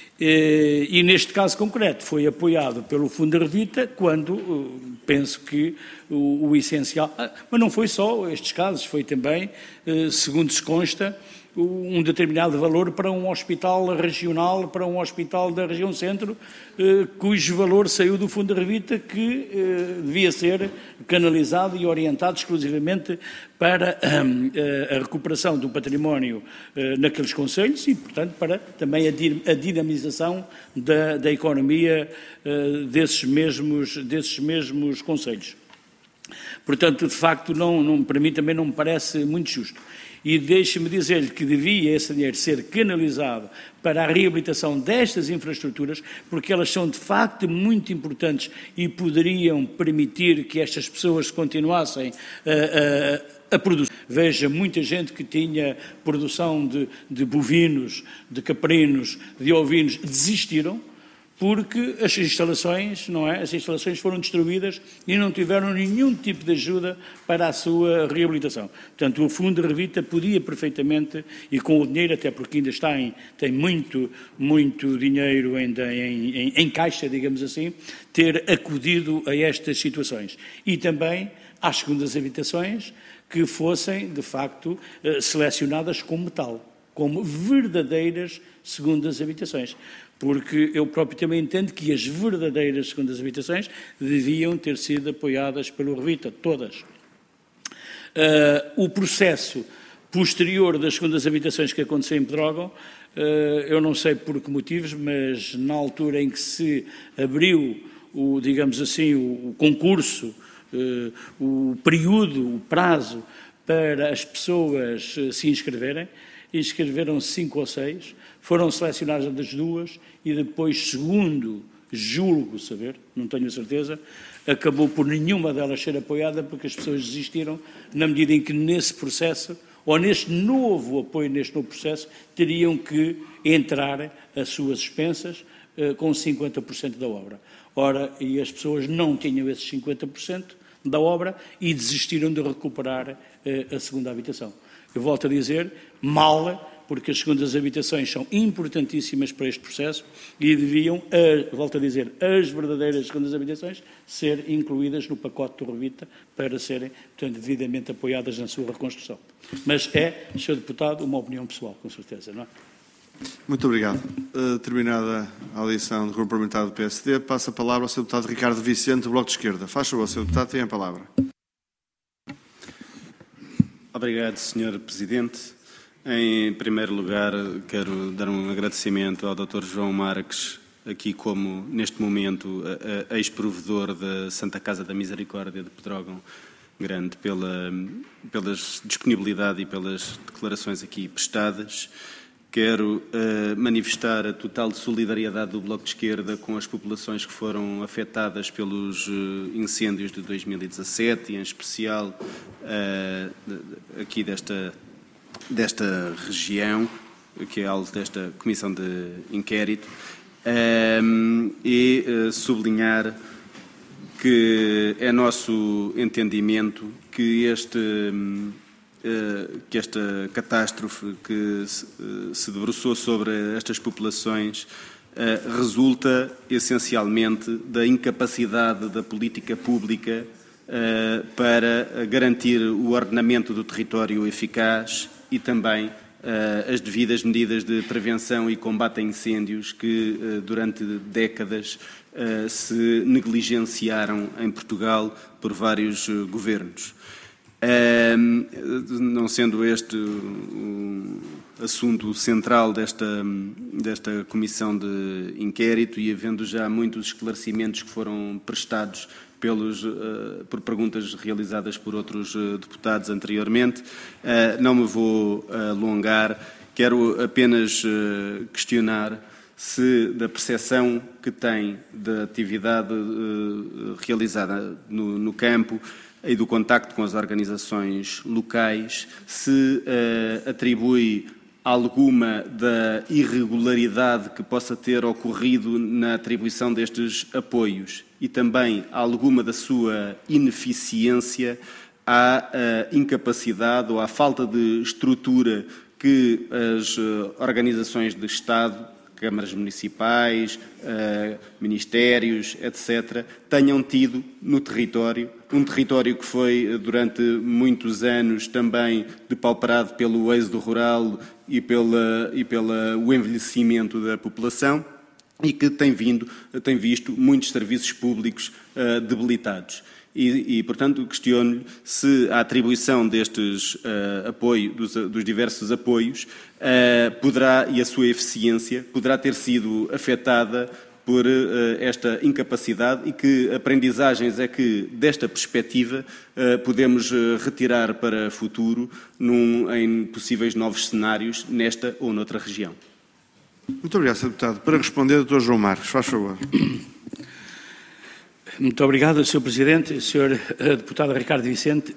e neste caso concreto foi apoiado pelo Fundo Revita quando uh, penso que o, o essencial... Ah, mas não foi só estes casos, foi também, uh, segundo se consta, um determinado valor para um hospital regional, para um hospital da região centro, eh, cujo valor saiu do Fundo Revita, que eh, devia ser canalizado e orientado exclusivamente para eh, a recuperação do património eh, naqueles concelhos e, portanto, para também a, di a dinamização da, da economia eh, desses mesmos, desses mesmos concelhos. Portanto, de facto, não, não, para mim também não me parece muito justo. E deixe-me dizer-lhe que devia esse dinheiro ser canalizado para a reabilitação destas infraestruturas, porque elas são de facto muito importantes e poderiam permitir que estas pessoas continuassem a, a, a produzir. Veja, muita gente que tinha produção de, de bovinos, de caprinos, de ovinos, desistiram, porque as instalações, não é? As instalações foram destruídas e não tiveram nenhum tipo de ajuda para a sua reabilitação. Portanto, o Fundo Revita podia perfeitamente, e com o dinheiro, até porque ainda está em, tem muito, muito dinheiro ainda em, em, em caixa, digamos assim, ter acudido a estas situações. E também às segundas habitações que fossem, de facto, selecionadas como tal, como verdadeiras segundas habitações. Porque eu próprio também entendo que as verdadeiras segundas habitações deviam ter sido apoiadas pelo Revita, todas. Uh, o processo posterior das segundas habitações que aconteceu em Pedrógão, uh, eu não sei por que motivos, mas na altura em que se abriu, o, digamos assim, o, o concurso, uh, o período, o prazo para as pessoas uh, se inscreverem, inscreveram-se cinco ou seis, foram selecionadas das duas e depois, segundo julgo saber, não tenho a certeza, acabou por nenhuma delas ser apoiada porque as pessoas desistiram na medida em que nesse processo, ou neste novo apoio, neste novo processo, teriam que entrar as suas expensas uh, com cinquenta por cento da obra. Ora, e as pessoas não tinham esses cinquenta por cento da obra e desistiram de recuperar uh, a segunda habitação. Eu volto a dizer, mal, porque as segundas habitações são importantíssimas para este processo e deviam, a, volto a dizer, as verdadeiras segundas habitações ser incluídas no pacote do Revita para serem, portanto, devidamente apoiadas na sua reconstrução. Mas é, senhor Deputado, uma opinião pessoal, com certeza, não é? Muito obrigado. Uh, terminada a audição do Grupo Parlamentar do P S D, passa a palavra ao senhor Deputado Ricardo Vicente, do Bloco de Esquerda. Faz favor, senhor Deputado, tem a palavra. Obrigado, senhor Presidente. Em primeiro lugar, quero dar um agradecimento ao doutor João Marques, aqui como, neste momento, ex-provedor da Santa Casa da Misericórdia de Pedrógão Grande, pela, pela disponibilidade e pelas declarações aqui prestadas. Quero uh, manifestar a total solidariedade do Bloco de Esquerda com as populações que foram afetadas pelos uh, incêndios de dois mil e dezassete e, em especial, uh, aqui desta, desta região, que é alvo desta comissão de inquérito, um, e uh, sublinhar que é nosso entendimento que este... Um, que esta catástrofe que se debruçou sobre estas populações resulta essencialmente da incapacidade da política pública para garantir o ordenamento do território eficaz e também as devidas medidas de prevenção e combate a incêndios que durante décadas se negligenciaram em Portugal por vários governos. Não sendo este o assunto central desta, desta comissão de inquérito e havendo já muitos esclarecimentos que foram prestados pelos, uh, por perguntas realizadas por outros uh, deputados anteriormente, uh, não me vou alongar, quero apenas uh, questionar se da percepção que tem da atividade uh, realizada no, no campo e do contacto com as organizações locais, se uh, atribui alguma da irregularidade que possa ter ocorrido na atribuição destes apoios e também alguma da sua ineficiência à uh, incapacidade ou à falta de estrutura que as uh, organizações de Estado, câmaras municipais, uh, ministérios, etcétera, tenham tido no território, um território que foi durante muitos anos também depauperado pelo êxodo rural e pela, e pelo envelhecimento da população e que tem, vindo, tem visto muitos serviços públicos uh, debilitados. E, e, portanto, questiono-lhe se a atribuição destes uh, apoio, dos, dos diversos apoios, uh, poderá, e a sua eficiência, poderá ter sido afetada por uh, esta incapacidade e que aprendizagens é que, desta perspectiva, uh, podemos uh, retirar para futuro num, em possíveis novos cenários nesta ou noutra região. Muito obrigado, senhor Deputado. Para responder, doutor João Marques, faz favor. Muito obrigado, senhor Presidente. senhor Deputado Ricardo Vicente.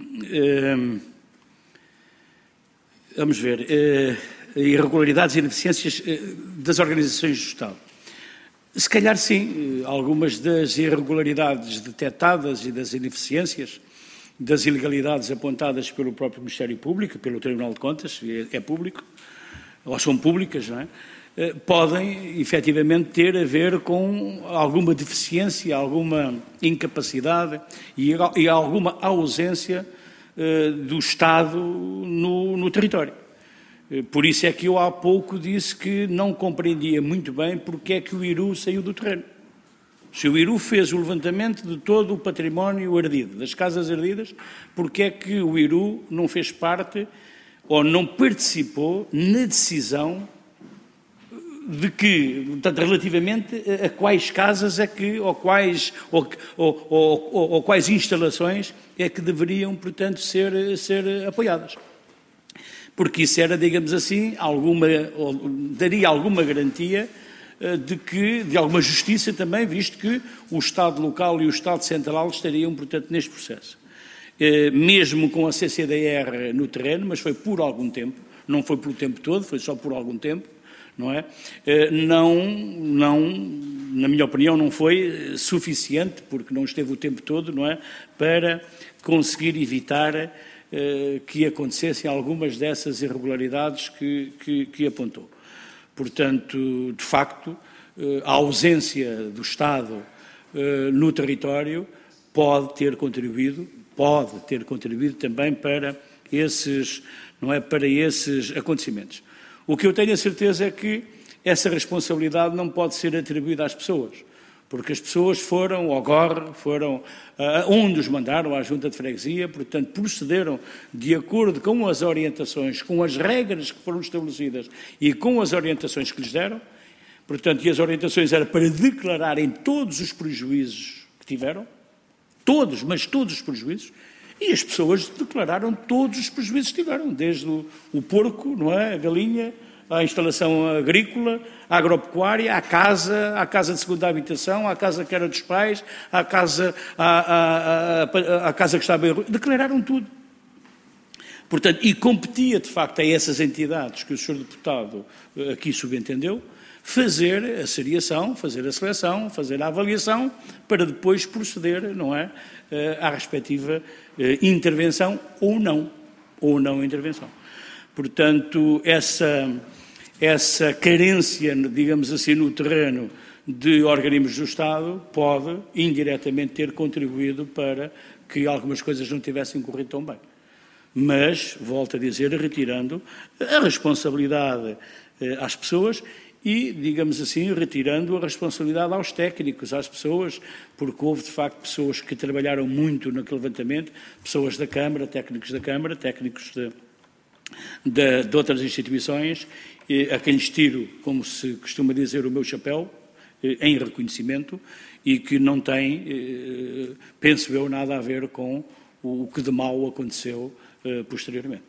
Vamos ver. Irregularidades e ineficiências das organizações do Estado. Se calhar sim, algumas das irregularidades detectadas e das ineficiências, das ilegalidades apontadas pelo próprio Ministério Público, pelo Tribunal de Contas, é público, ou são públicas, não é? Podem, efetivamente, ter a ver com alguma deficiência, alguma incapacidade e, e alguma ausência uh, do Estado no, no território. Por isso é que eu há pouco disse que não compreendia muito bem porque é que o I R U saiu do terreno. Se o I R U fez o levantamento de todo o património ardido, das casas ardidas, porque é que o I R U não fez parte ou não participou na decisão de que, portanto, relativamente a quais casas é que, ou quais, ou, ou, ou, ou quais instalações é que deveriam, portanto, ser, ser apoiadas. Porque isso era, digamos assim, alguma, ou daria alguma garantia de que, de alguma justiça também, visto que o Estado local e o Estado central estariam, portanto, neste processo. Mesmo com a C C D R no terreno, mas foi por algum tempo, não foi pelo tempo todo, foi só por algum tempo, não é? Não, não, na minha opinião, não foi suficiente, porque não esteve o tempo todo, não é? Para conseguir evitar uh, que acontecessem algumas dessas irregularidades que, que, que apontou. Portanto, de facto, uh, a ausência do Estado uh, no território pode ter contribuído, pode ter contribuído também para esses, não é? Para esses acontecimentos. O que eu tenho a certeza é que essa responsabilidade não pode ser atribuída às pessoas, porque as pessoas foram ao G O R, foram uh, onde os mandaram, à Junta de Freguesia, portanto, procederam de acordo com as orientações, com as regras que foram estabelecidas e com as orientações que lhes deram, portanto, e as orientações eram para declararem todos os prejuízos que tiveram, todos, mas todos os prejuízos, e as pessoas declararam todos os prejuízos que tiveram, desde o, o porco, não é? A galinha, a instalação agrícola, a agropecuária, a casa, a casa de segunda habitação, a casa que era dos pais, a casa, a, a, a, a casa que estava em... Declararam tudo. Portanto, e competia, de facto, a essas entidades que o senhor Deputado aqui subentendeu, fazer a seriação, fazer a seleção, fazer a avaliação, para depois proceder, não é, à respectiva intervenção ou não, ou não intervenção. Portanto, essa, essa carência, digamos assim, no terreno de organismos do Estado pode, indiretamente, ter contribuído para que algumas coisas não tivessem corrido tão bem. mas, volto a dizer, retirando a responsabilidade às pessoas e, digamos assim, retirando a responsabilidade aos técnicos, às pessoas, porque houve, de facto, pessoas que trabalharam muito naquele levantamento, pessoas da Câmara, técnicos da Câmara, técnicos de, de, de outras instituições, a quem lhes tiro, como se costuma dizer, o meu chapéu, em reconhecimento, e que não tem, penso eu, nada a ver com o que de mal aconteceu posteriormente.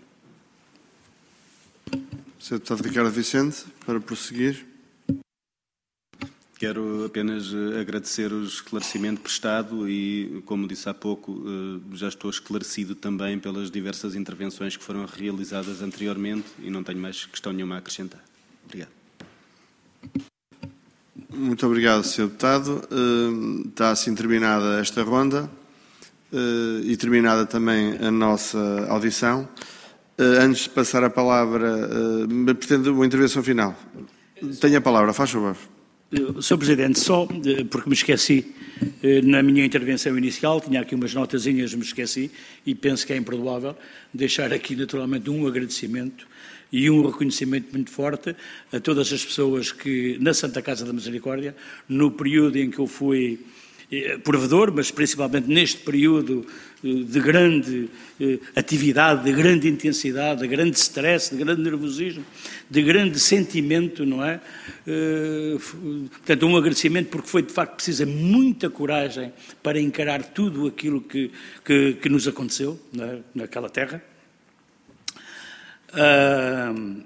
senhor Deputado Ricardo Vicente, para prosseguir. Quero apenas agradecer o esclarecimento prestado e, como disse há pouco, já estou esclarecido também pelas diversas intervenções que foram realizadas anteriormente e não tenho mais questão nenhuma a acrescentar. Obrigado. Muito obrigado, senhor Deputado. Está assim terminada esta ronda e terminada também a nossa audição. Antes de passar a palavra, pretendo uma intervenção final. Tenha a palavra, faz favor. senhor Presidente, só porque me esqueci na minha intervenção inicial, tinha aqui umas notazinhas, me esqueci, e penso que é imperdoável deixar aqui naturalmente um agradecimento e um reconhecimento muito forte a todas as pessoas que, na Santa Casa da Misericórdia, no período em que eu fui provedor, mas principalmente neste período de grande atividade, de grande intensidade, de grande stress, de grande nervosismo, de grande sentimento, não é? Portanto, um agradecimento porque foi, de facto, precisa muita coragem para encarar tudo aquilo que, que, que nos aconteceu, não é? Naquela terra. Uh,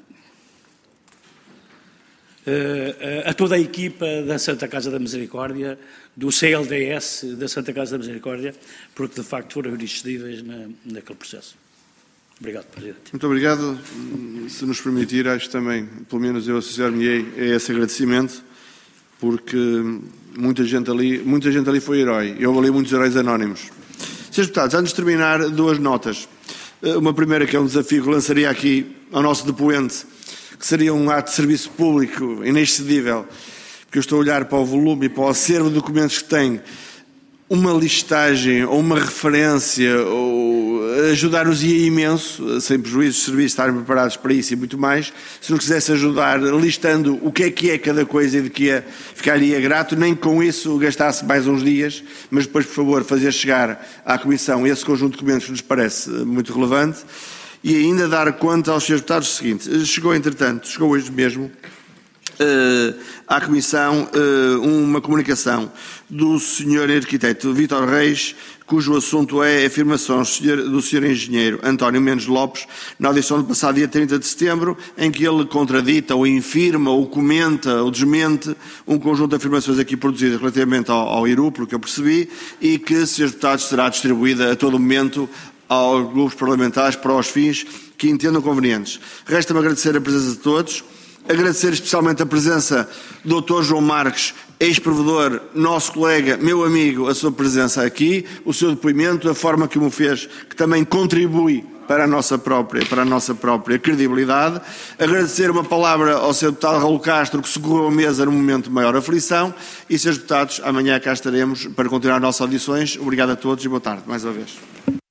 uh, a toda a equipa da Santa Casa da Misericórdia, do C L D S da Santa Casa da Misericórdia, porque de facto foram inexcedíveis na, naquele processo. Obrigado, Presidente. Muito obrigado. Se nos permitir, acho também, pelo menos eu associar-me a esse agradecimento, porque muita gente ali, muita gente ali foi herói. Eu ali muitos heróis anónimos. senhores Deputados, antes de terminar, duas notas. Uma primeira, que é um desafio que lançaria aqui ao nosso depoente, que seria um ato de serviço público inexcedível, porque eu estou a olhar para o volume e para o acervo de documentos que tem, uma listagem ou uma referência, ou ajudar-nos ia imenso, sem prejuízo de serviços estarem preparados para isso e muito mais. Se nos quisesse ajudar listando o que é que é cada coisa e de que é, ficaria grato, nem com isso gastasse mais uns dias, mas depois, por favor, fazer chegar à Comissão esse conjunto de documentos que nos parece muito relevante e ainda dar conta aos senhores deputados do seguinte: chegou, entretanto, chegou hoje mesmo, Uh, à Comissão uh, uma comunicação do senhor Arquiteto Vítor Reis, cujo assunto é afirmações do senhor Engenheiro António Mendes Lopes, na audição do passado dia trinta de setembro, em que ele contradita ou infirma ou comenta ou desmente um conjunto de afirmações aqui produzidas relativamente ao, ao I R U, pelo que eu percebi, e que, senhores deputados, será distribuída a todo momento aos grupos parlamentares para os fins que entendam convenientes. Resta-me agradecer a presença de todos. Agradecer especialmente a presença do doutor João Marques, ex-provedor, nosso colega, meu amigo, a sua presença aqui, o seu depoimento, a forma que o fez, que também contribui para a nossa própria, para a nossa própria credibilidade. Agradecer uma palavra ao senhor deputado Raul Castro, que socorreu a mesa num momento de maior aflição. E, senhores deputados, amanhã cá estaremos para continuar as nossas audições. Obrigado a todos e boa tarde, mais uma vez.